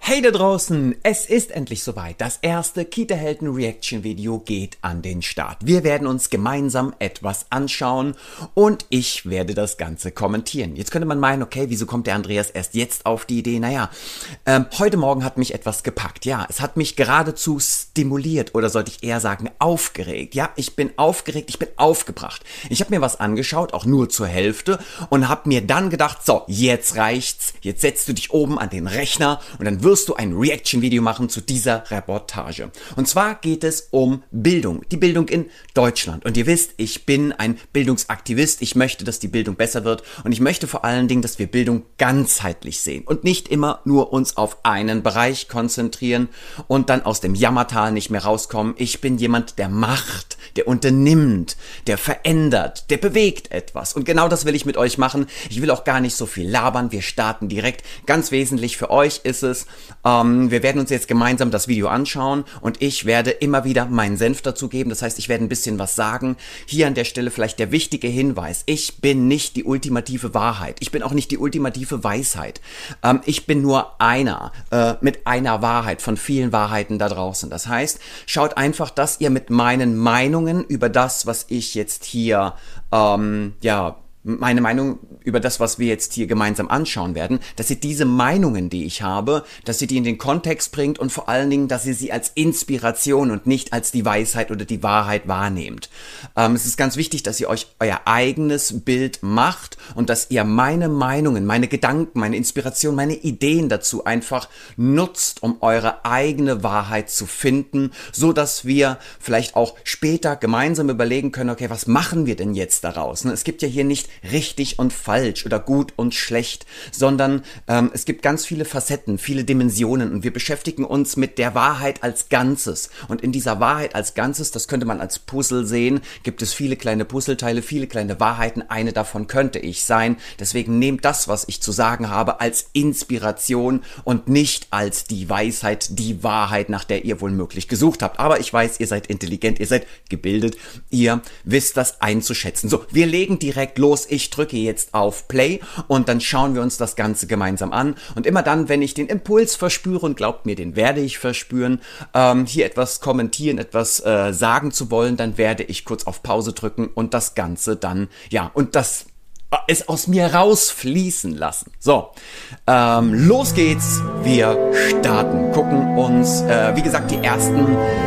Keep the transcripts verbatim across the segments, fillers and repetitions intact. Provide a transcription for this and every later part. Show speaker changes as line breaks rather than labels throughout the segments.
Hey da draußen, es ist endlich soweit. Das erste Kita-Helden-Reaction-Video geht an den Start. Wir werden uns gemeinsam etwas anschauen und ich werde das Ganze kommentieren. Jetzt könnte man meinen, okay, wieso kommt der Andreas erst jetzt auf die Idee? Naja, ähm, heute Morgen hat mich etwas gepackt. Ja, es hat mich geradezu stimuliert oder sollte ich eher sagen aufgeregt. Ja, ich bin aufgeregt, ich bin aufgebracht. Ich habe mir was angeschaut, auch nur zur Hälfte und habe mir dann gedacht, so, jetzt reicht's. Jetzt setzt du dich oben an den Rechner und dann wirst du ein Reaction-Video machen zu dieser Reportage. Und zwar geht es um Bildung, die Bildung in Deutschland. Und ihr wisst, ich bin ein Bildungsaktivist, ich möchte, dass die Bildung besser wird und ich möchte vor allen Dingen, dass wir Bildung ganzheitlich sehen und nicht immer nur uns auf einen Bereich konzentrieren und dann aus dem Jammertal nicht mehr rauskommen. Ich bin jemand, der macht, der unternimmt, der verändert, der bewegt etwas. Und genau das will ich mit euch machen. Ich will auch gar nicht so viel labern, wir starten direkt. Ganz wesentlich für euch ist es, Ähm, wir werden uns jetzt gemeinsam das Video anschauen und ich werde immer wieder meinen Senf dazu geben. Das heißt, ich werde ein bisschen was sagen. Hier an der Stelle vielleicht der wichtige Hinweis. Ich bin nicht die ultimative Wahrheit. Ich bin auch nicht die ultimative Weisheit. Ähm, ich bin nur einer äh, mit einer Wahrheit von vielen Wahrheiten da draußen. Das heißt, schaut einfach, dass ihr mit meinen Meinungen über das, was ich jetzt hier, ähm, ja, meine Meinung über das, was wir jetzt hier gemeinsam anschauen werden, dass ihr diese Meinungen, die ich habe, dass ihr die in den Kontext bringt und vor allen Dingen, dass ihr sie als Inspiration und nicht als die Weisheit oder die Wahrheit wahrnehmt. Ähm, es ist ganz wichtig, dass ihr euch euer eigenes Bild macht und dass ihr meine Meinungen, meine Gedanken, meine Inspiration, meine Ideen dazu einfach nutzt, um eure eigene Wahrheit zu finden, so dass wir vielleicht auch später gemeinsam überlegen können, okay, was machen wir denn jetzt daraus? Es gibt ja hier nicht richtig und falsch oder gut und schlecht, sondern ähm, es gibt ganz viele Facetten, viele Dimensionen und wir beschäftigen uns mit der Wahrheit als Ganzes. Und in dieser Wahrheit als Ganzes, das könnte man als Puzzle sehen, gibt es viele kleine Puzzleteile, viele kleine Wahrheiten. Eine davon könnte ich sein. Deswegen nehmt das, was ich zu sagen habe, als Inspiration und nicht als die Weisheit, die Wahrheit, nach der ihr wohl möglich gesucht habt. Aber ich weiß, ihr seid intelligent, ihr seid gebildet, ihr wisst das einzuschätzen. So, wir legen direkt los. Ich drücke jetzt auf Play und dann schauen wir uns das Ganze gemeinsam an. Und immer dann, wenn ich den Impuls verspüre, und glaubt mir, den werde ich verspüren, ähm, hier etwas kommentieren, etwas äh, sagen zu wollen, dann werde ich kurz auf Pause drücken und das Ganze dann, ja, und das es aus mir rausfließen lassen. So, ähm, los geht's. Wir starten, gucken uns, äh, wie gesagt, die ersten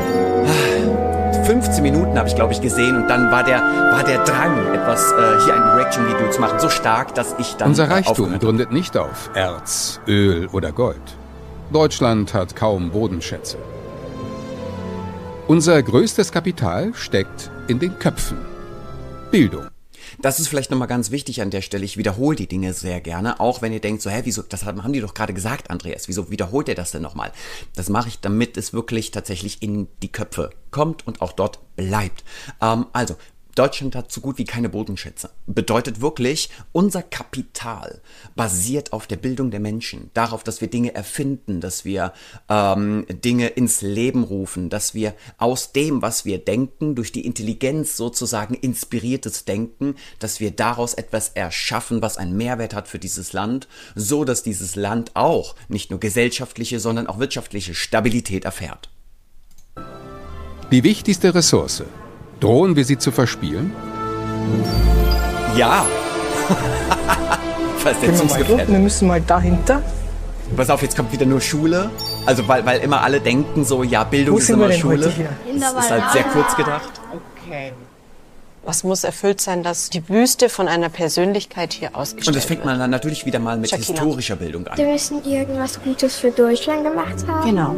fünfzehn Minuten habe ich, glaube ich, gesehen und dann war der, war der Drang, etwas äh, hier ein Reaction-Video zu machen, so stark, dass ich dann
Unser
äh,
Reichtum gründet nicht auf Erz, Öl oder Gold. Deutschland hat kaum Bodenschätze. Unser größtes Kapital steckt in den Köpfen. Bildung.
Das ist vielleicht nochmal ganz wichtig an der Stelle. Ich wiederhole die Dinge sehr gerne, auch wenn ihr denkt, so, hä, wieso, das haben die doch gerade gesagt, Andreas, wieso wiederholt ihr das denn nochmal? Das mache ich, damit es wirklich tatsächlich in die Köpfe kommt und auch dort bleibt. Ähm, also, Deutschland hat so gut wie keine Bodenschätze. Bedeutet wirklich, unser Kapital basiert auf der Bildung der Menschen, darauf, dass wir Dinge erfinden, dass wir ähm, Dinge ins Leben rufen, dass wir aus dem, was wir denken, durch die Intelligenz sozusagen inspiriertes Denken, dass wir daraus etwas erschaffen, was einen Mehrwert hat für dieses Land, so dass dieses Land auch nicht nur gesellschaftliche, sondern auch wirtschaftliche Stabilität erfährt.
Die wichtigste Ressource. Drohen wir sie zu verspielen?
Ja.
Versetzungsgefährdet. Wir müssen mal dahinter.
Pass auf, jetzt kommt wieder nur Schule. Also weil, weil immer alle denken so, ja, Bildung
Wo
ist
sind
immer
wir denn
Schule.
heute hier?
Das ist halt sehr kurz gedacht.
Okay. Was muss erfüllt sein, dass die Büste von einer Persönlichkeit hier ausgestellt wird?
Und das fängt man dann natürlich wieder mal mit
Shakira.
historischer Bildung an.
Wir müssen irgendwas Gutes für Deutschland gemacht haben.
Genau.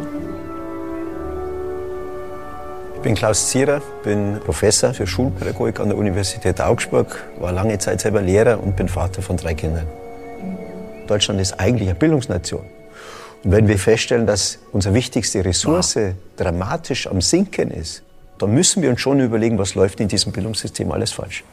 Ich bin Klaus Zierer, bin Professor für Schulpädagogik an der Universität Augsburg, war lange Zeit selber Lehrer und bin Vater von drei Kindern. Deutschland ist eigentlich eine Bildungsnation. Und wenn wir feststellen, dass unsere wichtigste Ressource wow. dramatisch am Sinken ist, dann müssen wir uns schon überlegen, was läuft in diesem Bildungssystem alles falsch.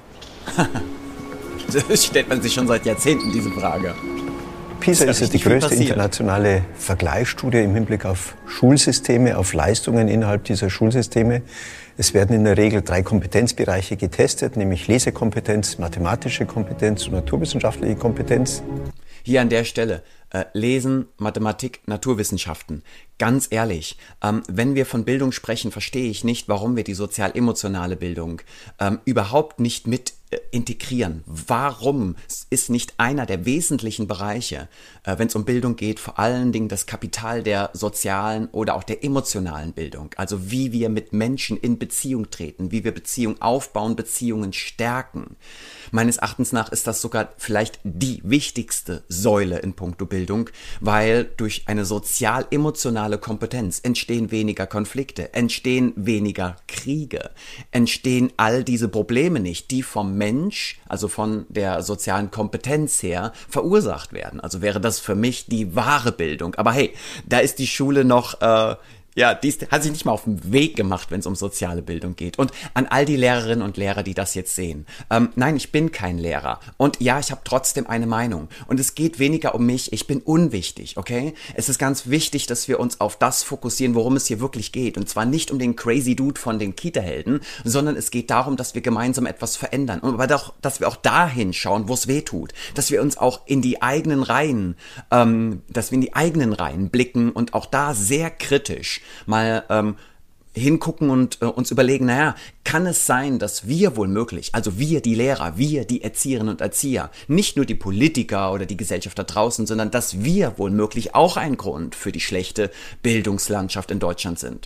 Das stellt man sich schon seit Jahrzehnten, diese Frage.
PISA ist ja die größte internationale Vergleichsstudie im Hinblick auf Schulsysteme, auf Leistungen innerhalb dieser Schulsysteme. Es werden in der Regel drei Kompetenzbereiche getestet, nämlich Lesekompetenz, mathematische Kompetenz und naturwissenschaftliche Kompetenz.
Hier an der Stelle, Äh, Lesen, Mathematik, Naturwissenschaften. Ganz ehrlich, ähm, wenn wir von Bildung sprechen, verstehe ich nicht, warum wir die sozial-emotionale Bildung ähm, überhaupt nicht mit äh, integrieren. Warum ist nicht einer der wesentlichen Bereiche, äh, wenn es um Bildung geht, vor allen Dingen das Kapital der sozialen oder auch der emotionalen Bildung? Also wie wir mit Menschen in Beziehung treten, wie wir Beziehungen aufbauen, Beziehungen stärken. Meines Erachtens nach ist das sogar vielleicht die wichtigste Säule in puncto Bildung, weil durch eine sozial-emotionale Kompetenz entstehen weniger Konflikte, entstehen weniger Kriege, entstehen all diese Probleme nicht, die vom Mensch, also von der sozialen Kompetenz her, verursacht werden. Also wäre das für mich die wahre Bildung. Aber hey, da ist die Schule noch... Äh, Ja, die ist, hat sich nicht mal auf den Weg gemacht, wenn es um soziale Bildung geht. Und an all die Lehrerinnen und Lehrer, die das jetzt sehen. Ähm, nein, ich bin kein Lehrer. Und ja, ich habe trotzdem eine Meinung. Und es geht weniger um mich. Ich bin unwichtig, okay? Es ist ganz wichtig, dass wir uns auf das fokussieren, worum es hier wirklich geht. Und zwar nicht um den crazy Dude von den Kita-Helden, sondern es geht darum, dass wir gemeinsam etwas verändern. Und aber doch, dass wir auch dahin schauen, wo es weh tut. Dass wir uns auch in die eigenen Reihen, ähm, dass wir in die eigenen Reihen blicken und auch da sehr kritisch mal ähm, hingucken und äh, uns überlegen, naja, kann es sein, dass wir wohl möglich, also wir die Lehrer, wir die Erzieherinnen und Erzieher, nicht nur die Politiker oder die Gesellschaft da draußen, sondern dass wir wohl möglich auch ein Grund für die schlechte Bildungslandschaft in Deutschland sind?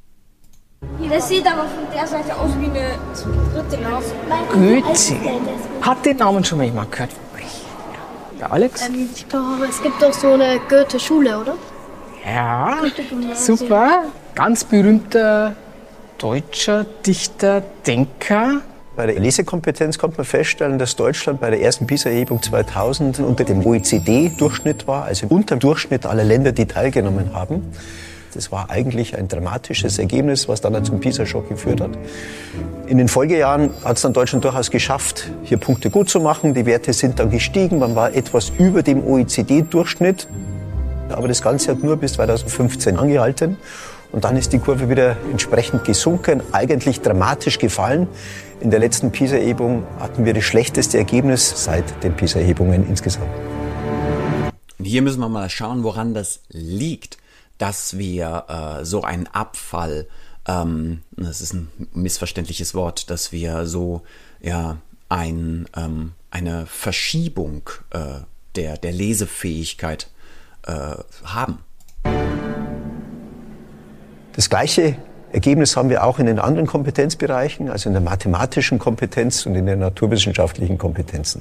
Das sieht aber von der Seite aus wie eine dritte Nase.
Goethe. Hat den Namen schon mal jemand gehört? Der Alex?
Ähm, ich glaube, es gibt doch so eine Goethe-Schule, oder?
Ja, super. Ganz berühmter deutscher Dichter, Denker.
Bei der Lesekompetenz konnte man feststellen, dass Deutschland bei der ersten PISA-Erhebung zweitausend unter dem O E C D-Durchschnitt war, also unter dem Durchschnitt aller Länder, die teilgenommen haben. Das war eigentlich ein dramatisches Ergebnis, was dann zum PISA-Schock geführt hat. In den Folgejahren hat es dann Deutschland durchaus geschafft, hier Punkte gut zu machen. Die Werte sind dann gestiegen, man war etwas über dem O E C D-Durchschnitt. Aber das Ganze hat nur bis zweitausendfünfzehn angehalten. Und dann ist die Kurve wieder entsprechend gesunken, eigentlich dramatisch gefallen. In der letzten PISA-Erhebung hatten wir das schlechteste Ergebnis seit den PISA-Erhebungen insgesamt.
Und hier müssen wir mal schauen, woran das liegt, dass wir äh, so einen Abfall, ähm, das ist ein missverständliches Wort, dass wir so ja ein, ähm, eine Verschiebung äh, der, der Lesefähigkeit äh, haben.
Das gleiche Ergebnis haben wir auch in den anderen Kompetenzbereichen, also in der mathematischen Kompetenz und in den naturwissenschaftlichen Kompetenzen.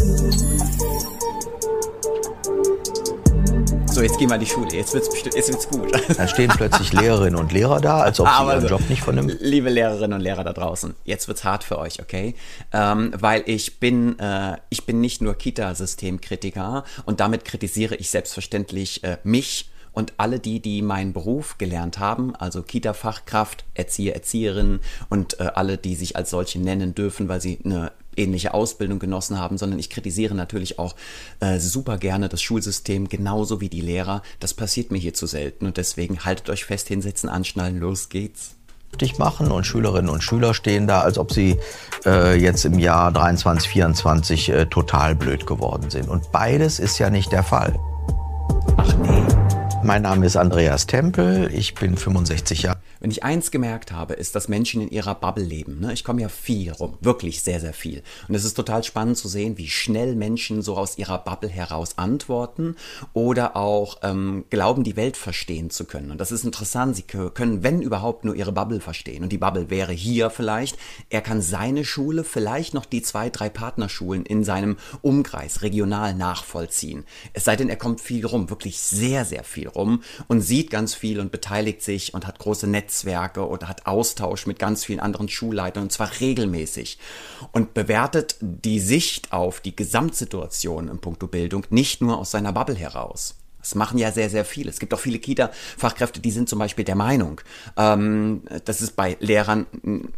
So, jetzt gehen wir in die Schule. Jetzt wird's bestimmt, jetzt wird's gut.
Dann stehen plötzlich Lehrerinnen und Lehrer da, als ob sie
Aber
ihren
also,
Job nicht von dem...
Liebe Lehrerinnen und Lehrer da draußen, jetzt wird's hart für euch, okay? Ähm, weil ich bin, äh, ich bin nicht nur Kita-Systemkritiker und damit kritisiere ich selbstverständlich äh, mich und alle die, die meinen Beruf gelernt haben, also Kita-Fachkraft, Erzieher, Erzieherinnen und äh, alle, die sich als solche nennen dürfen, weil sie eine ähnliche Ausbildung genossen haben, sondern ich kritisiere natürlich auch äh, super gerne das Schulsystem, genauso wie die Lehrer. Das passiert mir hier zu selten und deswegen haltet euch fest, hinsetzen, anschnallen, los geht's.
machen und Schülerinnen und Schüler stehen da, als ob sie äh, jetzt im Jahr dreiundzwanzig, vierundzwanzig äh, total blöd geworden sind. Und beides ist ja nicht der Fall.
Ach nee.
Mein Name ist Andreas Tempel, ich bin fünfundsechzig Jahre.
Wenn ich eins gemerkt habe, ist, dass Menschen in ihrer Bubble leben. Ne? Ich komme ja viel rum, wirklich sehr, sehr viel. Und es ist total spannend zu sehen, wie schnell Menschen so aus ihrer Bubble heraus antworten oder auch ähm, glauben, die Welt verstehen zu können. Und das ist interessant, sie können, wenn überhaupt, nur ihre Bubble verstehen. Und die Bubble wäre hier vielleicht, er kann seine Schule, vielleicht noch die zwei, drei Partnerschulen in seinem Umkreis regional nachvollziehen. Es sei denn, er kommt viel rum, wirklich sehr, sehr viel rum und sieht ganz viel und beteiligt sich und hat große Netzwerke oder hat Austausch mit ganz vielen anderen Schulleitern und zwar regelmäßig und bewertet die Sicht auf die Gesamtsituation in puncto Bildung nicht nur aus seiner Bubble heraus. Das machen ja sehr, sehr viele. Es gibt auch viele Kita-Fachkräfte, die sind zum Beispiel der Meinung, ähm, das ist bei Lehrern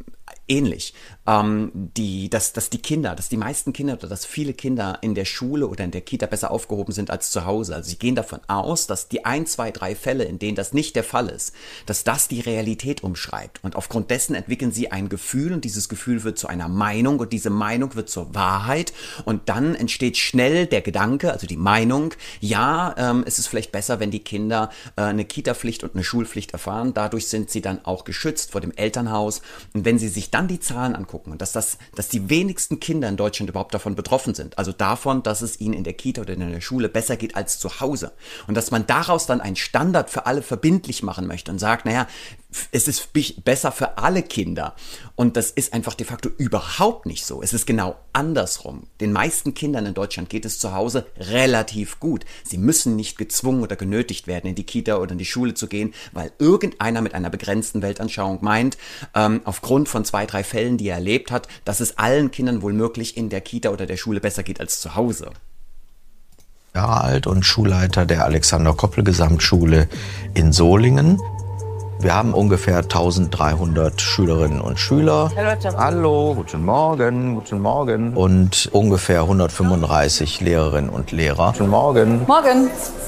ähnlich. Ähm, die, dass, dass die Kinder, dass die meisten Kinder oder dass viele Kinder in der Schule oder in der Kita besser aufgehoben sind als zu Hause. Also sie gehen davon aus, dass die ein, zwei, drei Fälle, in denen das nicht der Fall ist, dass das die Realität umschreibt. Und aufgrund dessen entwickeln sie ein Gefühl und dieses Gefühl wird zu einer Meinung und diese Meinung wird zur Wahrheit und dann entsteht schnell der Gedanke, also die Meinung, ja, ähm, es ist vielleicht besser, wenn die Kinder äh, eine Kita-Pflicht und eine Schulpflicht erfahren. Dadurch sind sie dann auch geschützt vor dem Elternhaus. Und wenn sie sich dann die Zahlen angucken, und dass das, dass die wenigsten Kinder in Deutschland überhaupt davon betroffen sind. Also davon, dass es ihnen in der Kita oder in der Schule besser geht als zu Hause. Und dass man daraus dann einen Standard für alle verbindlich machen möchte und sagt, naja, es ist besser für alle Kinder. Und das ist einfach de facto überhaupt nicht so. Es ist genau andersrum. Den meisten Kindern in Deutschland geht es zu Hause relativ gut. Sie müssen nicht gezwungen oder genötigt werden, in die Kita oder in die Schule zu gehen, weil irgendeiner mit einer begrenzten Weltanschauung meint, ähm, aufgrund von zwei, drei Fällen, die er erlebt hat, dass es allen Kindern wohl möglich in der Kita oder der Schule besser geht als zu Hause.
Jahre alt und Schulleiter der Alexander-Koppel-Gesamtschule in Solingen. Wir haben ungefähr eintausenddreihundert Schülerinnen und Schüler. Hallo, guten Morgen, guten Morgen. Und ungefähr hundertfünfunddreißig Lehrerinnen und Lehrer. Guten Morgen.
Morgen.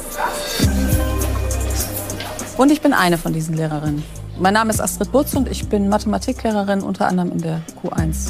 Und ich bin eine von diesen Lehrerinnen. Mein Name ist Astrid Butz und ich bin Mathematiklehrerin, unter anderem in der Q eins.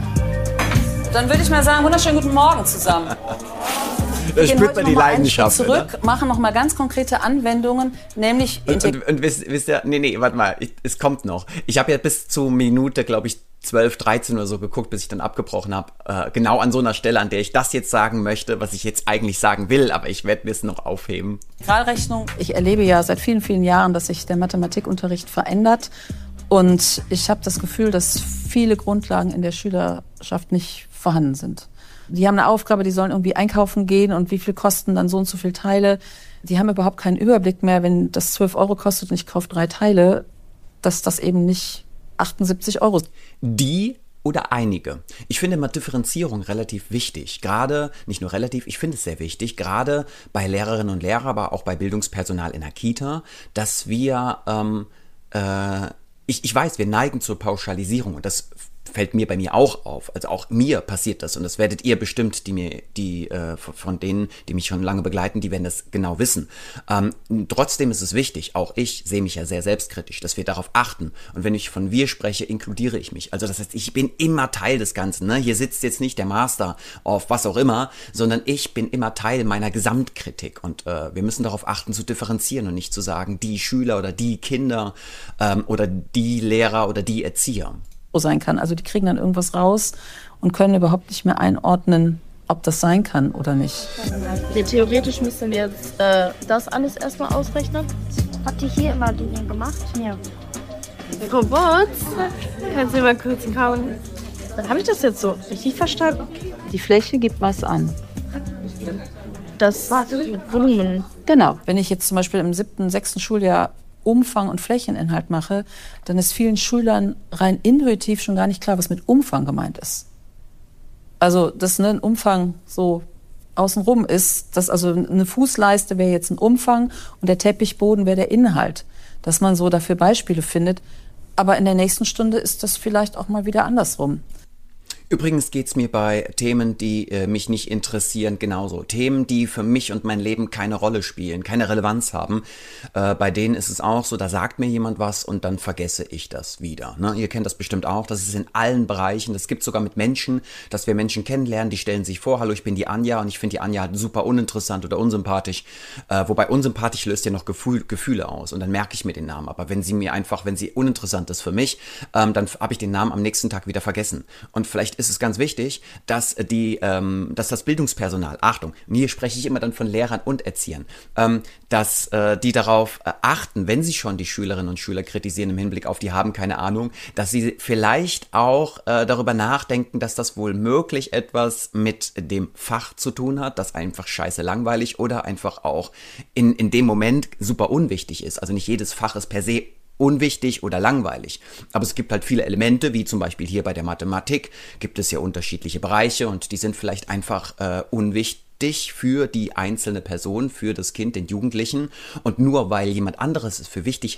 Dann würde ich mal sagen, wunderschönen guten Morgen zusammen.
Da spürt man die Leidenschaft.
Wir zurück, oder? Machen noch mal ganz konkrete Anwendungen, nämlich...
Und, und, und wisst, wisst ihr, nee, nee, warte mal, ich, es kommt noch. Ich habe ja bis zur Minute, glaube ich, zwölf, dreizehn oder so geguckt, bis ich dann abgebrochen habe. Äh, genau an so einer Stelle, an der ich das jetzt sagen möchte, was ich jetzt eigentlich sagen will, aber ich werde es noch aufheben.
Integralrechnung. Ich erlebe ja seit vielen, vielen Jahren, dass sich der Mathematikunterricht verändert. Und ich habe das Gefühl, dass viele Grundlagen in der Schülerschaft nicht vorhanden sind. Die haben eine Aufgabe, die sollen irgendwie einkaufen gehen und wie viel kosten dann so und so viele Teile. Die haben überhaupt keinen Überblick mehr, wenn das zwölf Euro kostet und ich kaufe drei Teile, dass das eben nicht achtundsiebzig Euro sind.
Die oder einige. Ich finde immer Differenzierung relativ wichtig. Gerade, nicht nur relativ, ich finde es sehr wichtig, gerade bei Lehrerinnen und Lehrern, aber auch bei Bildungspersonal in der Kita, dass wir, ähm, äh, ich, ich weiß, wir neigen zur Pauschalisierung und das fällt mir bei mir auch auf. Also auch mir passiert das und das werdet ihr bestimmt, die mir, die äh, von denen, die mich schon lange begleiten, die werden das genau wissen. Ähm, trotzdem ist es wichtig, auch ich sehe mich ja sehr selbstkritisch, dass wir darauf achten. Und wenn ich von wir spreche, inkludiere ich mich. Also das heißt, ich bin immer Teil des Ganzen. Ne? Hier sitzt jetzt nicht der Master auf was auch immer, sondern ich bin immer Teil meiner Gesamtkritik. Und äh, wir müssen darauf achten, zu differenzieren und nicht zu sagen, die Schüler oder die Kinder ähm, oder die Lehrer oder die Erzieher.
Sein kann. Also die kriegen dann irgendwas raus und können überhaupt nicht mehr einordnen, ob das sein kann oder nicht.
Ja, theoretisch müssen wir jetzt äh, das alles erstmal ausrechnen.
Habt ihr hier immer die gemacht? Ja.
Robot, kannst du mal kurz kauen? Dann habe ich das jetzt so richtig verstanden.
Die Fläche gibt was an.
Das Volumen.
Genau. Wenn ich jetzt zum Beispiel im siebten, sechsten Schuljahr Umfang und Flächeninhalt mache, dann ist vielen Schülern rein intuitiv schon gar nicht klar, was mit Umfang gemeint ist. Also, dass ne, ein Umfang so außenrum ist, dass also eine Fußleiste wäre jetzt ein Umfang und der Teppichboden wäre der Inhalt. Dass man so dafür Beispiele findet. Aber in der nächsten Stunde ist das vielleicht auch mal wieder andersrum.
Übrigens geht's mir bei Themen, die äh, mich nicht interessieren, genauso. Themen, die für mich und mein Leben keine Rolle spielen, keine Relevanz haben. Äh, bei denen ist es auch so, da sagt mir jemand was und dann vergesse ich das wieder. Ne? Ihr kennt das bestimmt auch, das ist in allen Bereichen. Das gibt sogar mit Menschen, dass wir Menschen kennenlernen, die stellen sich vor, hallo, ich bin die Anja und ich finde die Anja halt super uninteressant oder unsympathisch. Äh, wobei unsympathisch löst ja noch Gefühl, Gefühle aus und dann merke ich mir den Namen. Aber wenn sie mir einfach, wenn sie uninteressant ist für mich, ähm, dann habe ich den Namen am nächsten Tag wieder vergessen. Und vielleicht ist es ganz wichtig, dass die, ähm, dass das Bildungspersonal, Achtung, und hier spreche ich immer dann von Lehrern und Erziehern, ähm, dass äh, die darauf äh, achten, wenn sie schon die Schülerinnen und Schüler kritisieren im Hinblick auf, die haben keine Ahnung, dass sie vielleicht auch äh, darüber nachdenken, dass das wohl möglich etwas mit dem Fach zu tun hat, das einfach scheiße langweilig oder einfach auch in, in dem Moment super unwichtig ist. Also nicht jedes Fach ist per se unwichtig oder langweilig. Aber es gibt halt viele Elemente, wie zum Beispiel hier bei der Mathematik, gibt es ja unterschiedliche Bereiche und die sind vielleicht einfach äh, unwichtig für die einzelne Person, für das Kind, den Jugendlichen. Und nur weil jemand anderes es für wichtig hält,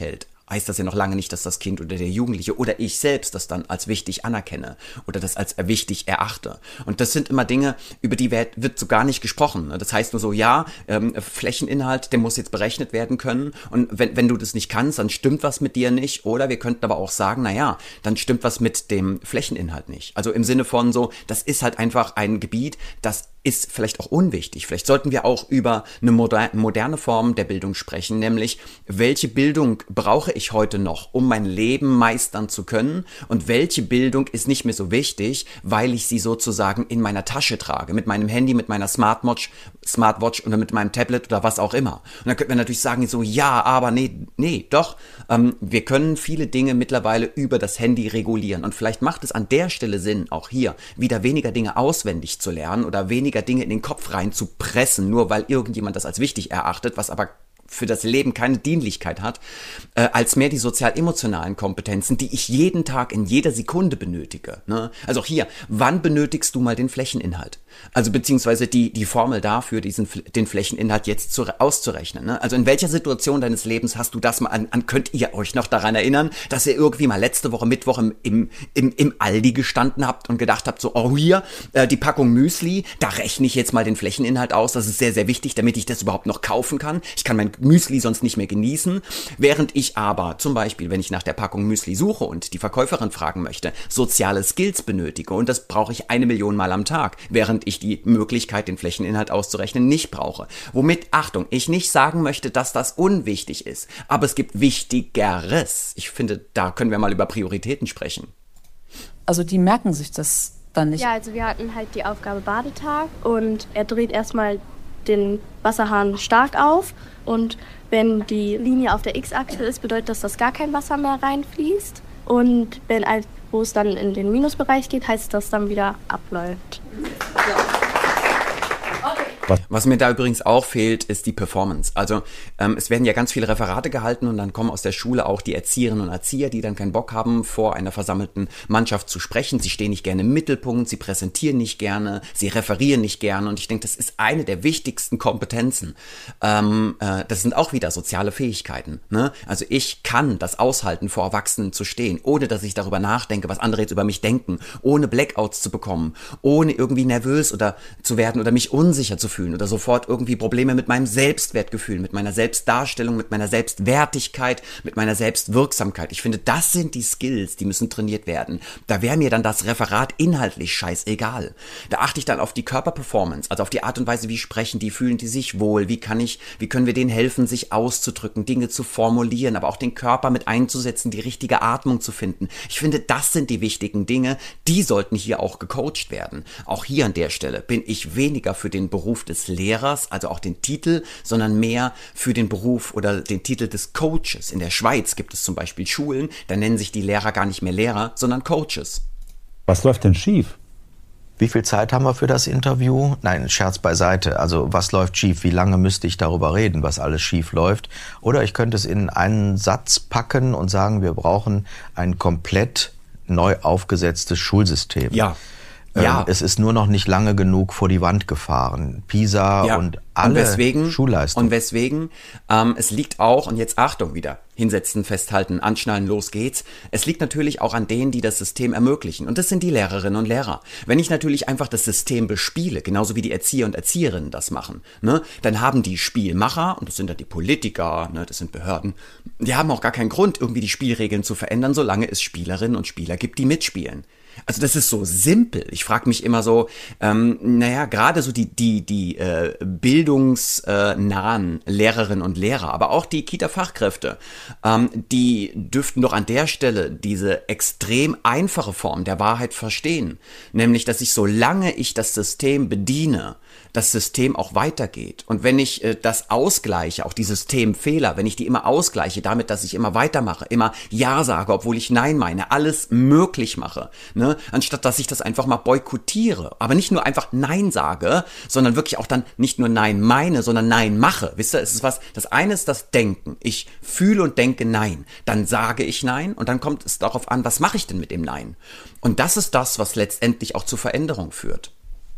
heißt das ja noch lange nicht, dass das Kind oder der Jugendliche oder ich selbst das dann als wichtig anerkenne oder das als wichtig erachte. Und das sind immer Dinge, über die wird, wird so gar nicht gesprochen. Das heißt nur so, ja, ähm, Flächeninhalt, der muss jetzt berechnet werden können und wenn, wenn du das nicht kannst, dann stimmt was mit dir nicht oder wir könnten aber auch sagen, naja, dann stimmt was mit dem Flächeninhalt nicht. Also im Sinne von so, das ist halt einfach ein Gebiet, das ist vielleicht auch unwichtig. Vielleicht sollten wir auch über eine moderne Form der Bildung sprechen, nämlich welche Bildung brauche ich heute noch, um mein Leben meistern zu können und welche Bildung ist nicht mehr so wichtig, weil ich sie sozusagen in meiner Tasche trage, mit meinem Handy, mit meiner Smartwatch, Smartwatch oder mit meinem Tablet oder was auch immer. Und dann könnte man natürlich sagen, so ja, aber nee, nee, doch, ähm, wir können viele Dinge mittlerweile über das Handy regulieren und vielleicht macht es an der Stelle Sinn, auch hier wieder weniger Dinge auswendig zu lernen oder weniger Dinge in den Kopf rein zu pressen, nur weil irgendjemand das als wichtig erachtet, was aber für das Leben keine Dienlichkeit hat, äh, als mehr die sozial-emotionalen Kompetenzen, die ich jeden Tag in jeder Sekunde benötige. Ne? Also auch hier, wann benötigst du mal den Flächeninhalt? Also beziehungsweise die, die Formel dafür, diesen, den Flächeninhalt jetzt zu, auszurechnen. Ne? Also in welcher Situation deines Lebens hast du das mal, an, an, könnt ihr euch noch daran erinnern, dass ihr irgendwie mal letzte Woche Mittwoch im, im, im, im Aldi gestanden habt und gedacht habt, so, oh hier, äh, die Packung Müsli, da rechne ich jetzt mal den Flächeninhalt aus, das ist sehr, sehr wichtig, damit ich das überhaupt noch kaufen kann. Ich kann mein Müsli sonst nicht mehr genießen, während ich aber zum Beispiel, wenn ich nach der Packung Müsli suche und die Verkäuferin fragen möchte, soziale Skills benötige und das brauche ich eine Million Mal am Tag, während ich die Möglichkeit, den Flächeninhalt auszurechnen, nicht brauche. Womit, Achtung, ich nicht sagen möchte, dass das unwichtig ist, aber es gibt Wichtigeres. Ich finde, da können wir mal über Prioritäten sprechen.
Also die merken sich das dann nicht?
Ja, also wir hatten halt die Aufgabe Badetag und er dreht erstmal den Wasserhahn stark auf und wenn die Linie auf der X-Achse ist, bedeutet das, dass gar kein Wasser mehr reinfließt und wenn, wo es dann in den Minusbereich geht, heißt das dann wieder abläuft.
Was mir da übrigens auch fehlt, ist die Performance. Also ähm, es werden ja ganz viele Referate gehalten und dann kommen aus der Schule auch die Erzieherinnen und Erzieher, die dann keinen Bock haben, vor einer versammelten Mannschaft zu sprechen. Sie stehen nicht gerne im Mittelpunkt, sie präsentieren nicht gerne, sie referieren nicht gerne und ich denke, das ist eine der wichtigsten Kompetenzen. Ähm, äh, das sind auch wieder soziale Fähigkeiten. Ne? Also ich kann das aushalten, vor Erwachsenen zu stehen, ohne dass ich darüber nachdenke, was andere jetzt über mich denken, ohne Blackouts zu bekommen, ohne irgendwie nervös oder zu werden oder mich unsicher zu fühlen. Oder sofort irgendwie Probleme mit meinem Selbstwertgefühl, mit meiner Selbstdarstellung, mit meiner Selbstwertigkeit, mit meiner Selbstwirksamkeit. Ich finde, das sind die Skills, die müssen trainiert werden. Da wäre mir dann das Referat inhaltlich scheißegal. Da achte ich dann auf die Körperperformance, also auf die Art und Weise, wie sprechen die, fühlen die sich wohl, wie kann ich, wie können wir denen helfen, sich auszudrücken, Dinge zu formulieren, aber auch den Körper mit einzusetzen, die richtige Atmung zu finden. Ich finde, das sind die wichtigen Dinge, die sollten hier auch gecoacht werden. Auch hier an der Stelle bin ich weniger für den Beruf des Lehrers, also auch den Titel, sondern mehr für den Beruf oder den Titel des Coaches. In der Schweiz gibt es zum Beispiel Schulen, da nennen sich die Lehrer gar nicht mehr Lehrer, sondern Coaches.
Was läuft denn schief?
Wie viel Zeit haben wir für das Interview? Nein, Scherz beiseite. Also was läuft schief? Wie lange müsste ich darüber reden, was alles schief läuft? Oder ich könnte es in einen Satz packen und sagen, wir brauchen ein komplett neu aufgesetztes Schulsystem.
Ja. Ja.
Ähm, es ist nur noch nicht lange genug vor die Wand gefahren. PISA
ja.
und alle
und weswegen,
Schulleistungen.
Und weswegen, ähm, es liegt auch, und jetzt Achtung wieder, hinsetzen, festhalten, anschnallen, los geht's. Es liegt natürlich auch an denen, die das System ermöglichen. Und das sind die Lehrerinnen und Lehrer. Wenn ich natürlich einfach das System bespiele, genauso wie die Erzieher und Erzieherinnen das machen, ne, dann haben die Spielmacher, und das sind dann die Politiker, ne, das sind Behörden, die haben auch gar keinen Grund, irgendwie die Spielregeln zu verändern, solange es Spielerinnen und Spieler gibt, die mitspielen. Also das ist so simpel. Ich frage mich immer so, ähm, naja, gerade so die die die äh, bildungsnahen Lehrerinnen und Lehrer, aber auch die Kita-Fachkräfte, ähm, die dürften doch an der Stelle diese extrem einfache Form der Wahrheit verstehen. Nämlich, dass ich, solange ich das System bediene, das System auch weitergeht. Und wenn ich äh, das ausgleiche, auch die Systemfehler, wenn ich die immer ausgleiche, damit, dass ich immer weitermache, immer Ja sage, obwohl ich Nein meine, alles möglich mache, ne? Anstatt dass ich das einfach mal boykottiere. Aber nicht nur einfach Nein sage, sondern wirklich auch dann nicht nur Nein meine, sondern Nein mache. Wisst ihr, es ist was, das eine ist das Denken. Ich fühle und denke Nein. Dann sage ich Nein und dann kommt es darauf an, was mache ich denn mit dem Nein? Und das ist das, was letztendlich auch zu Veränderung führt.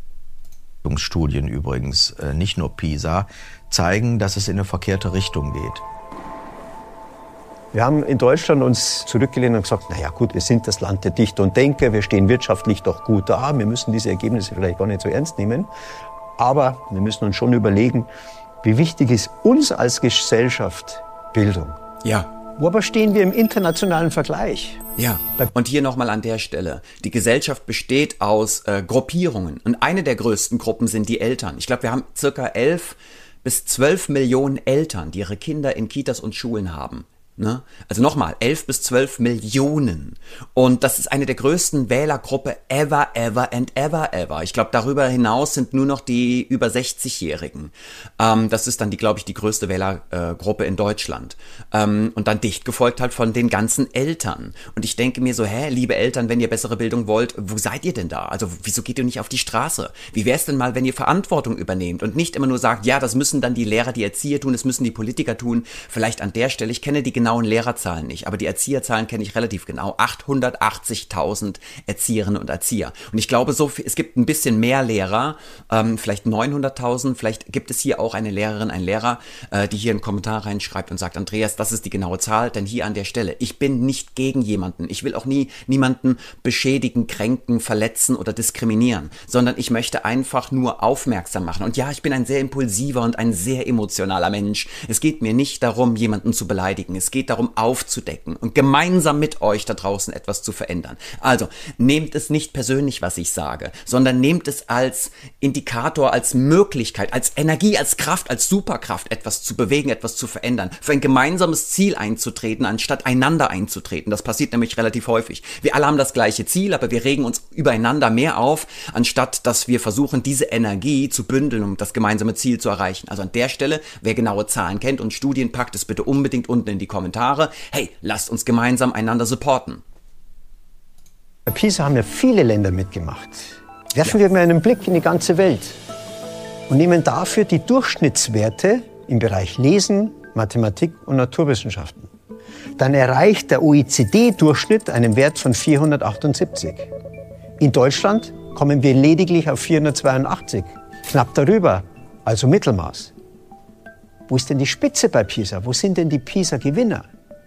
Studien übrigens, nicht nur PISA, zeigen, dass es in eine verkehrte Richtung geht.
Wir haben in Deutschland uns zurückgelehnt und gesagt, naja gut, wir sind das Land der Dichter und Denker, wir stehen wirtschaftlich doch gut da, wir müssen diese Ergebnisse vielleicht gar nicht so ernst nehmen. Aber wir müssen uns schon überlegen, wie wichtig ist uns als Gesellschaft Bildung.
Ja.
Wo aber stehen wir im internationalen Vergleich?
Ja, und hier nochmal an der Stelle. Die Gesellschaft besteht aus äh, Gruppierungen. Und eine der größten Gruppen sind die Eltern. Ich glaube, wir haben circa elf bis zwölf Millionen Eltern, die ihre Kinder in Kitas und Schulen haben. Ne? Also nochmal, elf bis zwölf Millionen. Und das ist eine der größten Wählergruppe ever, ever and ever, ever. Ich glaube, darüber hinaus sind nur noch die über sechzigjährigen. Ähm, das ist dann, die, glaube ich, die größte Wählergruppe äh, in Deutschland. Ähm, und dann dicht gefolgt halt von den ganzen Eltern. Und ich denke mir so, hä, liebe Eltern, wenn ihr bessere Bildung wollt, wo seid ihr denn da? Also wieso geht ihr nicht auf die Straße? Wie wäre es denn mal, wenn ihr Verantwortung übernehmt und nicht immer nur sagt, ja, das müssen dann die Lehrer, die Erzieher tun, das müssen die Politiker tun. Vielleicht an der Stelle, ich kenne die genauen Lehrerzahlen nicht, aber die Erzieherzahlen kenne ich relativ genau. achthundertachtzigtausend Erzieherinnen und Erzieher. Und ich glaube, so viel, es gibt ein bisschen mehr Lehrer, ähm, vielleicht neunhunderttausend, vielleicht gibt es hier auch eine Lehrerin, ein Lehrer, äh, die hier einen Kommentar reinschreibt und sagt, Andreas, das ist die genaue Zahl, denn hier an der Stelle, ich bin nicht gegen jemanden. Ich will auch nie niemanden beschädigen, kränken, verletzen oder diskriminieren, sondern ich möchte einfach nur aufmerksam machen. Und ja, ich bin ein sehr impulsiver und ein sehr emotionaler Mensch. Es geht mir nicht darum, jemanden zu beleidigen. Es geht darum, aufzudecken und gemeinsam mit euch da draußen etwas zu verändern. Also, nehmt es nicht persönlich, was ich sage, sondern nehmt es als Indikator, als Möglichkeit, als Energie, als Kraft, als Superkraft, etwas zu bewegen, etwas zu verändern, für ein gemeinsames Ziel einzutreten, anstatt einander einzutreten. Das passiert nämlich relativ häufig. Wir alle haben das gleiche Ziel, aber wir regen uns übereinander mehr auf, anstatt dass wir versuchen, diese Energie zu bündeln, um das gemeinsame Ziel zu erreichen. Also an der Stelle, wer genaue Zahlen kennt und Studien, packt es bitte unbedingt unten in die Kommentare. Hey, lasst uns gemeinsam einander supporten.
Bei PISA haben ja viele Länder mitgemacht. Werfen wir mal einen Blick in die ganze Welt und nehmen dafür die Durchschnittswerte im Bereich Lesen, Mathematik und Naturwissenschaften. Dann erreicht der O E C D-Durchschnitt einen Wert von vierhundertachtundsiebzig. In Deutschland kommen wir lediglich auf vierhundertzweiundachtzig, knapp darüber, also Mittelmaß. Wo ist denn die Spitze bei PISA? Wo sind denn die PISA-Gewinner?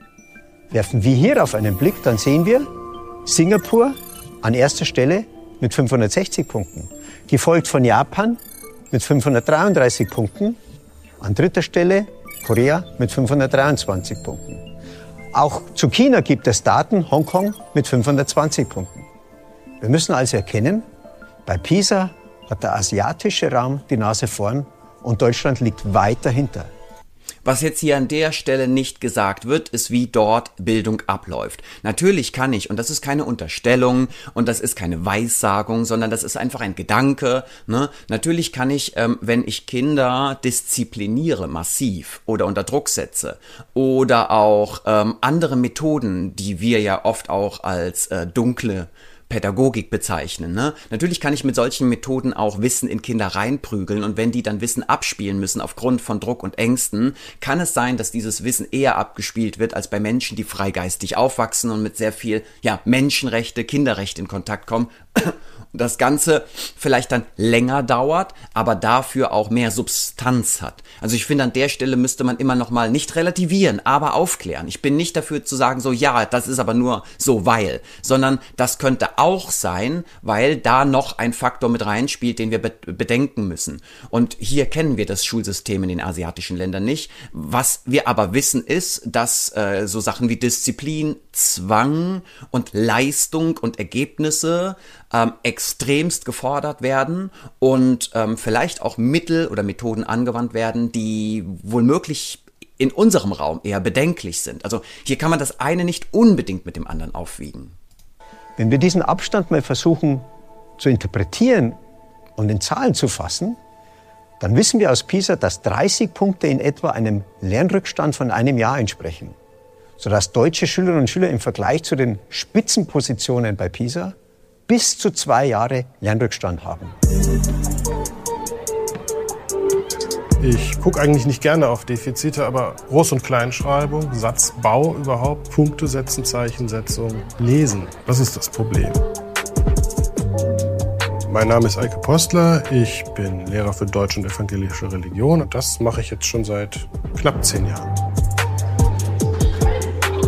Werfen wir hier auf einen Blick, dann sehen wir Singapur an erster Stelle mit fünfhundertsechzig Punkten, gefolgt von Japan mit fünfhundertdreiunddreißig Punkten, an dritter Stelle Korea mit fünfhundertdreiundzwanzig Punkten. Auch zu China gibt es Daten, Hongkong mit fünfhundertzwanzig Punkten. Wir müssen also erkennen, bei PISA hat der asiatische Raum die Nase vorn und Deutschland liegt weit dahinter.
Was jetzt hier an der Stelle nicht gesagt wird, ist, wie dort Bildung abläuft. Natürlich kann ich, und das ist keine Unterstellung und das ist keine Weissagung, sondern das ist einfach ein Gedanke, ne? Natürlich kann ich, ähm, wenn ich Kinder diszipliniere massiv oder unter Druck setze oder auch ähm, andere Methoden, die wir ja oft auch als äh, dunkle Pädagogik bezeichnen, ne? Natürlich kann ich mit solchen Methoden auch Wissen in Kinder reinprügeln und wenn die dann Wissen abspielen müssen aufgrund von Druck und Ängsten, kann es sein, dass dieses Wissen eher abgespielt wird als bei Menschen, die freigeistig aufwachsen und mit sehr viel, ja, Menschenrechte, Kinderrechte in Kontakt kommen. Das Ganze vielleicht dann länger dauert, aber dafür auch mehr Substanz hat. Also ich finde, an der Stelle müsste man immer noch mal nicht relativieren, aber aufklären. Ich bin nicht dafür zu sagen, so ja, das ist aber nur so, weil, sondern das könnte auch sein, weil da noch ein Faktor mit reinspielt, den wir be- bedenken müssen. Und hier kennen wir das Schulsystem in den asiatischen Ländern nicht. Was wir aber wissen ist, dass äh, so Sachen wie Disziplin, Zwang und Leistung und Ergebnisse ähm, extremst gefordert werden und ähm, vielleicht auch Mittel oder Methoden angewandt werden, die womöglich in unserem Raum eher bedenklich sind. Also hier kann man das eine nicht unbedingt mit dem anderen aufwiegen.
Wenn wir diesen Abstand mal versuchen zu interpretieren und in Zahlen zu fassen, dann wissen wir aus PISA, dass dreißig Punkte in etwa einem Lernrückstand von einem Jahr entsprechen, sodass deutsche Schülerinnen und Schüler im Vergleich zu den Spitzenpositionen bei PISA bis zu zwei Jahre Lernrückstand haben.
Ich gucke eigentlich nicht gerne auf Defizite, aber Groß- und Kleinschreibung, Satzbau überhaupt, Punkte setzen, Zeichensetzung, Lesen, das ist das Problem. Mein Name ist Eike Postler, ich bin Lehrer für Deutsch und evangelische Religion und das mache ich jetzt schon seit knapp zehn Jahren.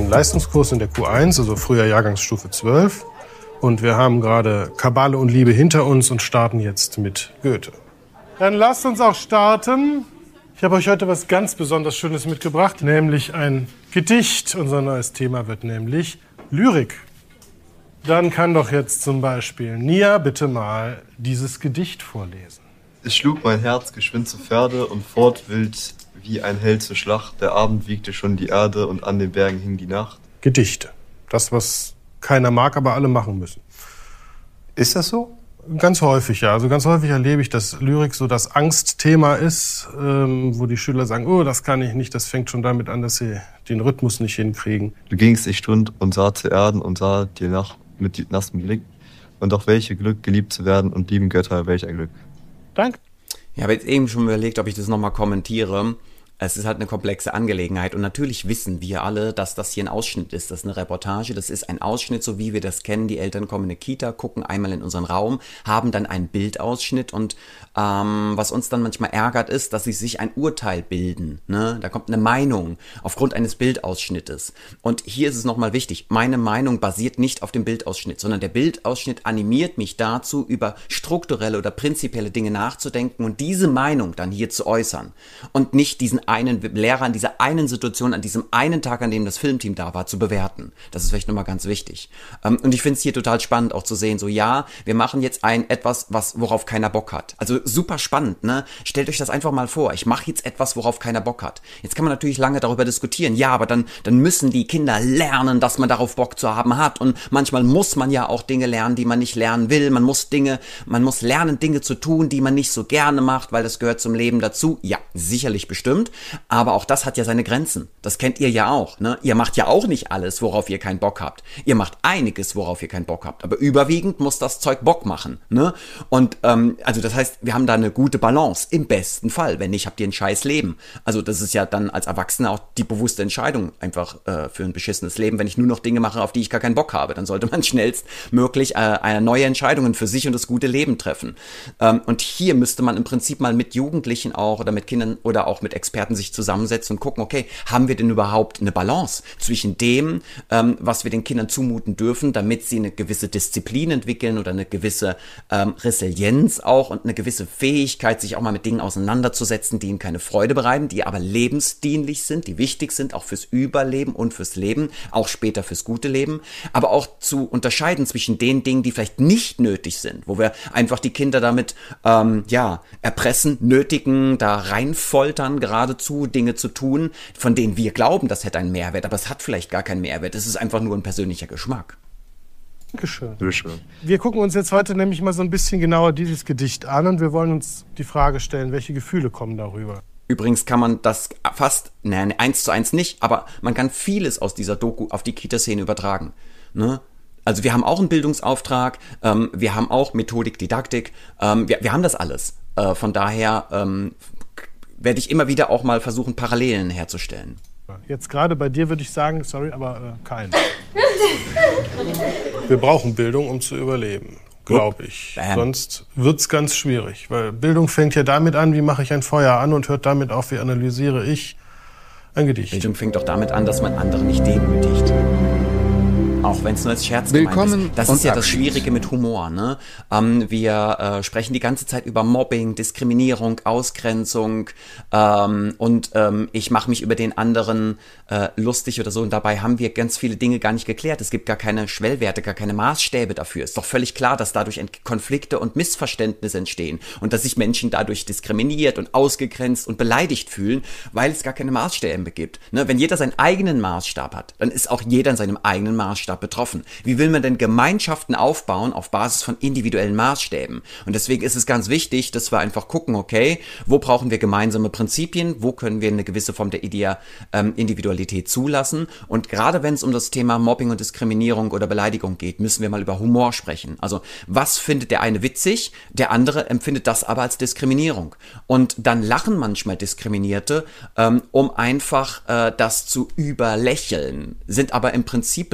einen Leistungskurs in der Q eins, also früher Jahrgangsstufe zwölf. Und wir haben gerade Kabale und Liebe hinter uns und starten jetzt mit Goethe. Dann lasst uns auch starten. Ich habe euch heute was ganz besonders Schönes mitgebracht, nämlich ein Gedicht. Unser neues Thema wird nämlich Lyrik. Dann kann doch jetzt zum Beispiel Nia bitte mal dieses Gedicht vorlesen.
Es schlug mein Herz geschwind zu Pferde und fort wild wie ein Held zur Schlacht. Der Abend wiegte schon die Erde und an den Bergen hing die Nacht.
Gedichte. Das, was keiner mag, aber alle machen müssen.
Ist das so?
Ganz häufig, ja. Also ganz häufig erlebe ich, dass Lyrik so das Angstthema ist, ähm, wo die Schüler sagen, oh, das kann ich nicht, das fängt schon damit an, dass sie den Rhythmus nicht hinkriegen.
Du gingst ich stund und sah zu Erden und sah dir nach mit nassem Blick. Und doch welche Glück, geliebt zu werden und lieben Götter, welch ein Glück.
Danke.
Ich habe jetzt eben schon überlegt, ob ich das nochmal kommentiere. Es ist halt eine komplexe Angelegenheit und natürlich wissen wir alle, dass das hier ein Ausschnitt ist. Das ist eine Reportage, das ist ein Ausschnitt, so wie wir das kennen. Die Eltern kommen in eine Kita, gucken einmal in unseren Raum, haben dann einen Bildausschnitt und ähm, was uns dann manchmal ärgert ist, dass sie sich ein Urteil bilden. Ne? Da kommt eine Meinung aufgrund eines Bildausschnittes. Und hier ist es nochmal wichtig, meine Meinung basiert nicht auf dem Bildausschnitt, sondern der Bildausschnitt animiert mich dazu, über strukturelle oder prinzipielle Dinge nachzudenken und diese Meinung dann hier zu äußern und nicht diesen einen Lehrer an dieser einen Situation, an diesem einen Tag, an dem das Filmteam da war, zu bewerten. Das ist vielleicht nochmal ganz wichtig. Und ich finde es hier total spannend auch zu sehen, so ja, wir machen jetzt ein etwas, was worauf keiner Bock hat. Also super spannend, ne? Stellt euch das einfach mal vor. Ich mache jetzt etwas, worauf keiner Bock hat. Jetzt kann man natürlich lange darüber diskutieren. Ja, aber dann, dann müssen die Kinder lernen, dass man darauf Bock zu haben hat. Und manchmal muss man ja auch Dinge lernen, die man nicht lernen will. Man muss Dinge, man muss lernen, Dinge zu tun, die man nicht so gerne macht, weil das gehört zum Leben dazu. Ja, sicherlich bestimmt. Aber auch das hat ja seine Grenzen. Das kennt ihr ja auch, ne? Ihr macht ja auch nicht alles, worauf ihr keinen Bock habt. Ihr macht einiges, worauf ihr keinen Bock habt. Aber überwiegend muss das Zeug Bock machen, ne? Und ähm, also das heißt, wir haben da eine gute Balance. Im besten Fall. Wenn nicht, habt ihr ein scheiß Leben. Also das ist ja dann als Erwachsener auch die bewusste Entscheidung einfach äh, für ein beschissenes Leben. Wenn ich nur noch Dinge mache, auf die ich gar keinen Bock habe, dann sollte man schnellstmöglich äh, eine neue Entscheidungen für sich und das gute Leben treffen. Ähm, und hier müsste man im Prinzip mal mit Jugendlichen auch oder mit Kindern oder auch mit Experten sich zusammensetzen und gucken, okay, haben wir denn überhaupt eine Balance zwischen dem, ähm, was wir den Kindern zumuten dürfen, damit sie eine gewisse Disziplin entwickeln oder eine gewisse ähm, Resilienz auch und eine gewisse Fähigkeit, sich auch mal mit Dingen auseinanderzusetzen, die ihnen keine Freude bereiten, die aber lebensdienlich sind, die wichtig sind, auch fürs Überleben und fürs Leben, auch später fürs gute Leben, aber auch zu unterscheiden zwischen den Dingen, die vielleicht nicht nötig sind, wo wir einfach die Kinder damit ähm, ja, erpressen, nötigen, da reinfoltern geradezu, Dinge zu tun, von denen wir glauben, das hätte einen Mehrwert, aber es hat vielleicht gar keinen Mehrwert. Es ist einfach nur ein persönlicher Geschmack.
Dankeschön.
Bitteschön.
Wir gucken uns jetzt heute nämlich mal so ein bisschen genauer dieses Gedicht an und wir wollen uns die Frage stellen, welche Gefühle kommen darüber?
Übrigens kann man das fast, nein, eins zu eins nicht, aber man kann vieles aus dieser Doku auf die Kita-Szene übertragen. Ne? Also wir haben auch einen Bildungsauftrag, ähm, wir haben auch Methodik, Didaktik, ähm, wir, wir haben das alles. Äh, von daher ähm, werde ich immer wieder auch mal versuchen, Parallelen herzustellen.
Jetzt gerade bei dir würde ich sagen, sorry, aber äh, kein. Wir brauchen Bildung, um zu überleben, glaube ich.
Bam.
Sonst wird's ganz schwierig, weil Bildung fängt ja damit an, wie mache ich ein Feuer an und hört damit auf, wie analysiere ich ein Gedicht.
Bildung fängt doch damit an, dass man andere nicht demütigt. Auch wenn es nur als Scherz
Willkommen
gemeint ist. Das
und
ist ja das
Abschied.
Schwierige mit Humor. Ne? Ähm, wir äh, sprechen die ganze Zeit über Mobbing, Diskriminierung, Ausgrenzung ähm, und ähm, ich mache mich über den anderen äh, lustig oder so. Und dabei haben wir ganz viele Dinge gar nicht geklärt. Es gibt gar keine Schwellwerte, gar keine Maßstäbe dafür. Ist doch völlig klar, dass dadurch Konflikte und Missverständnisse entstehen und dass sich Menschen dadurch diskriminiert und ausgegrenzt und beleidigt fühlen, weil es gar keine Maßstäbe gibt. Ne? Wenn jeder seinen eigenen Maßstab hat, dann ist auch jeder in seinem eigenen Maßstab betroffen. Wie will man denn Gemeinschaften aufbauen auf Basis von individuellen Maßstäben? Und deswegen ist es ganz wichtig, dass wir einfach gucken, okay, wo brauchen wir gemeinsame Prinzipien, wo können wir eine gewisse Form der Idea, ähm, Individualität zulassen? Und gerade wenn es um das Thema Mobbing und Diskriminierung oder Beleidigung geht, müssen wir mal über Humor sprechen. Also was findet der eine witzig, der andere empfindet das aber als Diskriminierung. Und dann lachen manchmal Diskriminierte, ähm, um einfach äh, das zu überlächeln, sind aber im Prinzip betroffen,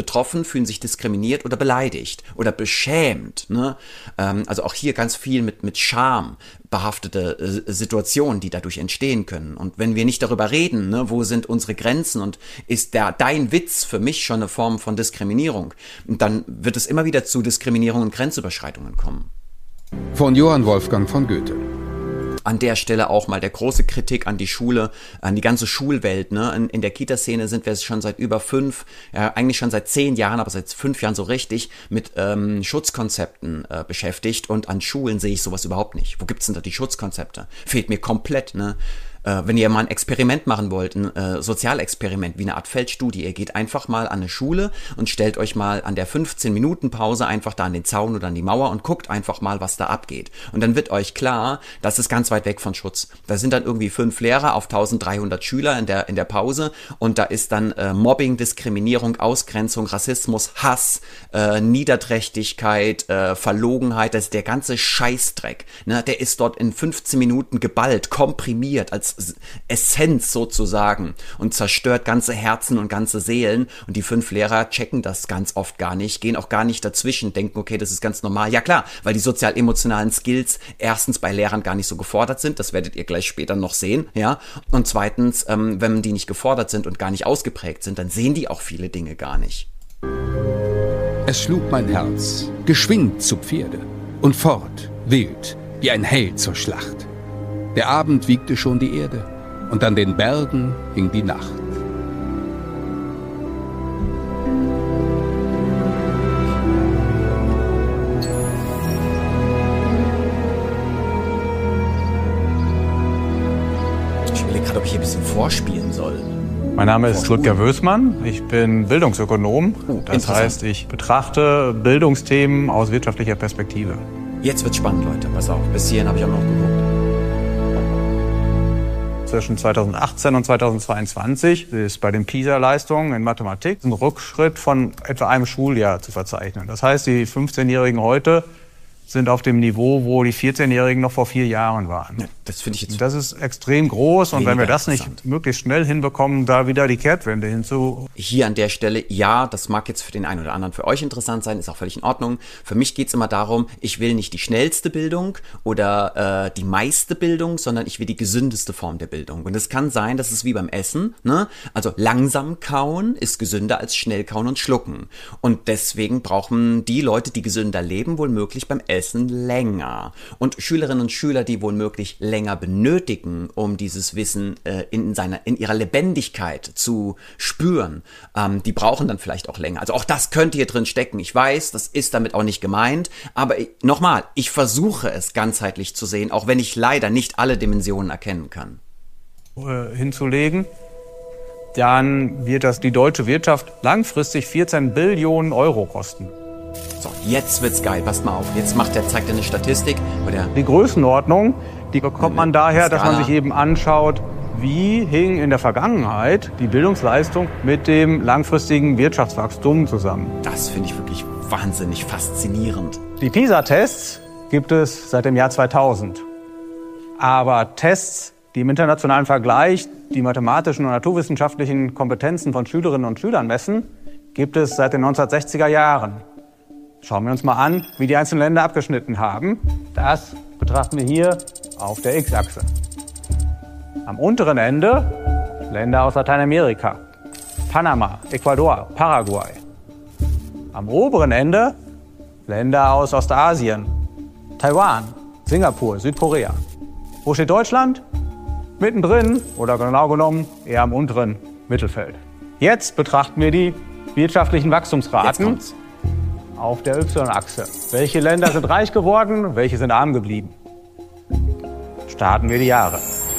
fühlen sich diskriminiert oder beleidigt oder beschämt. Ne? Ähm, also auch hier ganz viel mit, mit Scham behaftete äh, Situationen, die dadurch entstehen können. Und wenn wir nicht darüber reden, ne, wo sind unsere Grenzen und ist der, dein Witz für mich schon eine Form von Diskriminierung, dann wird es immer wieder zu Diskriminierung und Grenzüberschreitungen kommen.
Von Johann Wolfgang von Goethe.
An der Stelle auch mal der große Kritik an die Schule, an die ganze Schulwelt. Ne? In, in der Kita-Szene sind wir schon seit über fünf, ja, eigentlich schon seit zehn Jahren, aber seit fünf Jahren so richtig mit ähm, Schutzkonzepten äh, beschäftigt. Und an Schulen sehe ich sowas überhaupt nicht. Wo gibt's denn da die Schutzkonzepte? Fehlt mir komplett, ne? Äh, wenn ihr mal ein Experiment machen wollt, ein äh, Sozialexperiment, wie eine Art Feldstudie, ihr geht einfach mal an eine Schule und stellt euch mal an der fünfzehn Minuten Pause einfach da an den Zaun oder an die Mauer und guckt einfach mal, was da abgeht. Und dann wird euch klar, das ist ganz weit weg von Schutz. Da sind dann irgendwie fünf Lehrer auf eintausenddreihundert Schüler in der, in der Pause und da ist dann äh, Mobbing, Diskriminierung, Ausgrenzung, Rassismus, Hass, äh, Niederträchtigkeit, äh, Verlogenheit, das ist der ganze Scheißdreck. Ne? Der ist dort in fünfzehn Minuten geballt, komprimiert, als Essenz sozusagen und zerstört ganze Herzen und ganze Seelen und die fünf Lehrer checken das ganz oft gar nicht, gehen auch gar nicht dazwischen, denken, okay, das ist ganz normal. Ja klar, weil die sozial-emotionalen Skills erstens bei Lehrern gar nicht so gefordert sind, das werdet ihr gleich später noch sehen, ja, und zweitens, ähm, wenn die nicht gefordert sind und gar nicht ausgeprägt sind, dann sehen die auch viele Dinge gar nicht.
Es schlug mein Herz, geschwind zu Pferde und fort, wild, wie ein Held zur Schlacht. Der Abend wiegte schon die Erde, und an den Bergen hing die Nacht.
Ich überlege gerade, ob ich hier ein bisschen vorspielen soll.
Mein Name ist Ludger Wößmann, ich bin Bildungsökonom.
Oh,
das heißt, ich betrachte Bildungsthemen aus wirtschaftlicher Perspektive.
Jetzt wird's spannend, Leute. Pass auf, bis hierhin habe ich auch noch geguckt.
Zwischen zweitausendachtzehn und zweitausendzweiundzwanzig ist bei den PISA-Leistungen in Mathematik ein Rückschritt von etwa einem Schuljahr zu verzeichnen. Das heißt, die fünfzehnjährigen heute sind auf dem Niveau, wo die vierzehnjährigen noch vor vier Jahren waren.
Ja, das finde ich jetzt.
Das ist extrem groß und wenn wir das nicht möglichst schnell hinbekommen, da wieder die Kehrtwende hinzu.
Hier an der Stelle, ja, das mag jetzt für den einen oder anderen für euch interessant sein, ist auch völlig in Ordnung. Für mich geht's immer darum, ich will nicht die schnellste Bildung oder äh, die meiste Bildung, sondern ich will die gesündeste Form der Bildung. Und es kann sein, dass es wie beim Essen, ne? Also langsam kauen ist gesünder als schnell kauen und schlucken. Und deswegen brauchen die Leute, die gesünder leben, wohl möglich beim Essen länger. Und Schülerinnen und Schüler, die wohl möglich länger benötigen, um dieses Wissen äh, in seiner, in ihrer Lebendigkeit zu spüren, ähm, die brauchen dann vielleicht auch länger. Also auch das könnte hier drin stecken. Ich weiß, das ist damit auch nicht gemeint, aber nochmal, ich versuche es ganzheitlich zu sehen, auch wenn ich leider nicht alle Dimensionen erkennen kann.
Äh, hinzulegen, dann wird das die deutsche Wirtschaft langfristig vierzehn Billionen Euro kosten.
So, jetzt wird's geil, passt mal auf. Jetzt macht der, zeigt er eine Statistik. Oder
die Größenordnung, die bekommt man daher, dass man sich eben anschaut, wie hing in der Vergangenheit die Bildungsleistung mit dem langfristigen Wirtschaftswachstum zusammen.
Das finde ich wirklich wahnsinnig faszinierend.
Die PISA-Tests gibt es seit dem Jahr zweitausend. Aber Tests, die im internationalen Vergleich die mathematischen und naturwissenschaftlichen Kompetenzen von Schülerinnen und Schülern messen, gibt es seit den neunzehnhundertsechziger Jahren. Schauen wir uns mal an, wie die einzelnen Länder abgeschnitten haben. Das betrachten wir hier auf der X-Achse. Am unteren Ende Länder aus Lateinamerika, Panama, Ecuador, Paraguay. Am oberen Ende Länder aus Ostasien, Taiwan, Singapur, Südkorea. Wo steht Deutschland? Mittendrin oder genau genommen eher am unteren Mittelfeld. Jetzt betrachten wir die wirtschaftlichen Wachstumsraten auf der Y-Achse. Welche Länder sind reich geworden, welche sind arm geblieben? Starten wir die Jahre.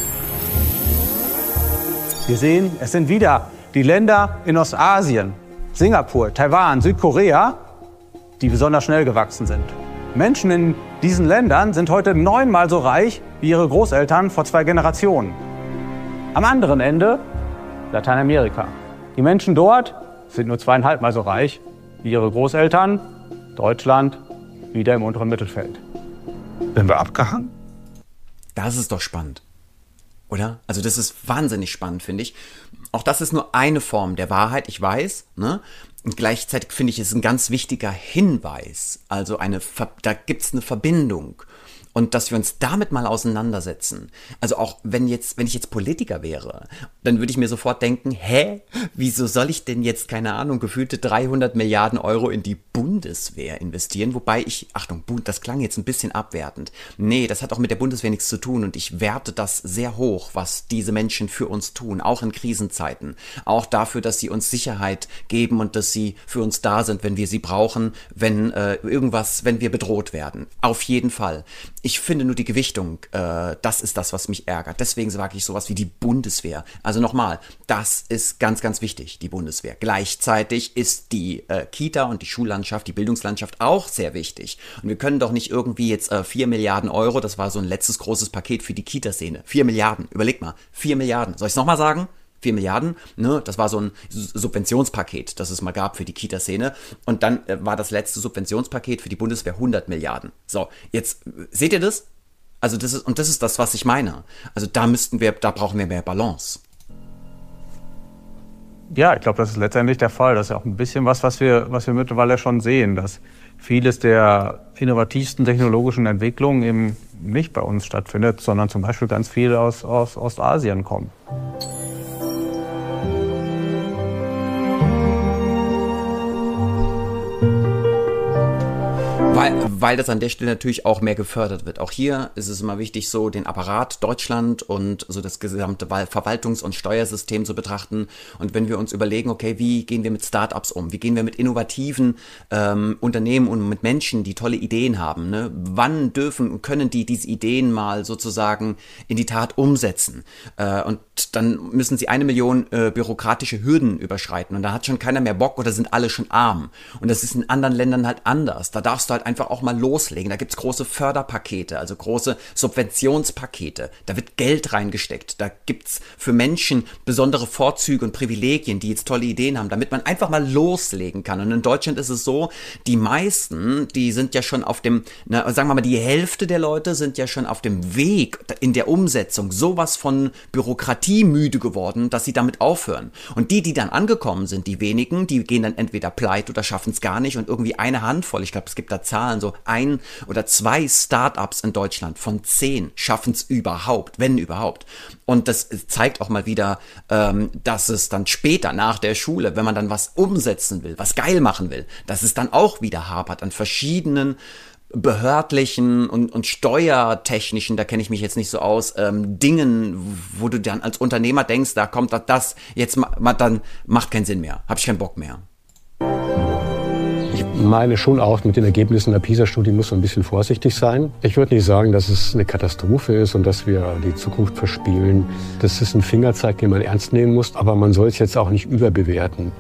Wir sehen, es sind wieder die Länder in Ostasien, Singapur, Taiwan, Südkorea, die besonders schnell gewachsen sind. Menschen in diesen Ländern sind heute neunmal so reich wie ihre Großeltern vor zwei Generationen. Am anderen Ende Lateinamerika. Die Menschen dort sind nur zweieinhalbmal so reich wie ihre Großeltern. Deutschland wieder im unteren Mittelfeld.
Sind wir abgehangen?
Das ist doch spannend, oder? Also das ist wahnsinnig spannend, finde ich. Auch das ist nur eine Form der Wahrheit, ich weiß, ne? Und gleichzeitig finde ich, es ist ein ganz wichtiger Hinweis. Also eine, da gibt es eine Verbindung. Und dass wir uns damit mal auseinandersetzen. Also auch wenn jetzt, wenn ich jetzt Politiker wäre, dann würde ich mir sofort denken, hä, wieso soll ich denn jetzt, keine Ahnung, gefühlte dreihundert Milliarden Euro in die Bundeswehr investieren? Wobei ich, Achtung, das klang jetzt ein bisschen abwertend. Nee, das hat auch mit der Bundeswehr nichts zu tun und ich werte das sehr hoch, was diese Menschen für uns tun, auch in Krisenzeiten. Auch dafür, dass sie uns Sicherheit geben und dass sie für uns da sind, wenn wir sie brauchen, wenn äh, irgendwas, wenn wir bedroht werden. Auf jeden Fall. Ich finde nur die Gewichtung, äh, das ist das, was mich ärgert. Deswegen sage ich sowas wie die Bundeswehr. Also nochmal, das ist ganz, ganz wichtig, die Bundeswehr. Gleichzeitig ist die äh, Kita und die Schullandschaft, die Bildungslandschaft auch sehr wichtig. Und wir können doch nicht irgendwie jetzt äh, vier Milliarden Euro, das war so ein letztes großes Paket für die Kita-Szene. vier Milliarden, überleg mal, vier Milliarden. Soll ich es nochmal sagen? vier Milliarden, ne, das war so ein Subventionspaket, das es mal gab für die Kita-Szene. Und dann äh, war das letzte Subventionspaket für die Bundeswehr hundert Milliarden. So, jetzt, äh, seht ihr das? Also das ist, und das ist das, was ich meine. Also da müssten wir, da brauchen wir mehr Balance.
Ja, ich glaube, das ist letztendlich der Fall. Das ist ja auch ein bisschen was, was wir, was wir mittlerweile schon sehen, dass vieles der innovativsten technologischen Entwicklungen eben nicht bei uns stattfindet, sondern zum Beispiel ganz viel aus, aus Ostasien kommt.
Weil, weil das an der Stelle natürlich auch mehr gefördert wird. Auch hier ist es immer wichtig, so den Apparat Deutschland und so das gesamte Verwaltungs- und Steuersystem zu betrachten. Und wenn wir uns überlegen, okay, wie gehen wir mit Startups um? Wie gehen wir mit innovativen ähm, Unternehmen und mit Menschen, die tolle Ideen haben? Ne? Wann dürfen und können die diese Ideen mal sozusagen in die Tat umsetzen? Äh, und dann müssen sie eine Million äh, bürokratische Hürden überschreiten. Und da hat schon keiner mehr Bock oder sind alle schon arm. Und das ist in anderen Ländern halt anders. Da darfst du halt einfach auch mal loslegen. Da gibt's große Förderpakete, also große Subventionspakete. Da wird Geld reingesteckt. Da gibt's für Menschen besondere Vorzüge und Privilegien, die jetzt tolle Ideen haben, damit man einfach mal loslegen kann. Und in Deutschland ist es so, die meisten, die sind ja schon auf dem, na, sagen wir mal, die Hälfte der Leute sind ja schon auf dem Weg in der Umsetzung sowas von bürokratiemüde geworden, dass sie damit aufhören. Und die, die dann angekommen sind, die wenigen, die gehen dann entweder pleite oder schaffen es gar nicht und irgendwie eine Handvoll, ich glaube, es gibt da Zahlen, so ein oder zwei Startups in Deutschland von zehn schaffen es überhaupt, wenn überhaupt. Und das zeigt auch mal wieder, ähm, dass es dann später nach der Schule, wenn man dann was umsetzen will, was geil machen will, dass es dann auch wieder hapert an verschiedenen behördlichen und, und steuertechnischen, da kenne ich mich jetzt nicht so aus, ähm, Dingen, wo du dann als Unternehmer denkst, da kommt das, jetzt ma, dann macht keinen Sinn mehr, habe ich keinen Bock mehr.
Ich meine schon auch, mit den Ergebnissen der PISA-Studie muss man ein bisschen vorsichtig sein. Ich würde nicht sagen, dass es eine Katastrophe ist und dass wir die Zukunft verspielen. Das ist ein Fingerzeig, den man ernst nehmen muss, aber man soll es jetzt auch nicht überbewerten.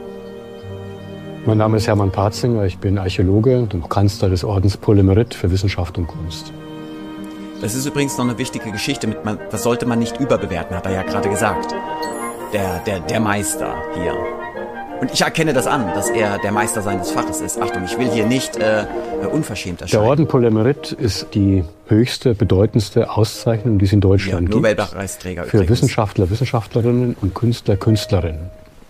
Mein Name ist Hermann Patzinger, ich bin Archäologe und Kanzler des Ordens Paul Émérite für Wissenschaft und Kunst.
Das ist übrigens noch eine wichtige Geschichte, mit man, das sollte man nicht überbewerten, hat er ja gerade gesagt. Der, der, der Meister hier. Und ich erkenne das an, dass er der Meister seines Faches ist. Achtung, ich will hier nicht äh, unverschämt erscheinen.
Der Orden Paul Émérite ist die höchste, bedeutendste Auszeichnung, die es in Deutschland
ja, Nobelpreisträger
gibt. Für übrigens. Wissenschaftler, Wissenschaftlerinnen und Künstler, Künstlerinnen.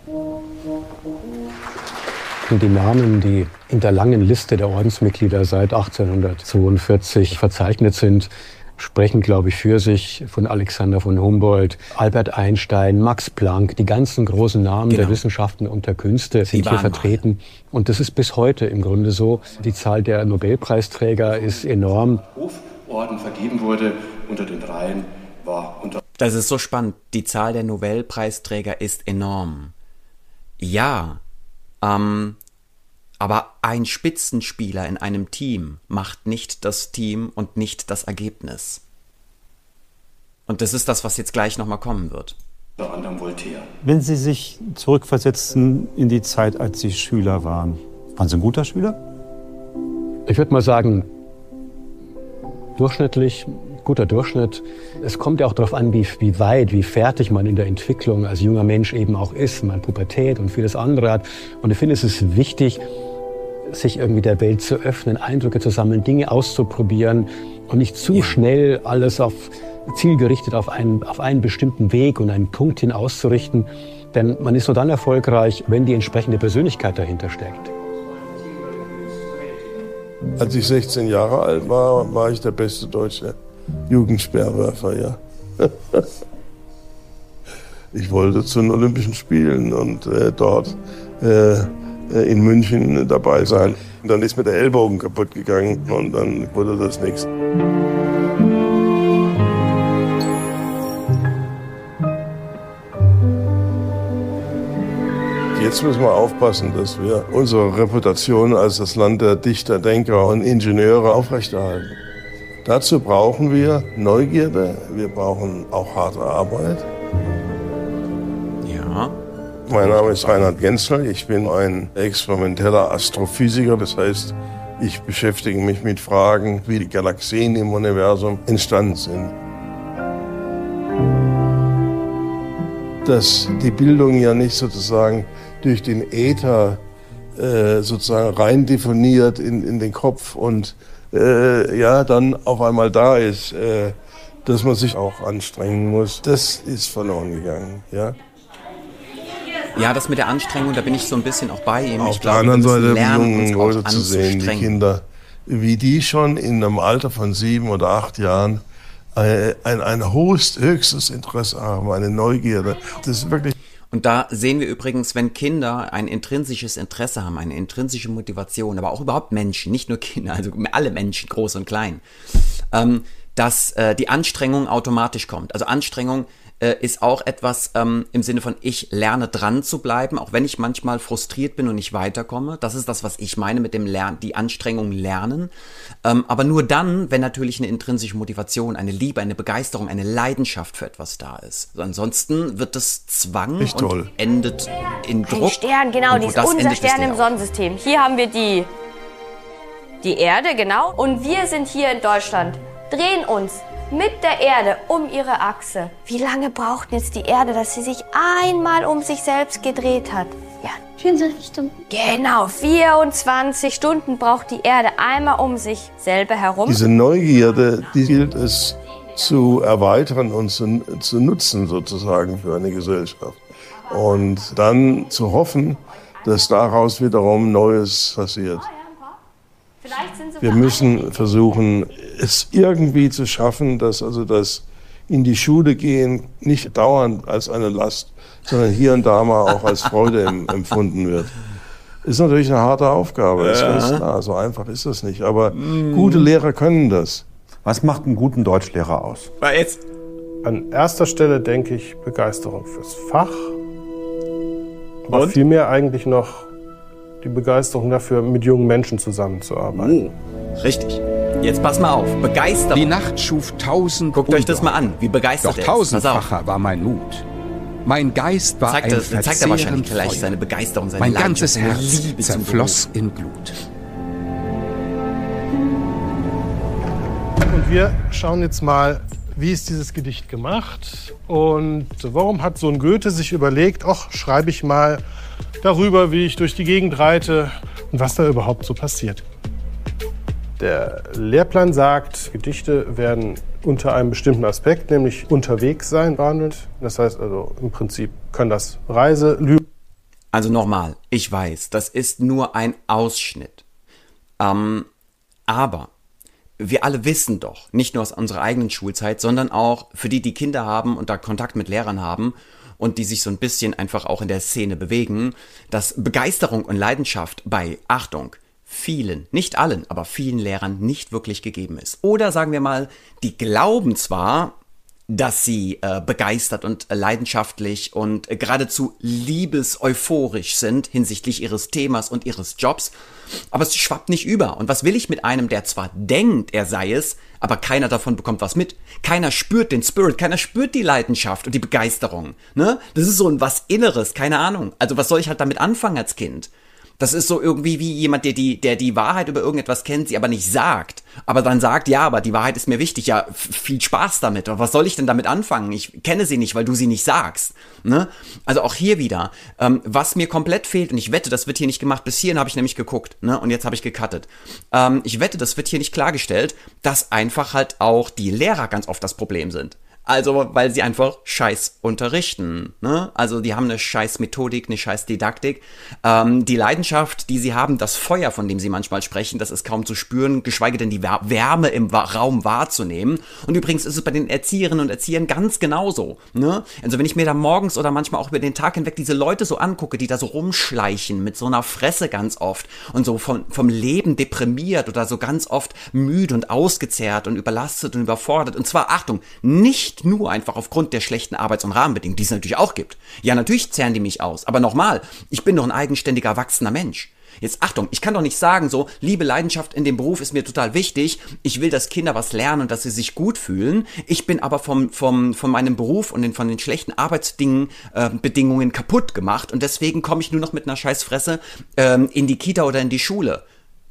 Und die Namen, die in der langen Liste der Ordensmitglieder seit achtzehnhundertzweiundvierzig verzeichnet sind, sprechen, glaube ich, für sich, von Alexander von Humboldt, Albert Einstein, Max Planck. Die ganzen großen Namen genau. der Wissenschaften und der Künste sind hier vertreten. Und das ist bis heute im Grunde so. Die Zahl der Nobelpreisträger ist enorm.
Hoforden vergeben wurde unter den Reihen war unter...
Das ist so spannend. Die Zahl der Nobelpreisträger ist enorm. Ja, ähm... aber ein Spitzenspieler in einem Team macht nicht das Team und nicht das Ergebnis. Und das ist das, was jetzt gleich nochmal kommen wird.
Unter anderem Voltaire.
Wenn Sie sich zurückversetzen in die Zeit, als Sie Schüler waren, waren Sie ein guter Schüler?
Ich würde mal sagen, durchschnittlich, guter Durchschnitt. Es kommt ja auch darauf an, wie, wie weit, wie fertig man in der Entwicklung als junger Mensch eben auch ist, man Pubertät und vieles andere hat. Und ich finde, es ist wichtig, sich irgendwie der Welt zu öffnen, Eindrücke zu sammeln, Dinge auszuprobieren und nicht zu ja. schnell alles auf zielgerichtet auf einen, auf einen bestimmten Weg und einen Punkt hin auszurichten. Denn man ist nur dann erfolgreich, wenn die entsprechende Persönlichkeit dahinter steckt.
Als ich sechzehn Jahre alt war, war ich der beste deutsche Jugendspeerwerfer, ja. Ich wollte zu den Olympischen Spielen und äh, dort äh, in München dabei sein. Und dann ist mir der Ellbogen kaputt gegangen und dann wurde das nichts. Jetzt müssen wir aufpassen, dass wir unsere Reputation als das Land der Dichter, Denker und Ingenieure aufrechterhalten. Dazu brauchen wir Neugierde, wir brauchen auch harte Arbeit.
Ja.
Mein Name ist Reinhard Genzel, ich bin ein experimenteller Astrophysiker, das heißt, ich beschäftige mich mit Fragen, wie die Galaxien im Universum entstanden sind. Dass die Bildung ja nicht sozusagen durch den Äther äh, sozusagen rein definiert in, in den Kopf und äh, ja, dann auf einmal da ist, äh, dass man sich auch anstrengen muss, das ist verloren gegangen, ja.
Ja, das mit der Anstrengung, da bin ich so ein bisschen auch bei ihm.
Auf
ich
der
glaube,
anderen
wir müssen
Seite
lernen,
die jungen
uns
Leute
auch
zu sehen, die
anzustrengen.
Kinder, wie die schon in einem Alter von sieben oder acht Jahren ein, ein, ein hohes, höchstes Interesse haben, eine Neugierde. Das ist wirklich.
Und da sehen wir übrigens, wenn Kinder ein intrinsisches Interesse haben, eine intrinsische Motivation, aber auch überhaupt Menschen, nicht nur Kinder, also alle Menschen, groß und klein, ähm, dass äh, die Anstrengung automatisch kommt. Also Anstrengung äh, ist auch etwas ähm, im Sinne von, ich lerne dran zu bleiben, auch wenn ich manchmal frustriert bin und nicht weiterkomme. Das ist das, was ich meine mit dem Lernen, die Anstrengung lernen. Ähm, aber nur dann, wenn natürlich eine intrinsische Motivation, eine Liebe, eine Begeisterung, eine Leidenschaft für etwas da ist. Also ansonsten wird es Zwang
Echt
und
toll.
endet in Druck.
Ein Stern, genau,
Und wo
die ist
das
unser
endet,
Stern
wisst ihr
im
auch.
Sonnensystem. Hier haben wir die, die Erde, genau. Und wir sind hier in Deutschland, drehen uns mit der Erde um ihre Achse. Wie lange braucht jetzt die Erde, dass sie sich einmal um sich selbst gedreht hat? Ja.
vierundzwanzig Stunden.
Genau, vierundzwanzig Stunden braucht die Erde einmal um sich selber herum.
Diese Neugierde, die gilt es zu erweitern und zu, zu nutzen sozusagen für eine Gesellschaft. Und dann zu hoffen, dass daraus wiederum Neues passiert. Wir müssen versuchen, es irgendwie zu schaffen, dass also das in die Schule gehen nicht dauernd als eine Last, sondern hier und da mal auch als Freude em- empfunden wird. Ist natürlich eine harte Aufgabe, ist ganz klar. So einfach ist das nicht. Aber gute Lehrer können das.
Was macht einen guten Deutschlehrer aus?
Weil jetzt
An erster Stelle denke ich Begeisterung fürs Fach. Aber
Und?
vielmehr eigentlich noch die Begeisterung dafür, mit jungen Menschen zusammenzuarbeiten.
Oh, richtig. Jetzt pass mal auf. Begeisterung.
Die Nacht schuf tausend
Guckt euch das mal an, wie begeistert
Doch
er ist. Pass auf.
tausendfacher war mein Mut. Mein Geist war
Zeigt
ein
er, zeigt er
verzehrend
wahrscheinlich gleich
Feuer.
seine Begeisterung, seine
Mein
Leidenschaft,
ganzes
seine
Herz
Liebe zum
zerfloss in Glut.
Und wir schauen jetzt mal, wie ist dieses Gedicht gemacht und warum hat so ein Goethe sich überlegt, ach, schreibe ich mal darüber, wie ich durch die Gegend reite und was da überhaupt so passiert. Der Lehrplan sagt, Gedichte werden unter einem bestimmten Aspekt, nämlich unterwegs sein, behandelt. Das heißt also, im Prinzip können das Reise, Lügen.
Also nochmal, ich weiß, das ist nur ein Ausschnitt. Ähm, aber wir alle wissen doch, nicht nur aus unserer eigenen Schulzeit, sondern auch für die, die Kinder haben und da Kontakt mit Lehrern haben und die sich so ein bisschen einfach auch in der Szene bewegen, dass Begeisterung und Leidenschaft bei, Achtung, vielen, nicht allen, aber vielen Lehrern nicht wirklich gegeben ist. Oder sagen wir mal, die glauben zwar, dass sie äh, begeistert und äh, leidenschaftlich und äh, geradezu liebeseuphorisch sind hinsichtlich ihres Themas und ihres Jobs, aber es schwappt nicht über. Und was will ich mit einem, der zwar denkt, er sei es, aber keiner davon bekommt was mit? Keiner spürt den Spirit, keiner spürt die Leidenschaft und die Begeisterung. Ne? Das ist so ein was Inneres, keine Ahnung. Also was soll ich halt damit anfangen als Kind? Das ist so irgendwie wie jemand, der die, der die Wahrheit über irgendetwas kennt, sie aber nicht sagt. Aber dann sagt, ja, aber die Wahrheit ist mir wichtig. Ja, f- viel Spaß damit. Aber was soll ich denn damit anfangen? Ich kenne sie nicht, weil du sie nicht sagst. Ne? Also auch hier wieder, ähm, was mir komplett fehlt, und ich wette, das wird hier nicht gemacht, bis hierhin habe ich nämlich geguckt, ne? Und jetzt habe ich gecuttet. Ähm, ich wette, das wird hier nicht klargestellt, dass einfach halt auch die Lehrer ganz oft das Problem sind. Also, weil sie einfach scheiß unterrichten, ne? Also, die haben eine scheiß Methodik, eine scheiß Didaktik. Ähm, die Leidenschaft, die sie haben, das Feuer, von dem sie manchmal sprechen, das ist kaum zu spüren, geschweige denn die Wärme im Raum wahrzunehmen. Und übrigens ist es bei den Erzieherinnen und Erziehern ganz genauso, ne? Also, wenn ich mir da morgens oder manchmal auch über den Tag hinweg diese Leute so angucke, die da so rumschleichen mit so einer Fresse ganz oft und so vom, vom Leben deprimiert oder so ganz oft müde und ausgezehrt und überlastet und überfordert. Und zwar, Achtung, nicht nur einfach aufgrund der schlechten Arbeits- und Rahmenbedingungen, die es natürlich auch gibt. Ja, natürlich zehren die mich aus. Aber nochmal, ich bin doch ein eigenständiger, erwachsener Mensch. Jetzt Achtung, ich kann doch nicht sagen so, Liebe, Leidenschaft in dem Beruf ist mir total wichtig. Ich will, dass Kinder was lernen und dass sie sich gut fühlen. Ich bin aber vom, vom, von meinem Beruf und den, von den schlechten Arbeitsbedingungen äh, Bedingungen kaputt gemacht. Und deswegen komme ich nur noch mit einer Scheißfresse ähm, in die Kita oder in die Schule.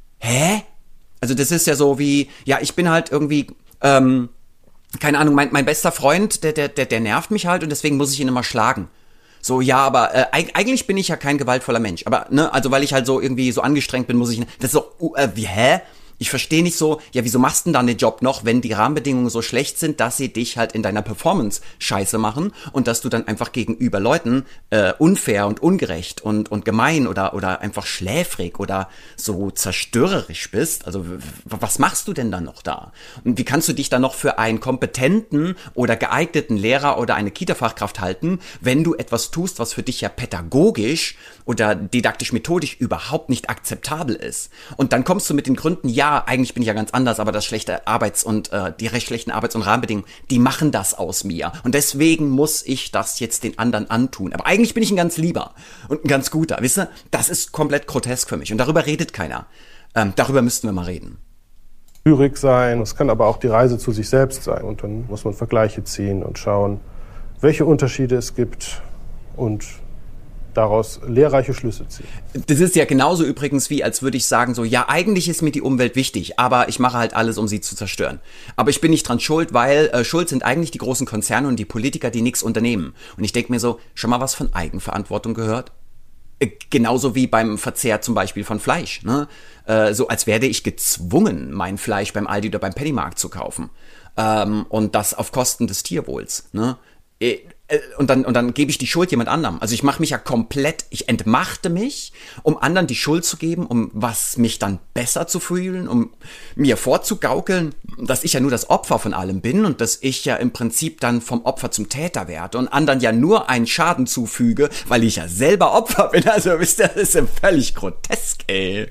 Hä? Also das ist ja so wie, ja, ich bin halt irgendwie... Ähm, keine Ahnung, mein, mein bester Freund, der, der, der, der nervt mich halt und deswegen muss ich ihn immer schlagen. So, ja, aber äh, eigentlich bin ich ja kein gewaltvoller Mensch. Aber, ne, also weil ich halt so irgendwie so angestrengt bin, muss ich, das ist so, uh, äh, wie, hä? Ich verstehe nicht so, ja, wieso machst du denn dann den Job noch, wenn die Rahmenbedingungen so schlecht sind, dass sie dich halt in deiner Performance scheiße machen und dass du dann einfach gegenüber Leuten äh, unfair und ungerecht und und gemein oder oder einfach schläfrig oder so zerstörerisch bist. Also w- was machst du denn dann noch da? Und wie kannst du dich dann noch für einen kompetenten oder geeigneten Lehrer oder eine Kita-Fachkraft halten, wenn du etwas tust, was für dich ja pädagogisch oder didaktisch-methodisch überhaupt nicht akzeptabel ist? Und dann kommst du mit den Gründen, ja, eigentlich bin ich ja ganz anders, aber das schlechte Arbeits- und äh, die recht schlechten Arbeits- und Rahmenbedingungen, die machen das aus mir. Und deswegen muss ich das jetzt den anderen antun. Aber eigentlich bin ich ein ganz lieber und ein ganz guter. Wisst ihr, das ist komplett grotesk für mich. Und darüber redet keiner. Ähm, darüber müssten wir mal reden.
Lyrik sein, es kann aber auch die Reise zu sich selbst sein. Und dann muss man Vergleiche ziehen und schauen, welche Unterschiede es gibt und daraus lehrreiche Schlüsse ziehen.
Das ist ja genauso übrigens wie, als würde ich sagen so, ja, eigentlich ist mir die Umwelt wichtig, aber ich mache halt alles, um sie zu zerstören. Aber ich bin nicht dran schuld, weil äh, schuld sind eigentlich die großen Konzerne und die Politiker, die nichts unternehmen. Und ich denke mir so, schon mal was von Eigenverantwortung gehört? Äh, genauso wie beim Verzehr zum Beispiel von Fleisch, ne? Äh, so als werde ich gezwungen, mein Fleisch beim Aldi oder beim Pennymarkt zu kaufen. Ähm, und das auf Kosten des Tierwohls, ne? Äh, Und dann, und dann gebe ich die Schuld jemand anderem. Also ich mache mich ja komplett, ich entmachte mich, um anderen die Schuld zu geben, um was mich dann besser zu fühlen, um mir vorzugaukeln, dass ich ja nur das Opfer von allem bin und dass ich ja im Prinzip dann vom Opfer zum Täter werde und anderen ja nur einen Schaden zufüge, weil ich ja selber Opfer bin. Also wisst ihr, das ist ja völlig grotesk, ey.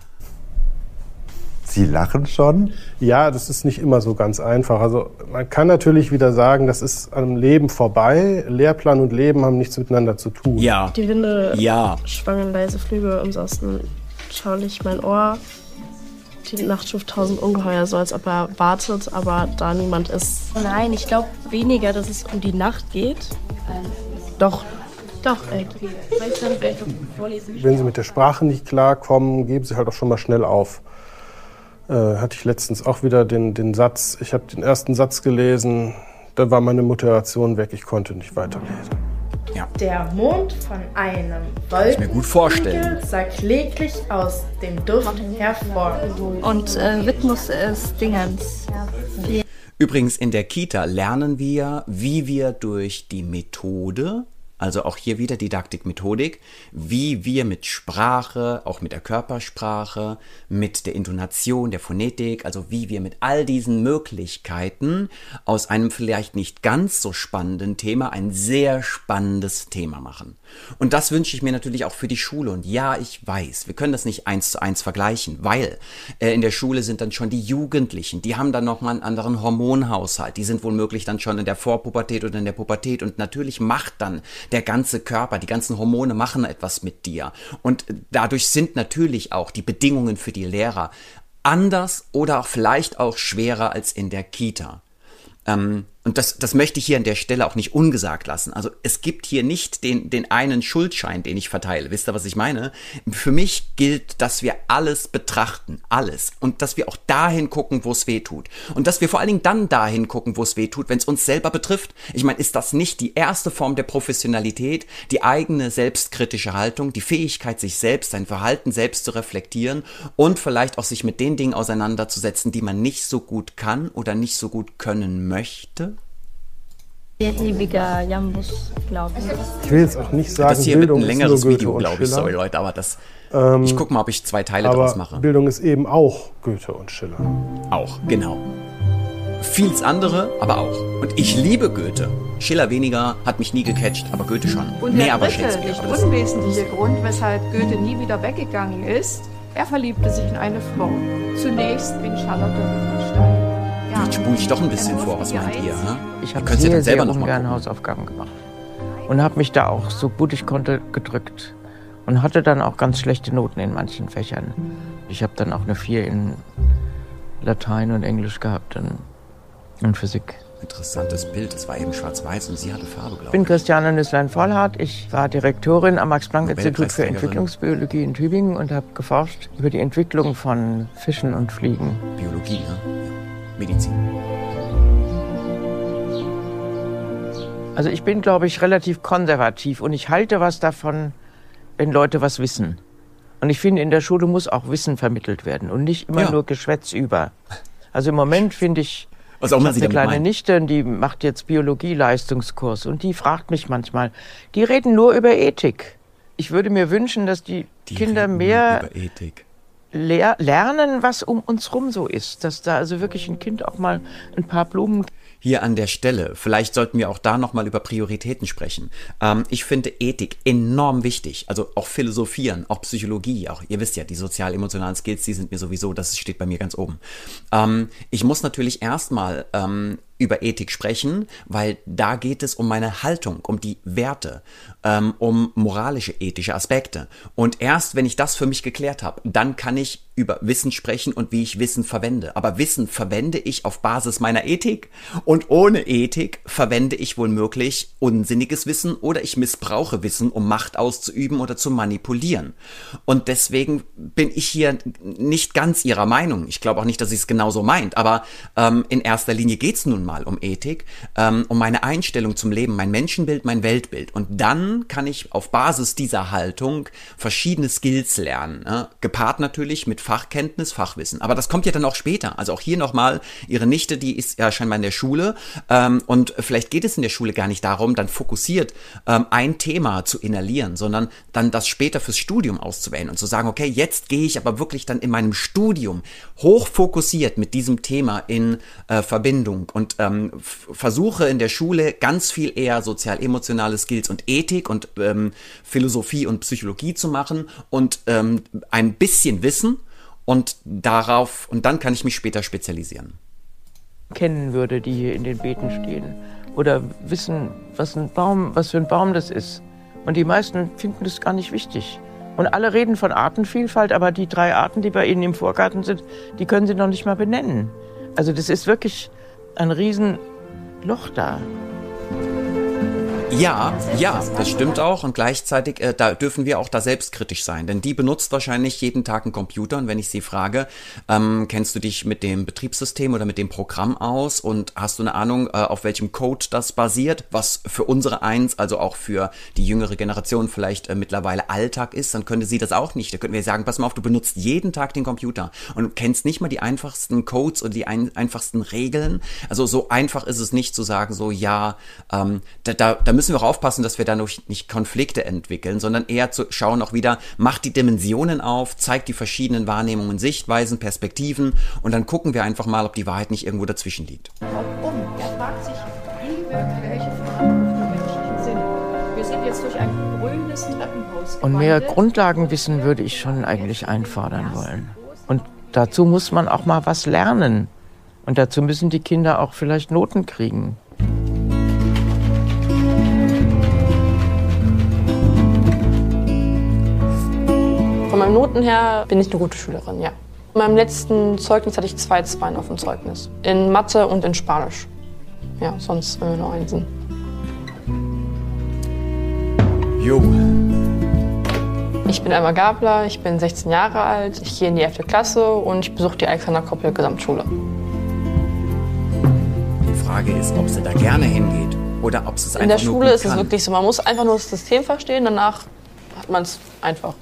Sie lachen schon? Ja, das ist nicht immer so ganz einfach. Also man kann natürlich wieder sagen, das ist am Leben vorbei. Lehrplan und Leben haben nichts miteinander zu tun.
Ja.
Die Winde
Ja.
schwangen leise Flüge umsausten schaulich mein Ohr. Die Nacht schuf tausend Ungeheuer, so als ob er wartet, aber da niemand ist. Nein, ich glaube weniger, dass es um die Nacht geht. Doch. Doch, ey. Soll ich dann vielleicht noch vorlesen?
Wenn Sie mit der Sprache nicht klarkommen, geben Sie halt auch schon mal schnell auf. Äh, hatte ich letztens auch wieder den, den Satz, ich habe den ersten Satz gelesen, da war meine Motivation weg, ich konnte nicht weiterlesen.
Ja.
Der Mond von einem
ich mir gut vorstellen.
Wolkenflügel sah kläglich aus dem Duft hervor.
Und äh, Rhythmus ist Dingens.
Übrigens in der Kita lernen wir, wie wir durch die Methode, also auch hier wieder Didaktik, Methodik, wie wir mit Sprache, auch mit der Körpersprache, mit der Intonation, der Phonetik, also wie wir mit all diesen Möglichkeiten aus einem vielleicht nicht ganz so spannenden Thema ein sehr spannendes Thema machen. Und das wünsche ich mir natürlich auch für die Schule. Und ja, ich weiß, wir können das nicht eins zu eins vergleichen, weil äh, in der Schule sind dann schon die Jugendlichen, die haben dann nochmal einen anderen Hormonhaushalt, die sind womöglich dann schon in der Vorpubertät oder in der Pubertät und natürlich macht dann der ganze Körper, die ganzen Hormone machen etwas mit dir. Und dadurch sind natürlich auch die Bedingungen für die Lehrer anders oder auch vielleicht auch schwerer als in der Kita. Ähm, und das, das möchte ich hier an der Stelle auch nicht ungesagt lassen. Also es gibt hier nicht den, den einen Schuldschein, den ich verteile. Wisst ihr, was ich meine? Für mich gilt, dass wir alles betrachten, alles. Und dass wir auch dahin gucken, wo es weh tut. Und dass wir vor allen Dingen dann dahin gucken, wo es weh tut, wenn es uns selber betrifft. Ich meine, ist das nicht die erste Form der Professionalität, die eigene selbstkritische Haltung, die Fähigkeit, sich selbst, sein Verhalten selbst zu reflektieren und vielleicht auch sich mit den Dingen auseinanderzusetzen, die man nicht so gut kann oder nicht so gut können möchte?
Liebiger Jambus, glaube ich.
Ich will jetzt auch nicht sagen,
das hier
Bildung
wird ein längeres
ist nur Goethe
Video,
und
glaube ich.
Schiller.
Sorry, Leute, aber das.
Ähm,
ich gucke mal, ob ich zwei Teile
aber
daraus mache.
Bildung ist eben auch Goethe und Schiller.
Auch, genau. Vieles andere, aber auch. Und ich liebe Goethe. Schiller weniger, hat mich nie gecatcht, aber Goethe schon.
Und
nee,
der
aber
dritte,
Shakespeare.
nicht
aber das-
unwesentliche Grund, weshalb Goethe nie wieder weggegangen ist, er verliebte sich in eine Frau. Zunächst in Charlotte Rubinstein. Ja.
Vielleicht spule ich doch ein bisschen vor, was meint ihr? Ne?
Ich
Ihr
habe
könnt's ja
sehr,
dann selber
sehr
noch mal
ungern
gucken.
Hausaufgaben gemacht. Und habe mich da auch so gut ich konnte gedrückt. Und hatte dann auch ganz schlechte Noten in manchen Fächern. Ich habe dann auch eine vier in Latein und Englisch gehabt und, und Physik.
Interessantes Bild, das war eben schwarz-weiß und sie hatte Farbe,
Ich
glaube
bin
ich.
Christiane Nüsslein-Vollhardt. Ich war Direktorin am Max-Planck-Institut für
Nobelpreisträgerin.
Entwicklungsbiologie in Tübingen und habe geforscht über die Entwicklung von Fischen und Fliegen.
Biologie, ne? Ja. Medizin.
Also ich bin, glaube ich, relativ konservativ und ich halte was davon, wenn Leute was wissen. Und ich finde, in der Schule muss auch Wissen vermittelt werden und nicht immer
Ja.
nur Geschwätz über. Also im Moment finde ich,
Was auch immer
ich
Sie
habe eine
damit
kleine
meinen.
Nichte, die macht jetzt Biologie-Leistungskurs und die fragt mich manchmal, die reden nur über Ethik. Ich würde mir wünschen, dass die, Kinder mehr
Über Ethik.
lehr lernen, was um uns rum so ist. Dass da also wirklich ein Kind auch mal ein paar Blumen
Hier an der Stelle, vielleicht sollten wir auch da nochmal über Prioritäten sprechen. Ähm, ich finde Ethik enorm wichtig, also auch Philosophieren, auch Psychologie, auch ihr wisst ja, die sozial-emotionalen Skills, die sind mir sowieso, das steht bei mir ganz oben. Ähm, ich muss natürlich erstmal ähm, über Ethik sprechen, weil da geht es um meine Haltung, um die Werte, ähm, um moralische, ethische Aspekte. Und erst, wenn ich das für mich geklärt habe, dann kann ich über Wissen sprechen und wie ich Wissen verwende. Aber Wissen verwende ich auf Basis meiner Ethik und ohne Ethik verwende ich womöglich unsinniges Wissen oder ich missbrauche Wissen, um Macht auszuüben oder zu manipulieren. Und deswegen bin ich hier nicht ganz ihrer Meinung. Ich glaube auch nicht, dass sie es genauso meint, aber ähm, in erster Linie geht es nun mal um Ethik, ähm, um meine Einstellung zum Leben, mein Menschenbild, mein Weltbild. Und dann kann ich auf Basis dieser Haltung verschiedene Skills lernen, ne? Gepaart natürlich mit Fachkenntnis, Fachwissen. Aber das kommt ja dann auch später. Also auch hier nochmal, ihre Nichte, die ist ja scheinbar in der Schule ähm, und vielleicht geht es in der Schule gar nicht darum, dann fokussiert ähm, ein Thema zu inhalieren, sondern dann das später fürs Studium auszuwählen und zu sagen, okay, jetzt gehe ich aber wirklich dann in meinem Studium hochfokussiert mit diesem Thema in äh, Verbindung und ähm, f- versuche in der Schule ganz viel eher sozial-emotionale Skills und Ethik und ähm, Philosophie und Psychologie zu machen und ähm, ein bisschen Wissen und darauf, und dann kann ich mich später spezialisieren.
kennen würde, die hier in den Beeten stehen. Oder wissen, was ein Baum, was für ein Baum das ist. Und die meisten finden das gar nicht wichtig. Und alle reden von Artenvielfalt, aber die drei Arten, die bei ihnen im Vorgarten sind, die können sie noch nicht mal benennen. Also das ist wirklich ein Riesenloch da.
Ja, ja, das stimmt auch und gleichzeitig, äh, da dürfen wir auch da selbstkritisch sein, denn die benutzt wahrscheinlich jeden Tag einen Computer und wenn ich sie frage, ähm, kennst du dich mit dem Betriebssystem oder mit dem Programm aus und hast du eine Ahnung, äh, auf welchem Code das basiert, was für unsere Eins, also auch für die jüngere Generation vielleicht äh, mittlerweile Alltag ist, dann könnte sie das auch nicht. Da könnten wir sagen, pass mal auf, du benutzt jeden Tag den Computer und kennst nicht mal die einfachsten Codes oder die ein, einfachsten Regeln. Also so einfach ist es nicht zu sagen, so ja, ähm, da, da, da müssen wir auch aufpassen, dass wir dadurch nicht Konflikte entwickeln, sondern eher zu schauen auch wieder, macht die Dimensionen auf, zeigt die verschiedenen Wahrnehmungen, Sichtweisen, Perspektiven und dann gucken wir einfach mal, ob die Wahrheit nicht irgendwo dazwischen liegt.
Um. Er fragt sich, wie welche Verantwortung menschlichen Sinn. Wir sind jetzt durch ein grünes Treppenhaus
Und mehr
gewandelt.
Grundlagenwissen würde ich schon eigentlich einfordern wollen. Und dazu muss man auch mal was lernen. Und dazu müssen die Kinder auch vielleicht Noten kriegen.
Von meinen Noten her bin ich eine gute Schülerin, ja. In meinem letzten Zeugnis hatte ich zwei Zweien auf dem Zeugnis. In Mathe und in Spanisch. Ja, sonst äh, nur Einsen.
Jo.
Ich bin Emma Gabler, ich bin sechzehn Jahre alt, ich gehe in die elfte Klasse und ich besuche die Alexander Koppel Gesamtschule.
Die Frage ist, ob sie da gerne hingeht oder ob sie es einfach
In der
nur
Schule
gut
ist es
kann.
wirklich so, man muss einfach nur das System verstehen, danach hat man es einfach.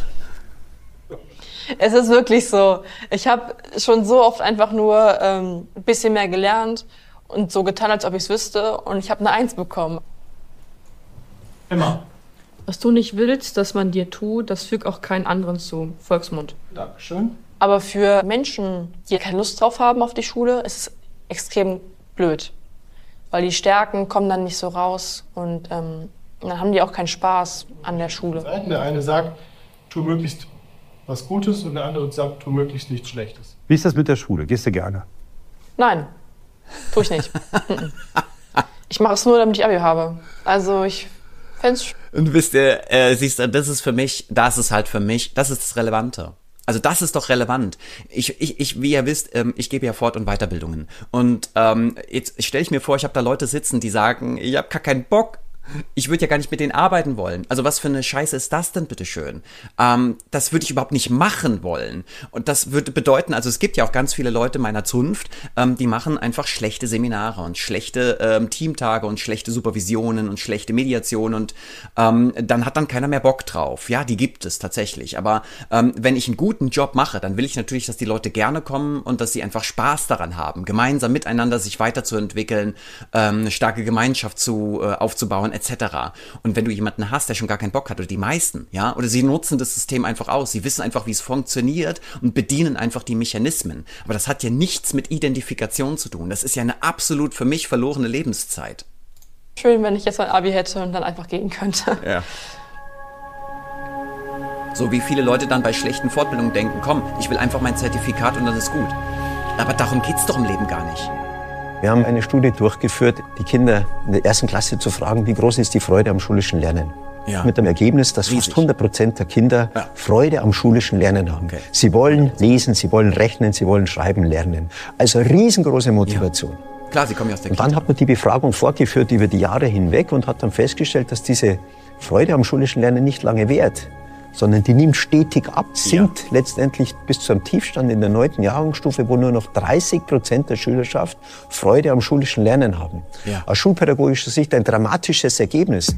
Es ist wirklich so. Ich habe schon so oft einfach nur ähm, ein bisschen mehr gelernt und so getan, als ob ich es wüsste und ich habe eine Eins bekommen.
Immer.
Was du nicht willst, dass man dir tut, das fügt auch keinen anderen zu. Volksmund.
Dankeschön.
Aber für Menschen, die keine Lust drauf haben auf die Schule, ist es extrem blöd. Weil die Stärken kommen dann nicht so raus und ähm, dann haben die auch keinen Spaß an der Schule.
Der eine sagt, tu möglichst was Gutes und der andere sagt, tu möglichst nichts Schlechtes.
Wie ist das mit der Schule? Gehst du gerne?
Nein, tue ich nicht. Ich mache es nur, damit ich Abi habe. Also ich fände es...
Und wisst ihr, äh, siehst du, das ist für mich, das ist halt für mich, das ist das Relevante. Also das ist doch relevant. Ich, ich, ich wie ihr wisst, ähm, ich gebe ja Fort- und Weiterbildungen. Und ähm, jetzt stelle ich mir vor, ich habe da Leute sitzen, die sagen, ich habe gar keinen Bock. Ich würde ja gar nicht mit denen arbeiten wollen. Also was für eine Scheiße ist das denn, bitteschön? Ähm, das würde ich überhaupt nicht machen wollen. Und das würde bedeuten, also es gibt ja auch ganz viele Leute meiner Zunft, ähm, die machen einfach schlechte Seminare und schlechte ähm, Teamtage und schlechte Supervisionen und schlechte Mediationen und ähm, dann hat dann keiner mehr Bock drauf. Ja, die gibt es tatsächlich. Aber ähm, wenn ich einen guten Job mache, dann will ich natürlich, dass die Leute gerne kommen und dass sie einfach Spaß daran haben, gemeinsam miteinander sich weiterzuentwickeln, ähm, eine starke Gemeinschaft zu äh, aufzubauen, et cetera. Und wenn du jemanden hast, der schon gar keinen Bock hat, oder die meisten, ja, oder sie nutzen das System einfach aus, sie wissen einfach, wie es funktioniert und bedienen einfach die Mechanismen. Aber das hat ja nichts mit Identifikation zu tun. Das ist ja eine absolut für mich verlorene Lebenszeit.
Schön, wenn ich jetzt mein Abi hätte und dann einfach gehen könnte.
Ja. So wie viele Leute dann bei schlechten Fortbildungen denken, komm, ich will einfach mein Zertifikat und dann ist gut. Aber darum geht's doch im Leben gar nicht.
Wir haben eine Studie durchgeführt, die Kinder in der ersten Klasse zu fragen, wie groß ist die Freude am schulischen Lernen. Ja. Mit dem Ergebnis, dass Riesig. fast hundert Prozent der Kinder ja. Freude am schulischen Lernen haben. Okay. Sie wollen lesen, sie wollen rechnen, sie wollen schreiben lernen. Also riesengroße Motivation. Ja.
Klar, sie kommen ja aus der
Und dann hat man die Befragung fortgeführt über die Jahre hinweg und hat dann festgestellt, dass diese Freude am schulischen Lernen nicht lange währt, sondern die nimmt stetig ab, sinkt ja. letztendlich bis zu einem Tiefstand in der neunten Jahrgangsstufe, wo nur noch dreißig Prozent der Schülerschaft Freude am schulischen Lernen haben. Ja. Aus schulpädagogischer Sicht ein dramatisches Ergebnis.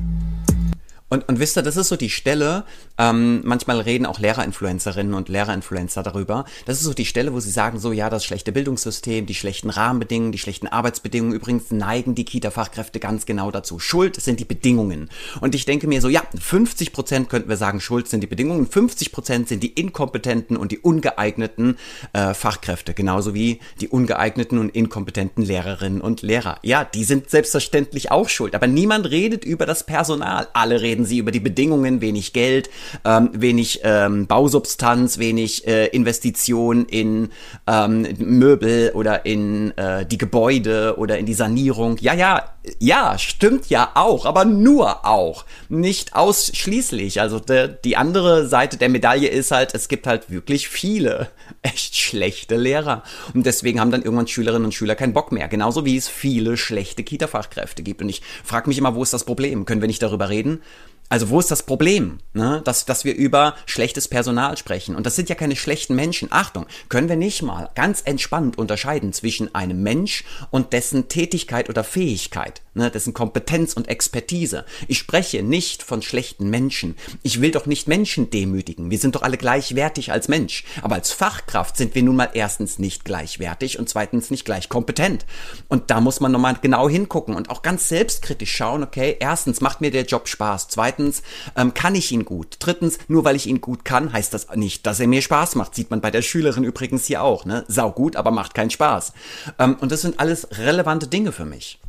Und, und wisst ihr, das ist so die Stelle, ähm, manchmal reden auch Lehrerinfluencerinnen und Lehrerinfluencer darüber, das ist so die Stelle, wo sie sagen, so ja, das schlechte Bildungssystem, die schlechten Rahmenbedingungen, die schlechten Arbeitsbedingungen, übrigens neigen die Kita-Fachkräfte ganz genau dazu. Schuld sind die Bedingungen. Und ich denke mir so, ja, fünfzig Prozent könnten wir sagen, Schuld sind die Bedingungen, fünfzig Prozent sind die inkompetenten und die ungeeigneten äh, Fachkräfte, genauso wie die ungeeigneten und inkompetenten Lehrerinnen und Lehrer. Ja, die sind selbstverständlich auch schuld, aber niemand redet über das Personal. Alle reden sie über die Bedingungen, wenig Geld, ähm, wenig ähm, Bausubstanz, wenig äh, Investition in ähm, Möbel oder in äh, die Gebäude oder in die Sanierung. Ja, ja, ja, stimmt ja auch, aber nur auch, nicht ausschließlich. Also de, die andere Seite der Medaille ist halt, es gibt halt wirklich viele echt schlechte Lehrer und deswegen haben dann irgendwann Schülerinnen und Schüler keinen Bock mehr. Genauso wie es viele schlechte Kita-Fachkräfte gibt. Und ich frage mich immer, wo ist das Problem? Können wir nicht darüber reden? Also wo ist das Problem, ne? dass, dass wir über schlechtes Personal sprechen? Und das sind ja keine schlechten Menschen. Achtung, können wir nicht mal ganz entspannt unterscheiden zwischen einem Mensch und dessen Tätigkeit oder Fähigkeit, ne? Dessen Kompetenz und Expertise. Ich spreche nicht von schlechten Menschen. Ich will doch nicht Menschen demütigen. Wir sind doch alle gleichwertig als Mensch. Aber als Fachkraft sind wir nun mal erstens nicht gleichwertig und zweitens nicht gleich kompetent. Und da muss man nochmal genau hingucken und auch ganz selbstkritisch schauen, okay, erstens macht mir der Job Spaß, zweitens ähm, kann ich ihn gut. Drittens, nur weil ich ihn gut kann, heißt das nicht, dass er mir Spaß macht. Sieht man bei der Schülerin übrigens hier auch. Ne? Sau gut, aber macht keinen Spaß. Ähm, und das sind alles relevante Dinge für mich.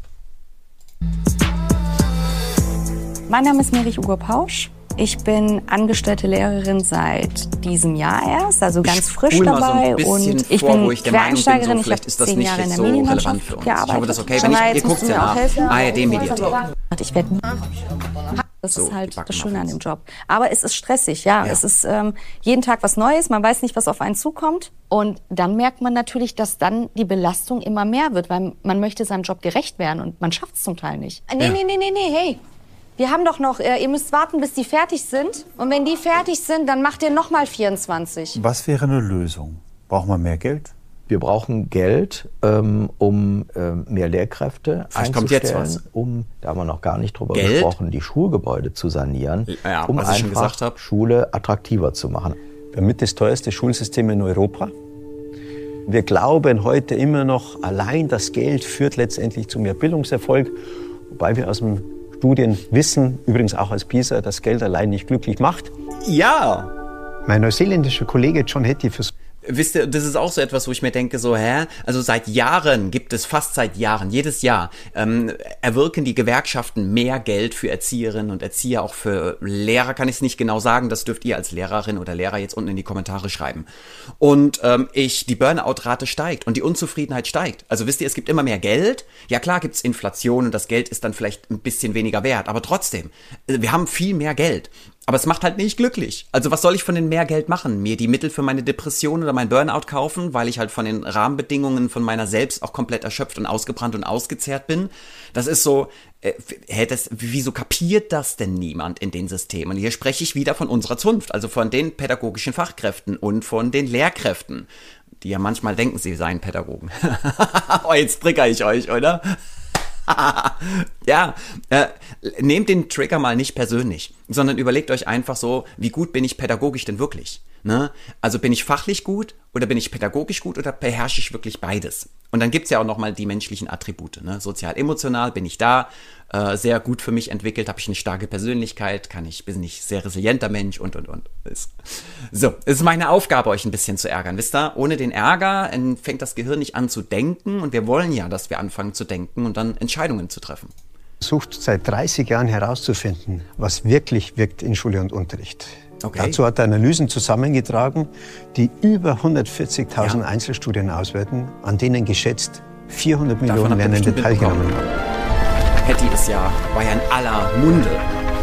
Mein Name ist Merich Ugo Pausch. Ich bin angestellte Lehrerin seit diesem Jahr erst, also ganz frisch
Spul
dabei.
So und ich
vor,
bin Quereinsteigerin. So, vielleicht ist das nicht jetzt so relevant für uns. Ich hoffe, das ist okay. Wenn ich, ihr guckt ja nach. A R D-Mediathek.
Ich werde Das so, ist halt das Schöne an dem Job. Aber es ist stressig, ja. ja. Es ist ähm, jeden Tag was Neues. Man weiß nicht, was auf einen zukommt. Und dann merkt man natürlich, dass dann die Belastung immer mehr wird, weil man möchte seinem Job gerecht werden und man schafft es zum Teil nicht. Nee, ja. nee, nee, nee, nee, hey. Wir haben doch noch, äh, ihr müsst warten, bis die fertig sind. Und wenn die fertig sind, dann macht ihr noch mal vierundzwanzig.
Was wäre eine Lösung? Braucht man mehr Geld?
Wir brauchen Geld, ähm, um ähm, mehr Lehrkräfte
Vielleicht
einzustellen,
kommt jetzt was.
um, da haben wir noch gar nicht drüber
Geld?
gesprochen, die Schulgebäude zu sanieren,
ja,
um
was ich schon gesagt
einfach
hab.
Schule attraktiver zu machen.
Wir haben mit das teuerste Schulsystem in Europa. Wir glauben heute immer noch, allein das Geld führt letztendlich zu mehr Bildungserfolg, wobei wir aus dem Studien wissen, übrigens auch aus PISA, dass Geld allein nicht glücklich macht.
Ja!
Mein neuseeländischer Kollege John Hattie fürs
Wisst ihr, das ist auch so etwas, wo ich mir denke, so, hä? Also seit Jahren gibt es, fast seit Jahren, jedes Jahr, ähm, erwirken die Gewerkschaften mehr Geld für Erzieherinnen und Erzieher, auch für Lehrer kann ich es nicht genau sagen, das dürft ihr als Lehrerin oder Lehrer jetzt unten in die Kommentare schreiben. Und ähm, ich, die Burnout-Rate steigt und die Unzufriedenheit steigt. Also wisst ihr, es gibt immer mehr Geld. Ja klar gibt's Inflation und das Geld ist dann vielleicht ein bisschen weniger wert, aber trotzdem, wir haben viel mehr Geld. Aber es macht halt nicht glücklich. Also was soll ich von dem mehr Geld machen? Mir die Mittel für meine Depression oder mein Burnout kaufen, weil ich halt von den Rahmenbedingungen von meiner selbst auch komplett erschöpft und ausgebrannt und ausgezehrt bin? Das ist so, äh, hä, das, wieso kapiert das denn niemand in den Systemen? Hier spreche ich wieder von unserer Zunft, also von den pädagogischen Fachkräften und von den Lehrkräften, die ja manchmal denken, sie seien Pädagogen. Oh, jetzt trigger ich euch, oder? Ja, äh, nehmt den Trigger mal nicht persönlich, sondern überlegt euch einfach so, wie gut bin ich pädagogisch denn wirklich? Ne? Also bin ich fachlich gut oder bin ich pädagogisch gut oder beherrsche ich wirklich beides? Und dann gibt's ja auch nochmal die menschlichen Attribute. Ne? Sozial-emotional bin ich da, äh, sehr gut für mich entwickelt, habe ich eine starke Persönlichkeit, kann ich, bin ich sehr resilienter Mensch und, und, und. So, es ist meine Aufgabe, euch ein bisschen zu ärgern. Wisst ihr, ohne den Ärger fängt das Gehirn nicht an zu denken und wir wollen ja, dass wir anfangen zu denken und dann Entscheidungen zu treffen.
Versucht seit dreißig Jahren herauszufinden, was wirklich wirkt in Schule und Unterricht. Okay. Dazu hat er Analysen zusammengetragen, die über hundertvierzigtausend ja. Einzelstudien auswerten, an denen geschätzt vierhundert Millionen Lernende teilgenommen haben.
Hattie ist ja, war ja in aller Munde.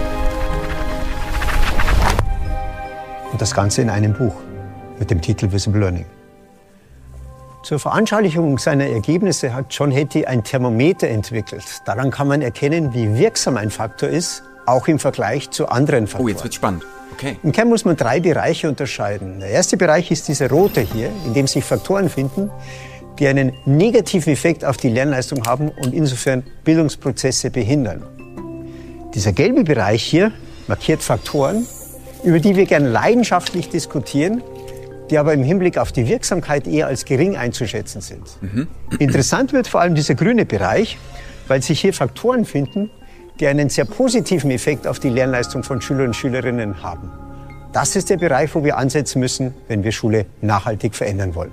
Und das Ganze in einem Buch mit dem Titel Visible Learning. Zur Veranschaulichung seiner Ergebnisse hat John Hattie ein Thermometer entwickelt. Daran kann man erkennen, wie wirksam ein Faktor ist, auch im Vergleich zu anderen Faktoren.
Oh, jetzt wird's spannend. Okay.
Im Kern muss man drei Bereiche unterscheiden. Der erste Bereich ist dieser rote hier, in dem sich Faktoren finden, die einen negativen Effekt auf die Lernleistung haben und insofern Bildungsprozesse behindern. Dieser gelbe Bereich hier markiert Faktoren, über die wir gern leidenschaftlich diskutieren, die aber im Hinblick auf die Wirksamkeit eher als gering einzuschätzen sind. Mhm. Interessant wird vor allem dieser grüne Bereich, weil sich hier Faktoren finden, die einen sehr positiven Effekt auf die Lernleistung von Schülern und Schülerinnen haben. Das ist der Bereich, wo wir ansetzen müssen, wenn wir Schule nachhaltig verändern wollen.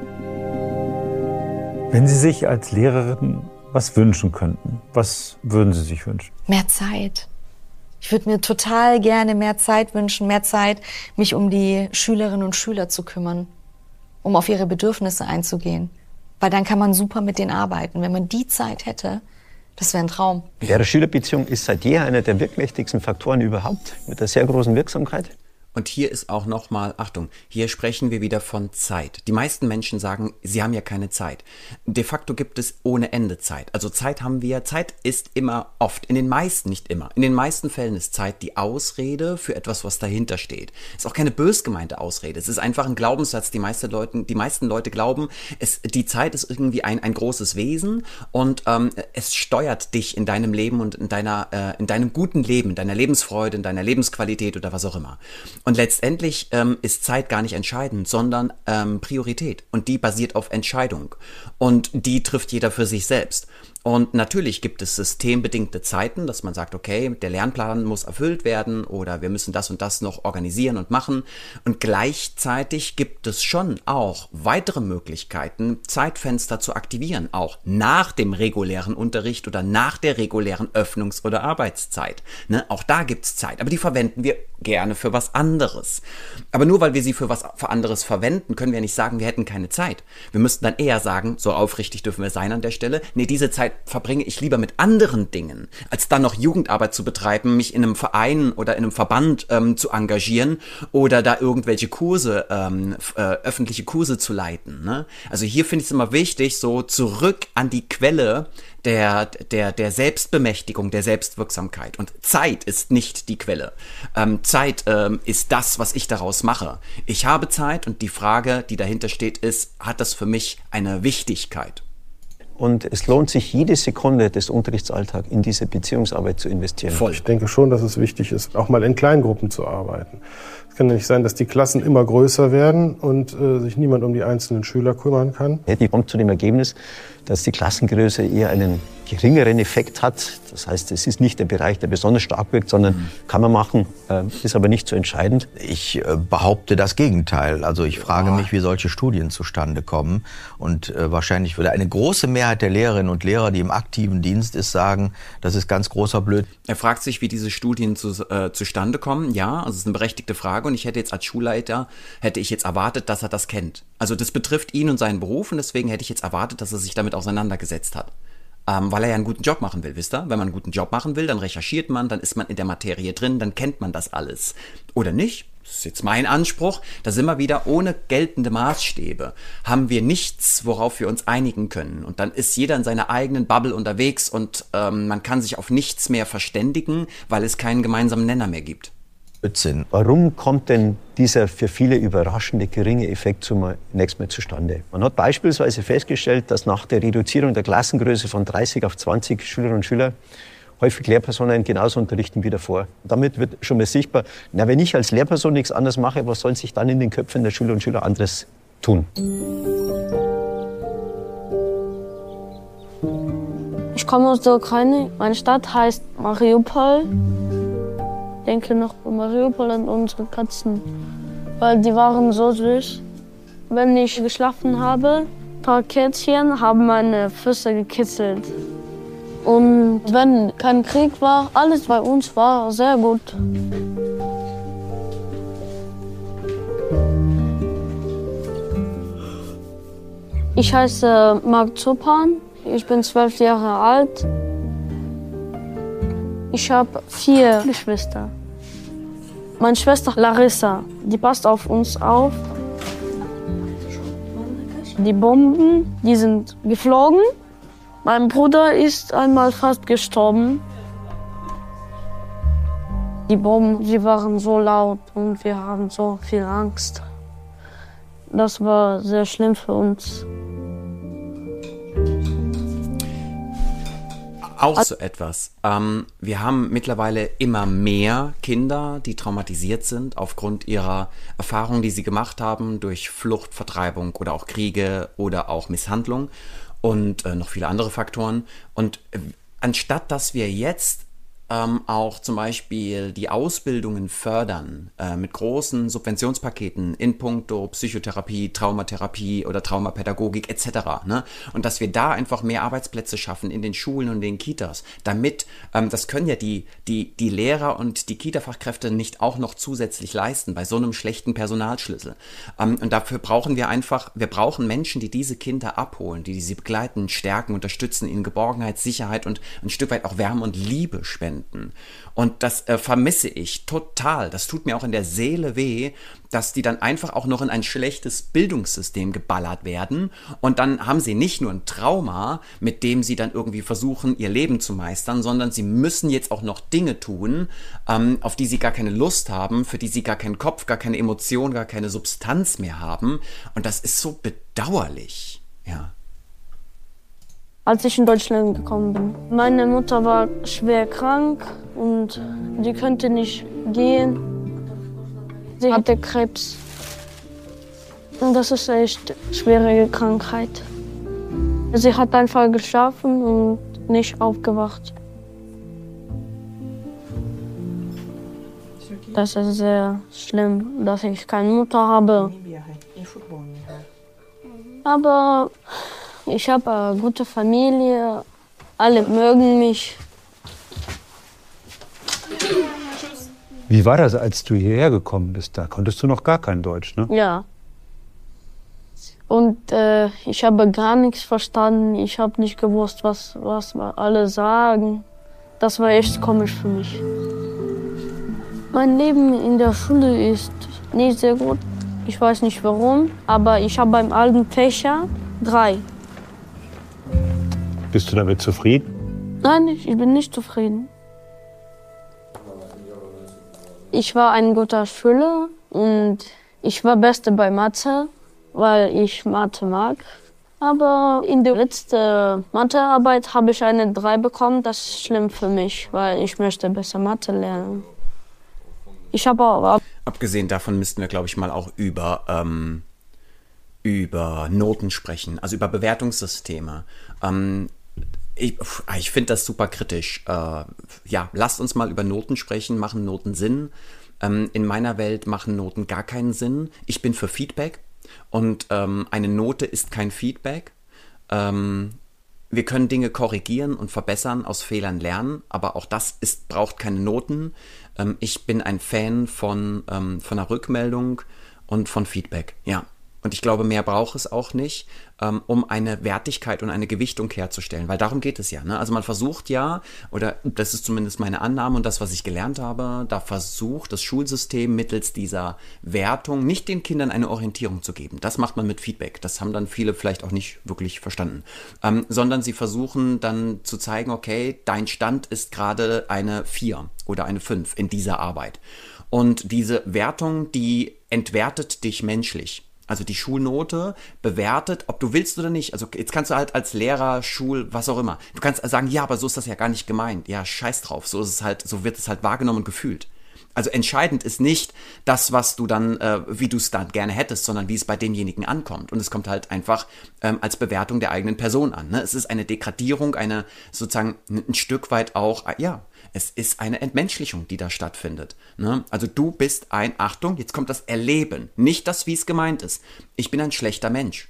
Wenn Sie sich als Lehrerin was wünschen könnten, was würden Sie sich wünschen?
Mehr Zeit. Ich würde mir total gerne mehr Zeit wünschen, mehr Zeit, mich um die Schülerinnen und Schüler zu kümmern, um auf ihre Bedürfnisse einzugehen. Weil dann kann man super mit denen arbeiten. Wenn man die Zeit hätte, das wäre ein Traum.
Lehrer-Schüler-Beziehung ist seit jeher einer der wirkmächtigsten Faktoren überhaupt, mit einer sehr großen Wirksamkeit.
Und hier ist auch nochmal, Achtung, hier sprechen wir wieder von Zeit. Die meisten Menschen sagen, sie haben ja keine Zeit. De facto gibt es ohne Ende Zeit. Also Zeit haben wir, Zeit ist immer oft, in den meisten, nicht immer, in den meisten Fällen ist Zeit die Ausrede für etwas, was dahinter steht. Ist auch keine bös gemeinte Ausrede. Es ist einfach ein Glaubenssatz, die meisten Leute, die meisten Leute glauben, es, die Zeit ist irgendwie ein, ein großes Wesen und ähm, es steuert dich in deinem Leben und in deiner, äh, in deinem guten Leben, in deiner Lebensfreude, in deiner Lebensqualität oder was auch immer. Und letztendlich ähm, ist Zeit gar nicht entscheidend, sondern ähm, Priorität. Und die basiert auf Entscheidung. Und die trifft jeder für sich selbst. Und natürlich gibt es systembedingte Zeiten, dass man sagt, okay, der Lernplan muss erfüllt werden oder wir müssen das und das noch organisieren und machen. Und gleichzeitig gibt es schon auch weitere Möglichkeiten, Zeitfenster zu aktivieren, auch nach dem regulären Unterricht oder nach der regulären Öffnungs- oder Arbeitszeit. Ne? Auch da gibt's Zeit, aber die verwenden wir gerne für was anderes. Aber nur weil wir sie für was für anderes verwenden, können wir nicht sagen, wir hätten keine Zeit. Wir müssten dann eher sagen, so aufrichtig dürfen wir sein an der Stelle, nee, diese Zeit verbringe ich lieber mit anderen Dingen, als dann noch Jugendarbeit zu betreiben, mich in einem Verein oder in einem Verband ähm, zu engagieren oder da irgendwelche Kurse, ähm, äh, öffentliche Kurse zu leiten. Ne? Also hier finde ich es immer wichtig, so zurück an die Quelle der, der, der Selbstbemächtigung, der Selbstwirksamkeit. Und Zeit ist nicht die Quelle. Ähm, Zeit ähm, ist das, was ich daraus mache. Ich habe Zeit und die Frage, die dahinter steht, ist, hat das für mich eine Wichtigkeit?
Und es lohnt sich, jede Sekunde des Unterrichtsalltags in diese Beziehungsarbeit zu investieren.
Voll. Ich denke schon, dass es wichtig ist, auch mal in Kleingruppen zu arbeiten. Es kann ja nicht sein, dass die Klassen immer größer werden und äh, sich niemand um die einzelnen Schüler kümmern kann.
Die kommt zu dem Ergebnis, dass die Klassengröße eher einen geringeren Effekt hat. Das heißt, es ist nicht der Bereich, der besonders stark wirkt, sondern mhm. kann man machen, äh, ist aber nicht so entscheidend.
Ich äh, behaupte das Gegenteil. Also ich frage ja. mich, wie solche Studien zustande kommen. Und äh, wahrscheinlich würde eine große Mehrheit der Lehrerinnen und Lehrer, die im aktiven Dienst ist, sagen, das ist ganz großer Blöd.
Er fragt sich, wie diese Studien zu, äh, zustande kommen. Ja, also es ist eine berechtigte Frage. Und ich hätte jetzt als Schulleiter, hätte ich jetzt erwartet, dass er das kennt. Also das betrifft ihn und seinen Beruf und deswegen hätte ich jetzt erwartet, dass er sich damit auseinandergesetzt hat. Ähm, weil er ja einen guten Job machen will, wisst ihr? Wenn man einen guten Job machen will, dann recherchiert man, dann ist man in der Materie drin, dann kennt man das alles. Oder nicht? Das ist jetzt mein Anspruch. Da sind wir wieder ohne geltende Maßstäbe. Haben wir nichts, worauf wir uns einigen können. Und dann ist jeder in seiner eigenen Bubble unterwegs und ähm, man kann sich auf nichts mehr verständigen, weil es keinen gemeinsamen Nenner mehr gibt.
Warum kommt denn dieser für viele überraschende geringe Effekt zunächst mal zustande? Man hat beispielsweise festgestellt, dass nach der Reduzierung der Klassengröße von dreißig auf zwanzig Schülerinnen und Schüler häufig Lehrpersonen genauso unterrichten wie davor. Damit wird schon mal sichtbar, na, wenn ich als Lehrperson nichts anderes mache, was soll sich dann in den Köpfen der Schüler und Schüler anderes tun?
Ich komme aus der Ukraine. Meine Stadt heißt Mariupol. Ich denke noch an Mariupol und unsere Katzen, weil die waren so süß. Wenn ich geschlafen habe, ein paar Kätzchen haben meine Füße gekitzelt. Und wenn kein Krieg war, alles bei uns war sehr gut. Ich heiße Marc Zupan, ich bin zwölf Jahre alt. Ich habe vier Geschwister. Meine Schwester Larissa, die passt auf uns auf. Die Bomben, die sind geflogen. Mein Bruder ist einmal fast gestorben. Die Bomben, sie waren so laut und wir haben so viel Angst. Das war sehr schlimm für uns.
Auch so etwas. Ähm, wir haben mittlerweile immer mehr Kinder, die traumatisiert sind aufgrund ihrer Erfahrungen, die sie gemacht haben durch Flucht, Vertreibung oder auch Kriege oder auch Misshandlung und äh, noch viele andere Faktoren. Und äh, anstatt dass wir jetzt ähm, auch zum Beispiel die Ausbildungen fördern äh, mit großen Subventionspaketen in puncto Psychotherapie, Traumatherapie oder Traumapädagogik et cetera. Ne? Und dass wir da einfach mehr Arbeitsplätze schaffen in den Schulen und den Kitas, damit, ähm, das können ja die, die, die Lehrer und die Kita-Fachkräfte nicht auch noch zusätzlich leisten bei so einem schlechten Personalschlüssel. Ähm, und dafür brauchen wir einfach, wir brauchen Menschen, die diese Kinder abholen, die sie begleiten, stärken, unterstützen, ihnen Geborgenheit, Sicherheit und ein Stück weit auch Wärme und Liebe spenden. Und das äh, vermisse ich total. Das tut mir auch in der Seele weh, dass die dann einfach auch noch in ein schlechtes Bildungssystem geballert werden. Und dann haben sie nicht nur ein Trauma, mit dem sie dann irgendwie versuchen, ihr Leben zu meistern, sondern sie müssen jetzt auch noch Dinge tun, ähm, auf die sie gar keine Lust haben, für die sie gar keinen Kopf, gar keine Emotion, gar keine Substanz mehr haben. Und das ist so bedauerlich, ja.
Als ich in Deutschland gekommen bin. Meine Mutter war schwer krank und sie konnte nicht gehen. Sie hatte Krebs. Und das ist echt eine schwierige Krankheit. Sie hat einfach geschlafen und nicht aufgewacht. Das ist sehr schlimm, dass ich keine Mutter habe. Aber ich habe eine gute Familie, alle mögen mich.
Wie war das, als du hierher gekommen bist? Da konntest du noch gar kein Deutsch, ne?
Ja. Und äh, ich habe gar nichts verstanden. Ich habe nicht gewusst, was, was alle sagen. Das war echt komisch für mich. Mein Leben in der Schule ist nicht sehr gut. Ich weiß nicht warum, aber ich habe beim alten Fächer drei.
Bist du damit zufrieden?
Nein, ich bin nicht zufrieden. Ich war ein guter Schüler und ich war Beste bei Mathe, weil ich Mathe mag. Aber in der letzten Mathearbeit habe ich eine drei bekommen. Das ist schlimm für mich, weil ich möchte besser Mathe lernen. Ich habe aber...
Abgesehen davon müssten wir, glaube ich, mal auch über, ähm, über Noten sprechen, also über Bewertungssysteme. Ähm, ich ich finde das super kritisch. Äh, ja, lasst uns mal über Noten sprechen. Machen Noten Sinn? Ähm, in meiner Welt machen Noten gar keinen Sinn. Ich bin für Feedback und ähm, eine Note ist kein Feedback. Ähm, wir können Dinge korrigieren und verbessern, aus Fehlern lernen, aber auch das ist, braucht keine Noten. Ähm, ich bin ein Fan von, ähm, von einer Rückmeldung und von Feedback, ja. Und ich glaube, mehr braucht es auch nicht, ähm, um eine Wertigkeit und eine Gewichtung herzustellen, weil darum geht es ja, ne? Also man versucht ja, oder das ist zumindest meine Annahme und das, was ich gelernt habe, da versucht das Schulsystem mittels dieser Wertung nicht den Kindern eine Orientierung zu geben. Das macht man mit Feedback. Das haben dann viele vielleicht auch nicht wirklich verstanden. Ähm, sondern sie versuchen dann zu zeigen, okay, dein Stand ist gerade eine vier oder eine fünf in dieser Arbeit. Und diese Wertung, die entwertet dich menschlich. Also die Schulnote bewertet, ob du willst oder nicht. Also jetzt kannst du halt als Lehrer, Schul, was auch immer. Du kannst sagen, ja, aber so ist das ja gar nicht gemeint. Ja, scheiß drauf. So ist es halt, so wird es halt wahrgenommen und gefühlt. Also entscheidend ist nicht das, was du dann, äh, wie du es dann gerne hättest, sondern wie es bei demjenigen ankommt. Und es kommt halt einfach ähm, als Bewertung der eigenen Person an. Ne? Es ist eine Degradierung, eine sozusagen ein Stück weit auch, äh, ja, es ist eine Entmenschlichung, die da stattfindet. Ne? Also du bist ein, Achtung, jetzt kommt das Erleben, nicht das, wie es gemeint ist. Ich bin ein schlechter Mensch.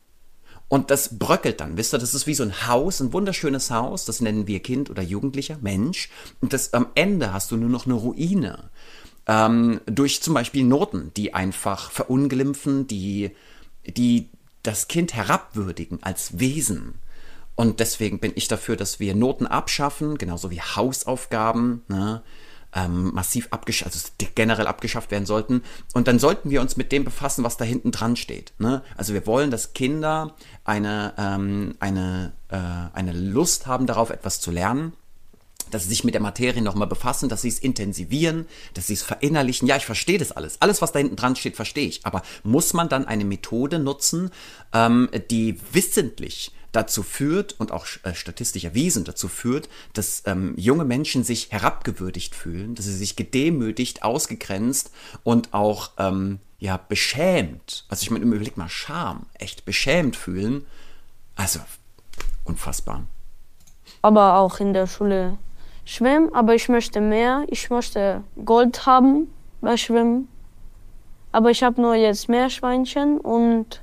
Und das bröckelt dann, wisst ihr, das ist wie so ein Haus, ein wunderschönes Haus, das nennen wir Kind oder Jugendlicher, Mensch. Und das, am Ende hast du nur noch eine Ruine. Ähm, durch zum Beispiel Noten, die einfach verunglimpfen, die, die das Kind herabwürdigen als Wesen. Und deswegen bin ich dafür, dass wir Noten abschaffen, genauso wie Hausaufgaben, ne, ähm, massiv abgeschafft, also generell abgeschafft werden sollten. Und dann sollten wir uns mit dem befassen, was da hinten dran steht. Ne? Also wir wollen, dass Kinder eine, ähm, eine, äh, eine Lust haben darauf, etwas zu lernen, dass sie sich mit der Materie nochmal befassen, dass sie es intensivieren, dass sie es verinnerlichen. Ja, ich verstehe das alles. Alles, was da hinten dran steht, verstehe ich. Aber muss man dann eine Methode nutzen, ähm, die wissentlich dazu führt und auch äh, statistisch erwiesen dazu führt, dass ähm, junge Menschen sich herabgewürdigt fühlen, dass sie sich gedemütigt, ausgegrenzt und auch ähm, ja, beschämt, also ich meine, überleg mal, Scham, echt beschämt fühlen. Also, unfassbar.
Aber auch in der Schule schwimmen, aber ich möchte mehr. Ich möchte Gold haben bei Schwimmen. Aber ich habe nur jetzt Meerschweinchen und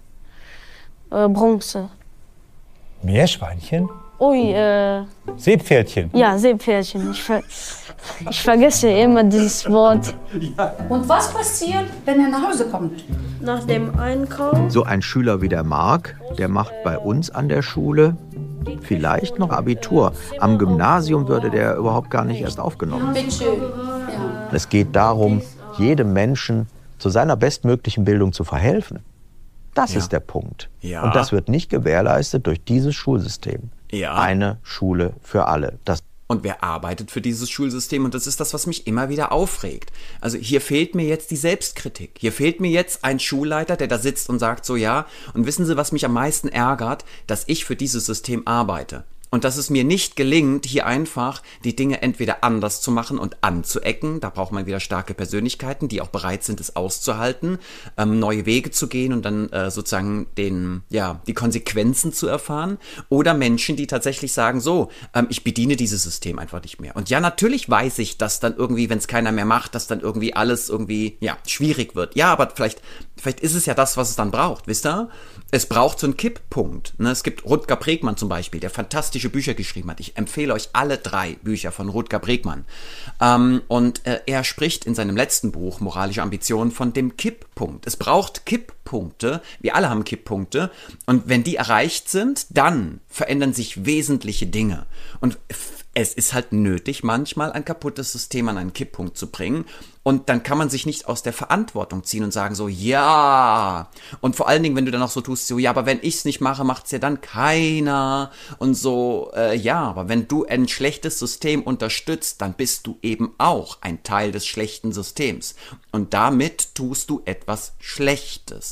äh, Bronze.
Meerschweinchen?
Ui, äh...
Seepferdchen?
Ja, Seepferdchen. Ich, ver ich vergesse immer dieses Wort.
Und was passiert, wenn er nach Hause kommt?
Nach dem Einkauf?
So ein Schüler wie der Marc, der macht bei uns an der Schule vielleicht noch Abitur. Am Gymnasium würde der überhaupt gar nicht erst aufgenommen.
Bitte schön. Ja.
Es geht darum, jedem Menschen zu seiner bestmöglichen Bildung zu verhelfen. Das
ja.
ist der Punkt.
Ja.
Und das wird nicht gewährleistet durch dieses Schulsystem.
Ja.
Eine Schule für alle. Das
Und wer arbeitet für dieses Schulsystem? Und das ist das, was mich immer wieder aufregt. Also hier fehlt mir jetzt die Selbstkritik. Hier fehlt mir jetzt ein Schulleiter, der da sitzt und sagt so, ja, und wissen Sie, was mich am meisten ärgert? Dass ich für dieses System arbeite. Und dass es mir nicht gelingt, hier einfach die Dinge entweder anders zu machen und anzuecken. Da braucht man wieder starke Persönlichkeiten, die auch bereit sind, es auszuhalten, ähm, neue Wege zu gehen und dann äh, sozusagen den, ja, die Konsequenzen zu erfahren. Oder Menschen, die tatsächlich sagen, so, ähm, ich bediene dieses System einfach nicht mehr. Und ja, natürlich weiß ich, dass dann irgendwie, wenn es keiner mehr macht, dass dann irgendwie alles irgendwie, ja, schwierig wird. Ja, aber vielleicht, vielleicht ist es ja das, was es dann braucht, wisst ihr? Es braucht so einen Kipppunkt. Ne? Es gibt Rutger Bregmann zum Beispiel, der fantastische Bücher geschrieben hat. Ich empfehle euch alle drei Bücher von Rutger Bregmann. Ähm, und äh, er spricht in seinem letzten Buch, Moralische Ambitionen, von dem Kipppunkt. Es braucht Kipppunkte. Wir alle haben Kipppunkte. Und wenn die erreicht sind, dann verändern sich wesentliche Dinge. Und es ist halt nötig, manchmal ein kaputtes System an einen Kipppunkt zu bringen. Und dann kann man sich nicht aus der Verantwortung ziehen und sagen so, ja. Und vor allen Dingen, wenn du dann noch so tust, so, ja, aber wenn ich's nicht mache, macht's ja dann keiner. Und so, äh, ja, aber wenn du ein schlechtes System unterstützt, dann bist du eben auch ein Teil des schlechten Systems. Und damit tust du etwas Schlechtes.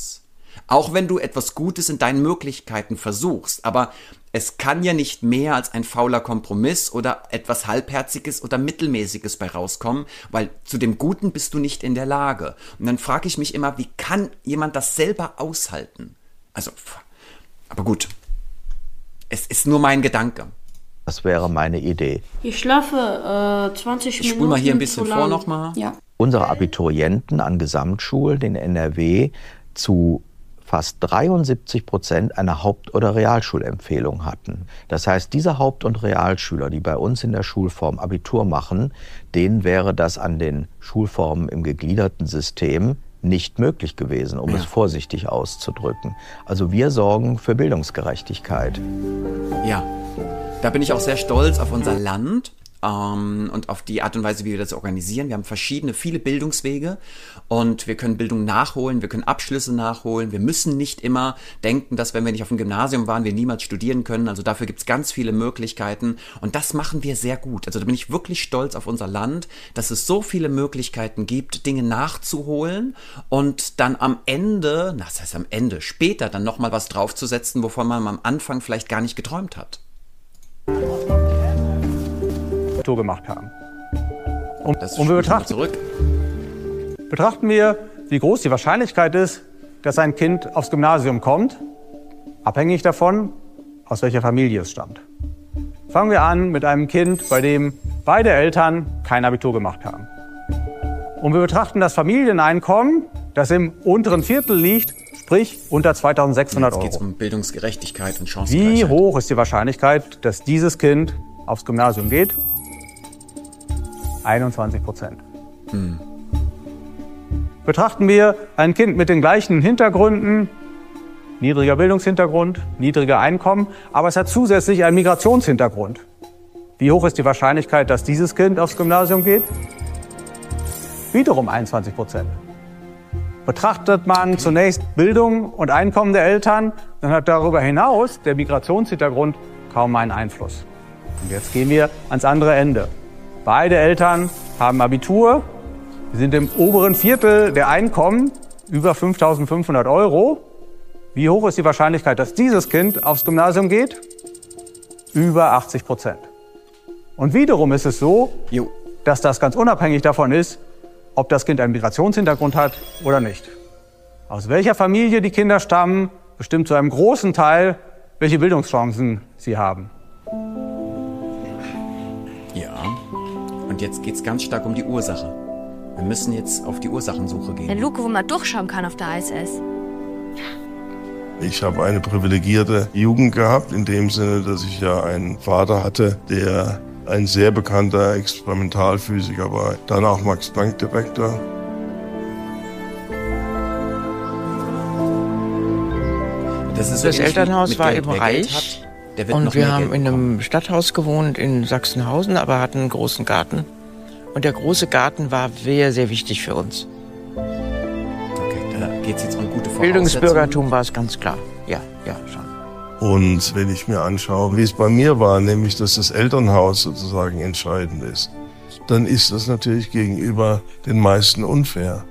Auch wenn du etwas Gutes in deinen Möglichkeiten versuchst. Aber es kann ja nicht mehr als ein fauler Kompromiss oder etwas Halbherziges oder Mittelmäßiges bei rauskommen, weil zu dem Guten bist du nicht in der Lage. Und dann frage ich mich immer, wie kann jemand das selber aushalten? Also, aber gut. Es ist nur mein Gedanke.
Das wäre meine Idee.
Ich schlafe äh, zwanzig Minuten.
Ich spule mal hier ein bisschen vor nochmal.
Ja.
Unsere Abiturienten an Gesamtschulen in N R W zu fast dreiundsiebzig Prozent eine Haupt- oder Realschulempfehlung hatten. Das heißt, diese Haupt- und Realschüler, die bei uns in der Schulform Abitur machen, denen wäre das an den Schulformen im gegliederten System nicht möglich gewesen, um ja. es vorsichtig auszudrücken. Also wir sorgen für Bildungsgerechtigkeit.
Ja, da bin ich auch sehr stolz auf unser Land. Ähm, und auf die Art und Weise, wie wir das organisieren. Wir haben verschiedene, viele Bildungswege und wir können Bildung nachholen, wir können Abschlüsse nachholen. Wir müssen nicht immer denken, dass wenn wir nicht auf dem Gymnasium waren, wir niemals studieren können. Also dafür gibt es ganz viele Möglichkeiten und das machen wir sehr gut. Also da bin ich wirklich stolz auf unser Land, dass es so viele Möglichkeiten gibt, Dinge nachzuholen und dann am Ende, na, das heißt am Ende, später dann nochmal was draufzusetzen, wovon man am Anfang vielleicht gar nicht geträumt hat.
gemacht haben. Und,
das
und wir betrachten,
zurück.
betrachten wir, wie groß die Wahrscheinlichkeit ist, dass ein Kind aufs Gymnasium kommt, abhängig davon, aus welcher Familie es stammt. Fangen wir an mit einem Kind, bei dem beide Eltern kein Abitur gemacht haben. Und wir betrachten das Familieneinkommen, das im unteren Viertel liegt, sprich unter zweitausendsechshundert Euro.
Jetzt geht es um Bildungsgerechtigkeit und Chancengleichheit.
Wie hoch ist die Wahrscheinlichkeit, dass dieses Kind aufs Gymnasium geht? einundzwanzig Prozent. Hm. Betrachten wir ein Kind mit den gleichen Hintergründen, niedriger Bildungshintergrund, niedriger Einkommen, aber es hat zusätzlich einen Migrationshintergrund. Wie hoch ist die Wahrscheinlichkeit, dass dieses Kind aufs Gymnasium geht? Wiederum einundzwanzig Prozent. Betrachtet man zunächst Bildung und Einkommen der Eltern, dann hat darüber hinaus der Migrationshintergrund kaum einen Einfluss. Und jetzt gehen wir ans andere Ende. Beide Eltern haben Abitur, sie sind im oberen Viertel der Einkommen, über fünftausendfünfhundert Euro. Wie hoch ist die Wahrscheinlichkeit, dass dieses Kind aufs Gymnasium geht? Über achtzig Prozent. Und wiederum ist es so, dass das ganz unabhängig davon ist, ob das Kind einen Migrationshintergrund hat oder nicht. Aus welcher Familie die Kinder stammen, bestimmt zu einem großen Teil, welche Bildungschancen sie haben.
Ja, und jetzt geht es ganz stark um die Ursache. Wir müssen jetzt auf die Ursachensuche gehen.
Eine Luke, wo man durchschauen kann auf der I S S.
Ich habe eine privilegierte Jugend gehabt, in dem Sinne, dass ich ja einen Vater hatte, der ein sehr bekannter Experimentalphysiker war, dann auch Max-Planck-Direktor.
Das, ist
das
so
Elternhaus war
Geld,
eben reich.
Hat,
und wir haben in einem Stadthaus gewohnt in Sachsenhausen, aber hatten einen großen Garten. Und der große Garten war sehr, sehr wichtig für uns.
Okay, da geht es jetzt um gute Voraussetzungen.
Bildungsbürgertum war es ganz klar. Ja, ja, schon.
Und wenn ich mir anschaue, wie es bei mir war, nämlich dass das Elternhaus sozusagen entscheidend ist, dann ist das natürlich gegenüber den meisten unfair.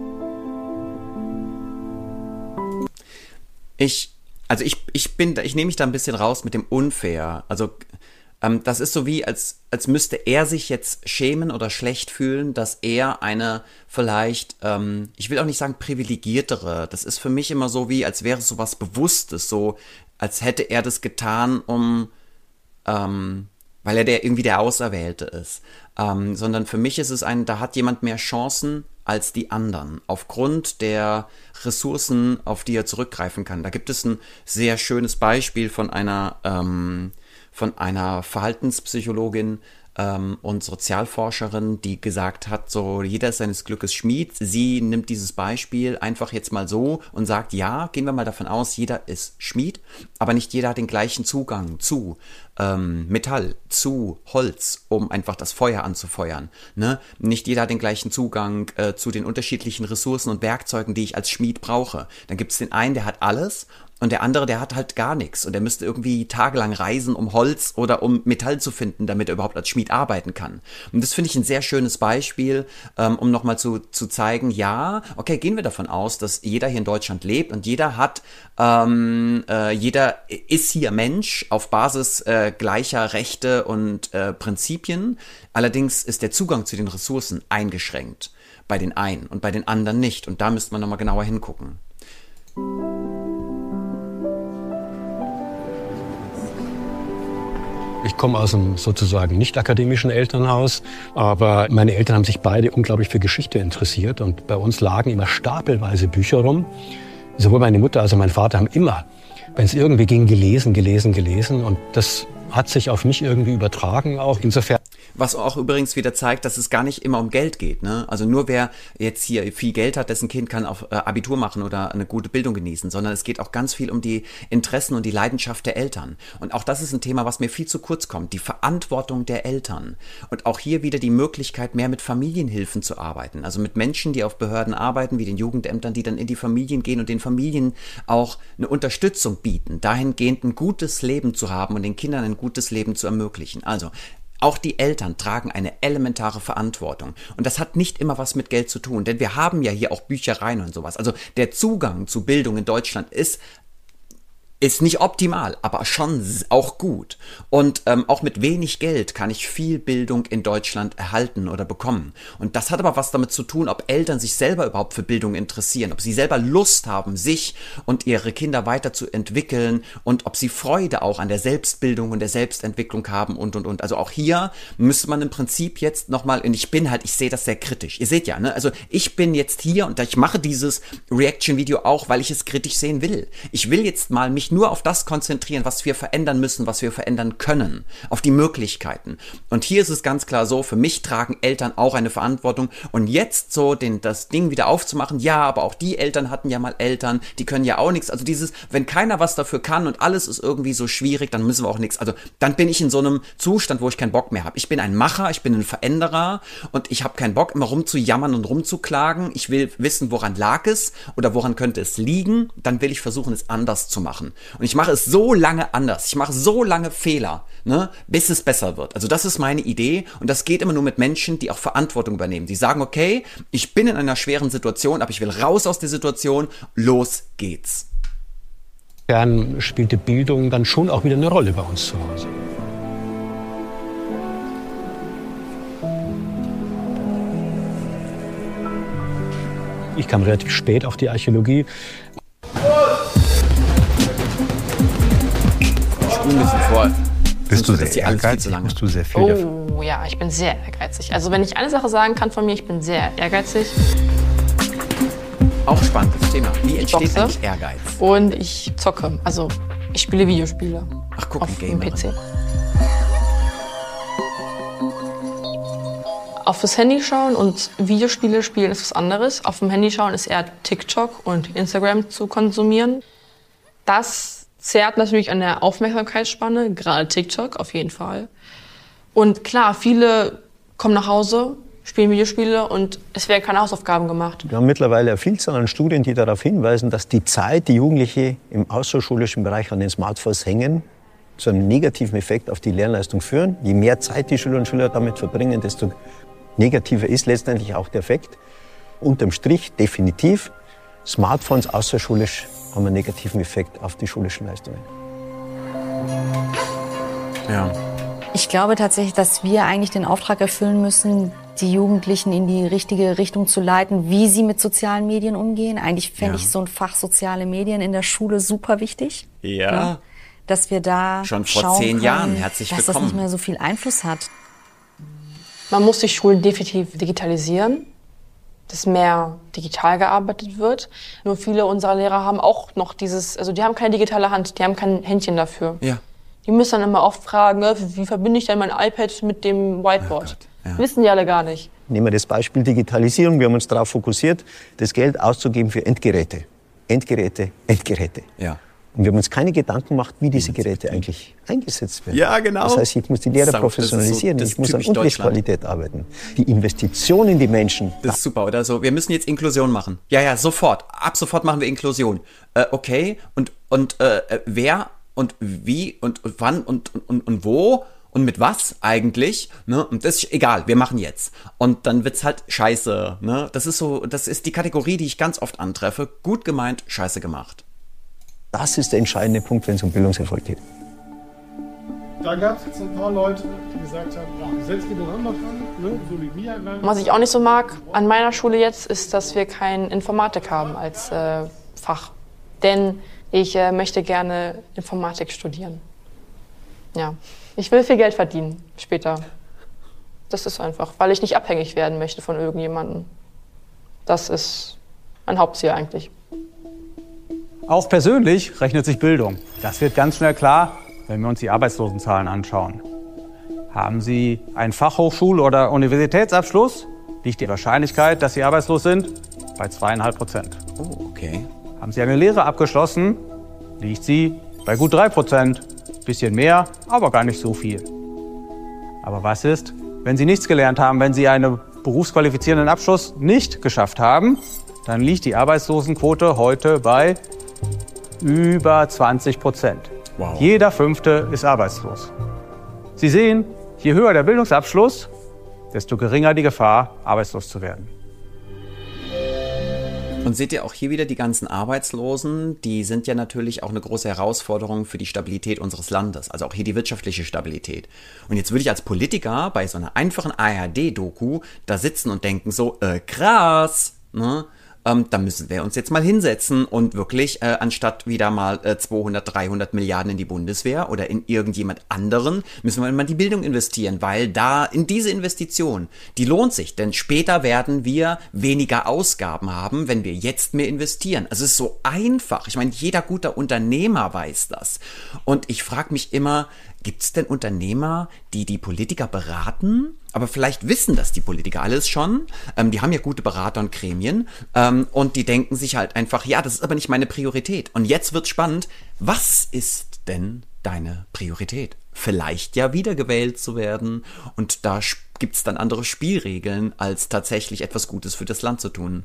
Ich, also ich, ich bin, ich nehme mich da ein bisschen raus mit dem unfair. Also ähm, das ist so wie, als, als müsste er sich jetzt schämen oder schlecht fühlen, dass er eine vielleicht, ähm, ich will auch nicht sagen privilegiertere, das ist für mich immer so wie, als wäre es so was Bewusstes, so als hätte er das getan, um, ähm, weil er der irgendwie der Auserwählte ist. Ähm, sondern für mich ist es ein, da hat jemand mehr Chancen als die anderen, aufgrund der Ressourcen, auf die er zurückgreifen kann. Da gibt es ein sehr schönes Beispiel von einer, ähm, von einer Verhaltenspsychologin ähm, und Sozialforscherin, die gesagt hat, so jeder ist seines Glückes Schmied. Sie nimmt dieses Beispiel einfach jetzt mal so und sagt, ja, gehen wir mal davon aus, jeder ist Schmied, aber nicht jeder hat den gleichen Zugang zu ähm, Metall zu Holz, um einfach das Feuer anzufeuern. Ne? Nicht jeder hat den gleichen Zugang äh, zu den unterschiedlichen Ressourcen und Werkzeugen, die ich als Schmied brauche. Dann gibt es den einen, der hat alles. Und der andere, der hat halt gar nichts und der müsste irgendwie tagelang reisen, um Holz oder um Metall zu finden, damit er überhaupt als Schmied arbeiten kann. Und das finde ich ein sehr schönes Beispiel, ähm, um nochmal zu, zu zeigen, ja, okay, gehen wir davon aus, dass jeder hier in Deutschland lebt und jeder hat, ähm, äh, jeder ist hier Mensch auf Basis äh, gleicher Rechte und äh, Prinzipien. Allerdings ist der Zugang zu den Ressourcen eingeschränkt bei den einen und bei den anderen nicht. Und da müsste man nochmal genauer hingucken.
Ich komme aus einem sozusagen nicht akademischen Elternhaus, aber meine Eltern haben sich beide unglaublich für Geschichte interessiert und bei uns lagen immer stapelweise Bücher rum. Sowohl meine Mutter als auch mein Vater haben immer, wenn es irgendwie ging, gelesen, gelesen, gelesen und das hat sich auf mich irgendwie übertragen auch. Insofern.
Was auch übrigens wieder zeigt, dass es gar nicht immer um Geld geht. Ne? Also nur wer jetzt hier viel Geld hat, dessen Kind kann auch äh, Abitur machen oder eine gute Bildung genießen, sondern es geht auch ganz viel um die Interessen und die Leidenschaft der Eltern. Und auch das ist ein Thema, was mir viel zu kurz kommt, die Verantwortung der Eltern. Und auch hier wieder die Möglichkeit, mehr mit Familienhilfen zu arbeiten. Also mit Menschen, die auf Behörden arbeiten, wie den Jugendämtern, die dann in die Familien gehen und den Familien auch eine Unterstützung bieten, dahingehend ein gutes Leben zu haben und den Kindern ein gutes Leben zu ermöglichen. Also auch die Eltern tragen eine elementare Verantwortung. Und das hat nicht immer was mit Geld zu tun, denn wir haben ja hier auch Büchereien und sowas. Also der Zugang zu Bildung in Deutschland ist Ist nicht optimal, aber schon auch gut. Und ähm, auch mit wenig Geld kann ich viel Bildung in Deutschland erhalten oder bekommen. Und das hat aber was damit zu tun, ob Eltern sich selber überhaupt für Bildung interessieren, ob sie selber Lust haben, sich und ihre Kinder weiterzuentwickeln und ob sie Freude auch an der Selbstbildung und der Selbstentwicklung haben und, und, und. Also auch hier müsste man im Prinzip jetzt nochmal, und ich bin halt, ich sehe das sehr kritisch. Ihr seht ja, ne? Also ich bin jetzt hier und ich mache dieses Reaction-Video auch, weil ich es kritisch sehen will. Ich will jetzt mal mich nur auf das konzentrieren, was wir verändern müssen, was wir verändern können, auf die Möglichkeiten. Und hier ist es ganz klar so, für mich tragen Eltern auch eine Verantwortung. Und jetzt so den, das Ding wieder aufzumachen, ja, aber auch die Eltern hatten ja mal Eltern, die können ja auch nichts. Also dieses, wenn keiner was dafür kann und alles ist irgendwie so schwierig, dann müssen wir auch nichts. Also dann bin ich in so einem Zustand, wo ich keinen Bock mehr habe. Ich bin ein Macher, ich bin ein Veränderer und ich habe keinen Bock, immer rumzujammern und rumzuklagen. Ich will wissen, woran lag es oder woran könnte es liegen. Dann will ich versuchen, es anders zu machen. Und ich mache es so lange anders, ich mache so lange Fehler, ne, bis es besser wird. Also das ist meine Idee und das geht immer nur mit Menschen, die auch Verantwortung übernehmen. Die sagen, okay, ich bin in einer schweren Situation, aber ich will raus aus der Situation, los geht's.
Dann spielte Bildung dann schon auch wieder eine Rolle bei uns zu Hause. Ich kam relativ spät auf die Archäologie.
Ein bisschen vor.
Bist du sehr ehrgeizig? Musst du sehr viel
Oh
dafür?
ja, ich bin sehr ehrgeizig. Also wenn ich eine Sache sagen kann von mir, ich bin sehr ehrgeizig.
Auch spannendes Thema. Wie entsteht
boxe.
eigentlich Ehrgeiz?
Und ich zocke. Also ich spiele Videospiele.
Ach guck,
auf
ein
dem P C. Auf das Handy schauen und Videospiele spielen ist was anderes. Auf dem Handy schauen ist eher TikTok und Instagram zu konsumieren. Das zehrt natürlich an der Aufmerksamkeitsspanne, gerade TikTok auf jeden Fall. Und klar, viele kommen nach Hause, spielen Videospiele und es werden keine Hausaufgaben gemacht.
Wir haben mittlerweile eine Vielzahl an Studien, die darauf hinweisen, dass die Zeit, die Jugendliche im außerschulischen Bereich an den Smartphones hängen, zu einem negativen Effekt auf die Lernleistung führen. Je mehr Zeit die Schülerinnen und Schüler damit verbringen, desto negativer ist letztendlich auch der Effekt. Unterm Strich definitiv, Smartphones außerschulisch haben einen negativen Effekt auf die schulischen Leistungen.
Ja.
Ich glaube tatsächlich, dass wir eigentlich den Auftrag erfüllen müssen, die Jugendlichen in die richtige Richtung zu leiten, wie sie mit sozialen Medien umgehen. Eigentlich fände
Ja.
ich so ein Fach soziale Medien in der Schule super wichtig.
Ja.
Ne? Dass wir da
Schon vor
schauen
zehn
können,
Jahren. Herzlich
dass
willkommen.
das nicht mehr so viel Einfluss hat.
Man muss die Schulen definitiv digitalisieren, dass mehr digital gearbeitet wird. Nur viele unserer Lehrer haben auch noch dieses, also die haben keine digitale Hand, die haben kein Händchen dafür.
Ja.
Die müssen dann immer oft fragen, ne, wie verbinde ich denn mein iPad mit dem Whiteboard?
Oh ja.
Wissen die alle gar nicht.
Nehmen wir das Beispiel Digitalisierung. Wir haben uns darauf fokussiert, das Geld auszugeben für Endgeräte. Endgeräte, Endgeräte.
Ja.
Und wir haben uns keine Gedanken gemacht, wie diese Geräte eigentlich eingesetzt werden.
Ja, genau.
Das heißt, ich muss die Lehrer
Sau,
professionalisieren,
das ist so- das
ich muss an
ist typisch
Unterrichtsqualität arbeiten. Die Investition in die Menschen.
Das ist super, oder so. Wir müssen jetzt Inklusion machen. Ja, ja, sofort. Ab sofort machen wir Inklusion. Äh, okay, und, und äh, wer und wie und, und wann und, und, und wo und mit was eigentlich, ne? Und das ist egal, wir machen jetzt. Und dann wird's halt scheiße, ne? Das ist so, das ist die Kategorie, die ich ganz oft antreffe. Gut gemeint, scheiße gemacht.
Das ist der entscheidende Punkt, wenn es um Bildungserfolg geht.
Da gab es jetzt ein paar Leute, die gesagt haben, ja, setzt miteinander dran, ne? So wie mir.
Was ich auch nicht so mag an meiner Schule jetzt, ist, dass wir kein Informatik haben als äh, Fach. Denn ich äh, möchte gerne Informatik studieren. Ja, ich will viel Geld verdienen später. Das ist einfach, weil ich nicht abhängig werden möchte von irgendjemandem. Das ist mein Hauptziel eigentlich.
Auch persönlich rechnet sich Bildung. Das wird ganz schnell klar, wenn wir uns die Arbeitslosenzahlen anschauen. Haben Sie einen Fachhochschul- oder Universitätsabschluss, liegt die Wahrscheinlichkeit, dass Sie arbeitslos sind, bei zweieinhalb Prozent.
Oh, okay.
Haben Sie eine Lehre abgeschlossen, liegt sie bei gut drei Prozent. Bisschen mehr, aber gar nicht so viel. Aber was ist, wenn Sie nichts gelernt haben, wenn Sie einen berufsqualifizierenden Abschluss nicht geschafft haben? Dann liegt die Arbeitslosenquote heute bei über zwanzig Prozent.
Wow.
Jeder Fünfte ist arbeitslos. Sie sehen, je höher der Bildungsabschluss, desto geringer die Gefahr, arbeitslos zu werden.
Und seht ihr auch hier wieder die ganzen Arbeitslosen, die sind ja natürlich auch eine große Herausforderung für die Stabilität unseres Landes, also auch hier die wirtschaftliche Stabilität. Und jetzt würde ich als Politiker bei so einer einfachen A R D-Doku da sitzen und denken so, äh, krass, ne? Ähm, da müssen wir uns jetzt mal hinsetzen und wirklich, äh, anstatt wieder mal äh, zweihundert, dreihundert Milliarden in die Bundeswehr oder in irgendjemand anderen, müssen wir mal in die Bildung investieren, weil da in diese Investition, die lohnt sich, denn später werden wir weniger Ausgaben haben, wenn wir jetzt mehr investieren. Also es ist so einfach. Ich meine, jeder guter Unternehmer weiß das. Und ich frage mich immer, gibt es denn Unternehmer, die die Politiker beraten? Aber vielleicht wissen das die Politiker alles schon. Ähm, die haben ja gute Berater und Gremien. Ähm, und die denken sich halt einfach, ja, das ist aber nicht meine Priorität. Und jetzt wird spannend, was ist denn deine Priorität? Vielleicht ja wiedergewählt zu werden. Und da gibt es dann andere Spielregeln, als tatsächlich etwas Gutes für das Land zu tun.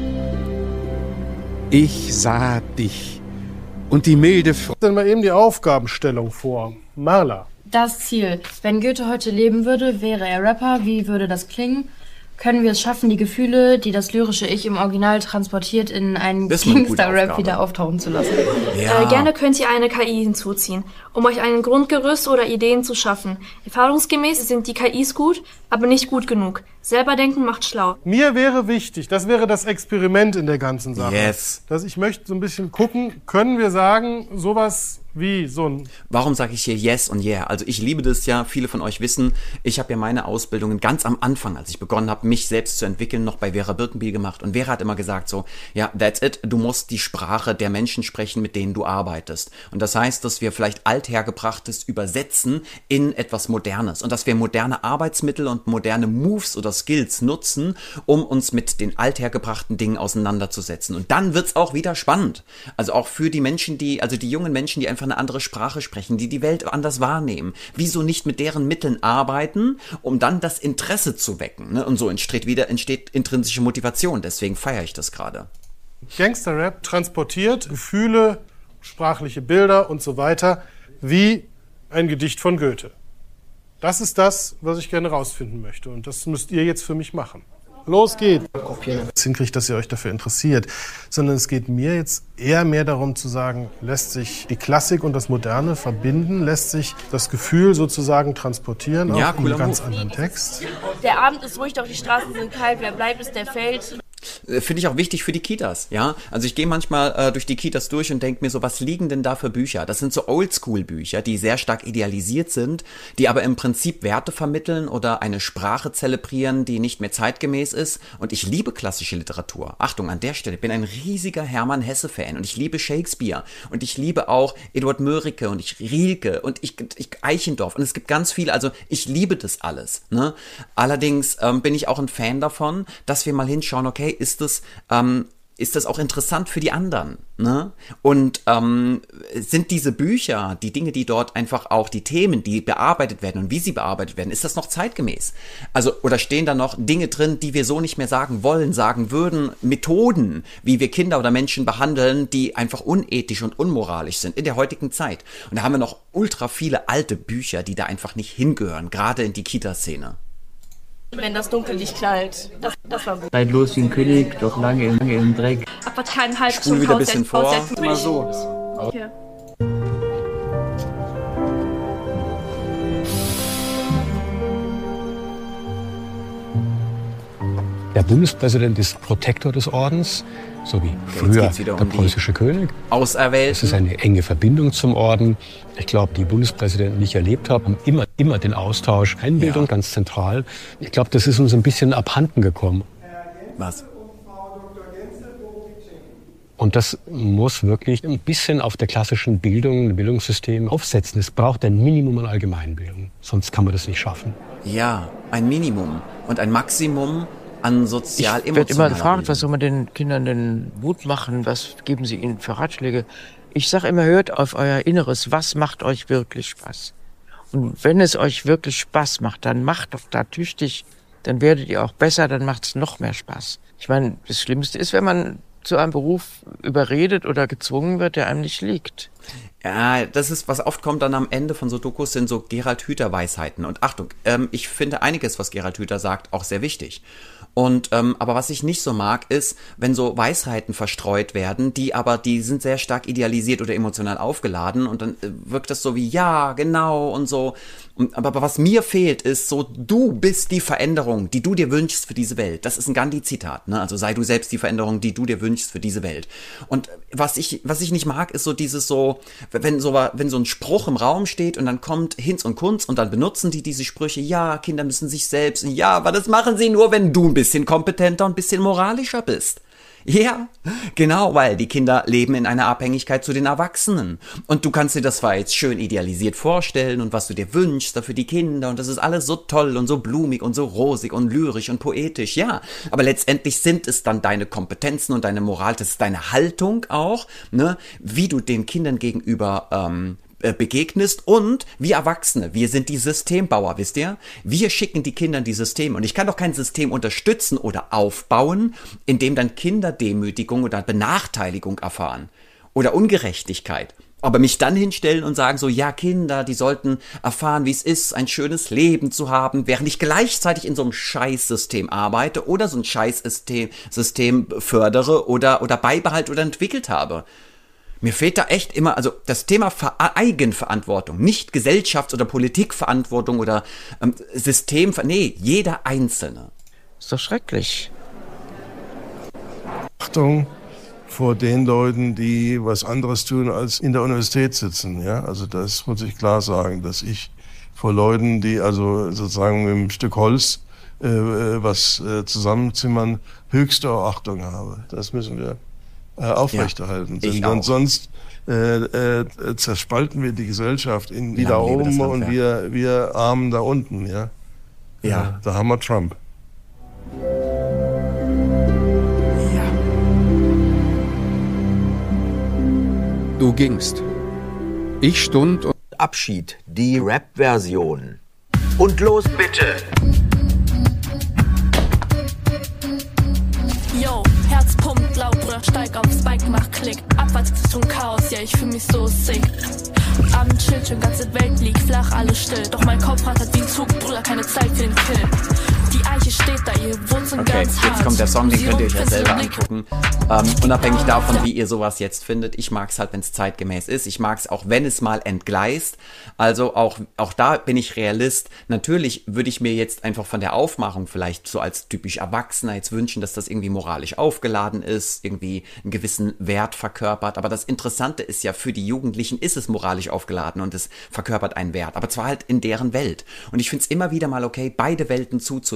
Ich sah dich und die milde Frau.
Stellen wir eben die Aufgabenstellung vor. Marla.
Das Ziel. Wenn Goethe heute leben würde, wäre er Rapper. Wie würde das klingen? Können wir es schaffen, die Gefühle, die das lyrische Ich im Original transportiert, in einen Gangster-Rap wieder auftauchen zu lassen?
Ja. Äh, gerne könnt ihr eine K I hinzuziehen, um euch ein Grundgerüst oder Ideen zu schaffen. Erfahrungsgemäß sind die K Is gut, aber nicht gut genug. Selber denken macht schlau.
Mir wäre wichtig, das wäre das Experiment in der ganzen Sache.
Yes.
Dass ich möchte so ein bisschen gucken, können wir sagen, sowas wie so ein...
Warum sage ich hier yes und yeah? Also ich liebe das ja, viele von euch wissen, ich habe ja meine Ausbildungen ganz am Anfang, als ich begonnen habe, mich selbst zu entwickeln, noch bei Vera Birkenbiel gemacht. Und Vera hat immer gesagt so, ja, that's it, du musst die Sprache der Menschen sprechen, mit denen du arbeitest. Und das heißt, dass wir vielleicht Althergebrachtes übersetzen in etwas Modernes. Und dass wir moderne Arbeitsmittel und moderne Moves oder Skills nutzen, um uns mit den althergebrachten Dingen auseinanderzusetzen. Und dann wird's auch wieder spannend. Also auch für die Menschen, die, also die jungen Menschen, die einfach eine andere Sprache sprechen, die die Welt anders wahrnehmen. Wieso nicht mit deren Mitteln arbeiten, um dann das Interesse zu wecken? Ne? Und so entsteht wieder entsteht intrinsische Motivation. Deswegen feiere ich das gerade.
Gangster-Rap transportiert Gefühle, sprachliche Bilder und so weiter wie ein Gedicht von Goethe. Das ist das, was ich gerne rausfinden möchte. Und das müsst ihr jetzt für mich machen. Los geht's. Es hinkriegt, dass ihr euch dafür interessiert, sondern es geht mir jetzt eher mehr darum zu sagen, lässt sich die Klassik und das Moderne verbinden, lässt sich das Gefühl sozusagen transportieren
ja,
auf einen ganz anderen Text.
Der Abend ist ruhig, doch die Straßen sind kalt. Wer bleibt, ist der Feld.
Finde ich auch wichtig für die Kitas, ja. Also ich gehe manchmal äh, durch die Kitas durch und denke mir so, was liegen denn da für Bücher? Das sind so Oldschool-Bücher, die sehr stark idealisiert sind, die aber im Prinzip Werte vermitteln oder eine Sprache zelebrieren, die nicht mehr zeitgemäß ist. Und ich liebe klassische Literatur. Achtung, an der Stelle, ich bin ein riesiger Hermann Hesse-Fan und ich liebe Shakespeare und ich liebe auch Eduard Mörike und ich Rilke und ich, ich Eichendorff und es gibt ganz viele, also ich liebe das alles, ne? Allerdings ähm, bin ich auch ein Fan davon, dass wir mal hinschauen, okay, ist es ähm, ist das auch interessant für die anderen, ne? Und ähm, sind diese Bücher, die Dinge, die dort einfach auch, die Themen, die bearbeitet werden und wie sie bearbeitet werden, ist das noch zeitgemäß? Also, oder stehen da noch Dinge drin, die wir so nicht mehr sagen wollen, sagen würden, Methoden, wie wir Kinder oder Menschen behandeln, die einfach unethisch und unmoralisch sind in der heutigen Zeit? Und da haben wir noch ultra viele alte Bücher, die da einfach nicht hingehören, gerade in die Kita-Szene.
Wenn das Dunkel dich knallt. Das, das war gut.
Seid los wie ein König, doch lange, lange im Dreck.
Aber keinen Halt
Spul wieder ein bisschen vor.
Immer so.
Okay.
Der Bundespräsident ist Protektor des Ordens, so wie früher der um preußische König.
Auserwählt.
Es ist eine enge Verbindung zum Orden. Ich glaube, die Bundespräsidenten, die ich erlebt habe, haben immer, immer den Austausch, Einbildung, ja. ganz zentral. Ich glaube, das ist uns ein bisschen abhanden gekommen.
Was?
Und das muss wirklich ein bisschen auf der klassischen Bildung, Bildungssystem aufsetzen. Es braucht ein Minimum an Allgemeinbildung, sonst kann man das nicht schaffen.
Ja, ein Minimum und ein Maximum an sozial-emotionaler
Ich werde immer gefragt, was soll man den Kindern denn Mut machen, was geben sie ihnen für Ratschläge? Ich sage immer, hört auf euer Inneres, was macht euch wirklich Spaß? Und wenn es euch wirklich Spaß macht, dann macht doch da tüchtig, dann werdet ihr auch besser, dann macht es noch mehr Spaß. Ich meine, das Schlimmste ist, wenn man zu einem Beruf überredet oder gezwungen wird, der einem nicht liegt.
Ja, das ist, was oft kommt dann am Ende von so Dokus, sind so Gerald Hüther-Weisheiten. Und Achtung, ähm, ich finde einiges, was Gerald Hüther sagt, auch sehr wichtig. Und ähm, aber was ich nicht so mag, ist, wenn so Weisheiten verstreut werden, die aber, die sind sehr stark idealisiert oder emotional aufgeladen und dann äh, wirkt das so wie, ja, genau und so. Und, aber, aber was mir fehlt, ist so, du bist die Veränderung, die du dir wünschst für diese Welt. Das ist ein Gandhi-Zitat, ne? Also sei du selbst die Veränderung, die du dir wünschst für diese Welt. Und was ich, was ich nicht mag, ist so dieses so, wenn so, wenn so ein Spruch im Raum steht und dann kommt Hinz und Kunz und dann benutzen die diese Sprüche, ja, Kinder müssen sich selbst, ja, aber das machen sie nur, wenn du ein bisschen kompetenter und ein bisschen moralischer bist. Ja, genau, weil die Kinder leben in einer Abhängigkeit zu den Erwachsenen. Und du kannst dir das zwar jetzt schön idealisiert vorstellen und was du dir wünschst für die Kinder und das ist alles so toll und so blumig und so rosig und lyrisch und poetisch, ja. Aber letztendlich sind es dann deine Kompetenzen und deine Moral, das ist deine Haltung auch, ne, wie du den Kindern gegenüber ähm, begegnest und wir Erwachsene, wir sind die Systembauer, wisst ihr? Wir schicken die Kinder in die Systeme und ich kann doch kein System unterstützen oder aufbauen, in dem dann Kinder Demütigung oder Benachteiligung erfahren oder Ungerechtigkeit. Aber mich dann hinstellen und sagen so, ja, Kinder, die sollten erfahren, wie es ist, ein schönes Leben zu haben, während ich gleichzeitig in so einem Scheißsystem arbeite oder so ein Scheißsystem System fördere oder, oder beibehalte oder entwickelt habe. Mir fehlt da echt immer, also das Thema Ver- Eigenverantwortung, nicht Gesellschafts- oder Politikverantwortung oder ähm, System, nee, jeder Einzelne.
Ist doch schrecklich.
Achtung vor den Leuten, die was anderes tun, als in der Universität sitzen. Ja? Also das muss ich klar sagen, dass ich vor Leuten, die also sozusagen mit einem Stück Holz äh, was äh, zusammenzimmern, höchste Achtung habe. Das müssen wir Äh, aufrechterhalten ja, sind. Und sonst äh, äh, zerspalten wir die Gesellschaft in die ja, da oben und wir, wir Armen da unten. Ja,
ja.
Äh, da haben wir Trump.
Ja.
Du gingst. Ich stund und...
Abschied, die Rap-Version. Und los bitte!
Yo, Herz pumpt laut, Bruder, steig aufs Bike, mach Klick. Abwärts zum Chaos, ja, ich fühl mich so sick. Abend chillt, schon ganze Welt liegt flach, alles still. Doch mein Kopf rattert wie ein Zug, Bruder, keine Zeit für den Kill. Die Eiche steht da, ihr Wurzeln
okay,
ganz hart.
Jetzt kommt der Song, den könnt ihr euch ja selber angucken. Ähm, unabhängig davon, wie ihr sowas jetzt findet. Ich mag's halt, wenn es zeitgemäß ist. Ich mag's auch, wenn es mal entgleist. Also auch, auch da bin ich Realist. Natürlich würde ich mir jetzt einfach von der Aufmachung vielleicht so als typisch Erwachsener jetzt wünschen, dass das irgendwie moralisch aufgeladen ist, irgendwie einen gewissen Wert verkörpert. Aber das Interessante ist ja, für die Jugendlichen ist es moralisch aufgeladen und es verkörpert einen Wert. Aber zwar halt in deren Welt. Und ich finde es immer wieder mal okay, beide Welten zuzulassen.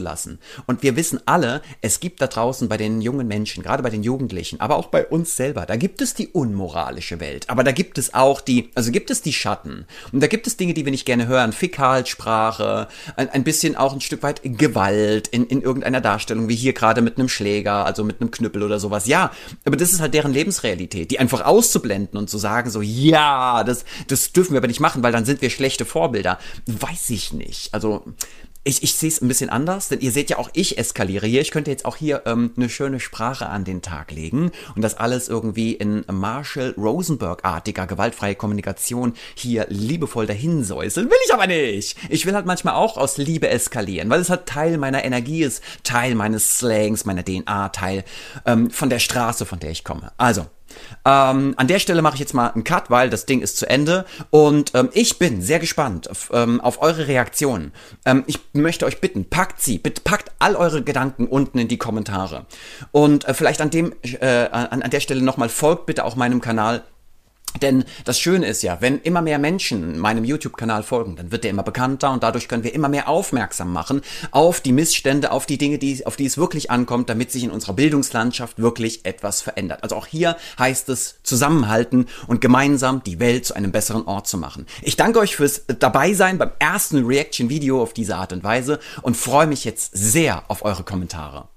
loszulassen. Und wir wissen alle, es gibt da draußen bei den jungen Menschen, gerade bei den Jugendlichen, aber auch bei uns selber, da gibt es die unmoralische Welt, aber da gibt es auch die, also gibt es die Schatten. Und da gibt es Dinge, die wir nicht gerne hören, Fäkalsprache, ein, ein bisschen auch ein Stück weit Gewalt in, in irgendeiner Darstellung, wie hier gerade mit einem Schläger, also mit einem Knüppel oder sowas. Ja, aber das ist halt deren Lebensrealität, die einfach auszublenden und zu sagen so, ja, das, das dürfen wir aber nicht machen, weil dann sind wir schlechte Vorbilder. Weiß ich nicht. Also ich, ich sehe es ein bisschen anders, denn ihr seht ja auch, ich eskaliere hier. Ich könnte jetzt auch hier ähm, eine schöne Sprache an den Tag legen und das alles irgendwie in Marshall Rosenberg-artiger gewaltfreie Kommunikation hier liebevoll dahinsäuseln. Will ich aber nicht. Ich will halt manchmal auch aus Liebe eskalieren, weil es halt Teil meiner Energie ist, Teil meines Slangs, meiner D N A, Teil ähm, von der Straße, von der ich komme. Also, Ähm, an der Stelle mache ich jetzt mal einen Cut, weil das Ding ist zu Ende und ähm, ich bin sehr gespannt auf, ähm, auf eure Reaktionen. Ähm, ich möchte euch bitten, packt sie, bitte packt all eure Gedanken unten in die Kommentare und äh, vielleicht an dem äh, an, an der Stelle nochmal folgt bitte auch meinem Kanal. Denn das Schöne ist ja, wenn immer mehr Menschen meinem YouTube-Kanal folgen, dann wird der immer bekannter und dadurch können wir immer mehr aufmerksam machen auf die Missstände, auf die Dinge, die, auf die es wirklich ankommt, damit sich in unserer Bildungslandschaft wirklich etwas verändert. Also auch hier heißt es zusammenhalten und gemeinsam die Welt zu einem besseren Ort zu machen. Ich danke euch fürs Dabeisein beim ersten Reaction-Video auf diese Art und Weise und freue mich jetzt sehr auf eure Kommentare.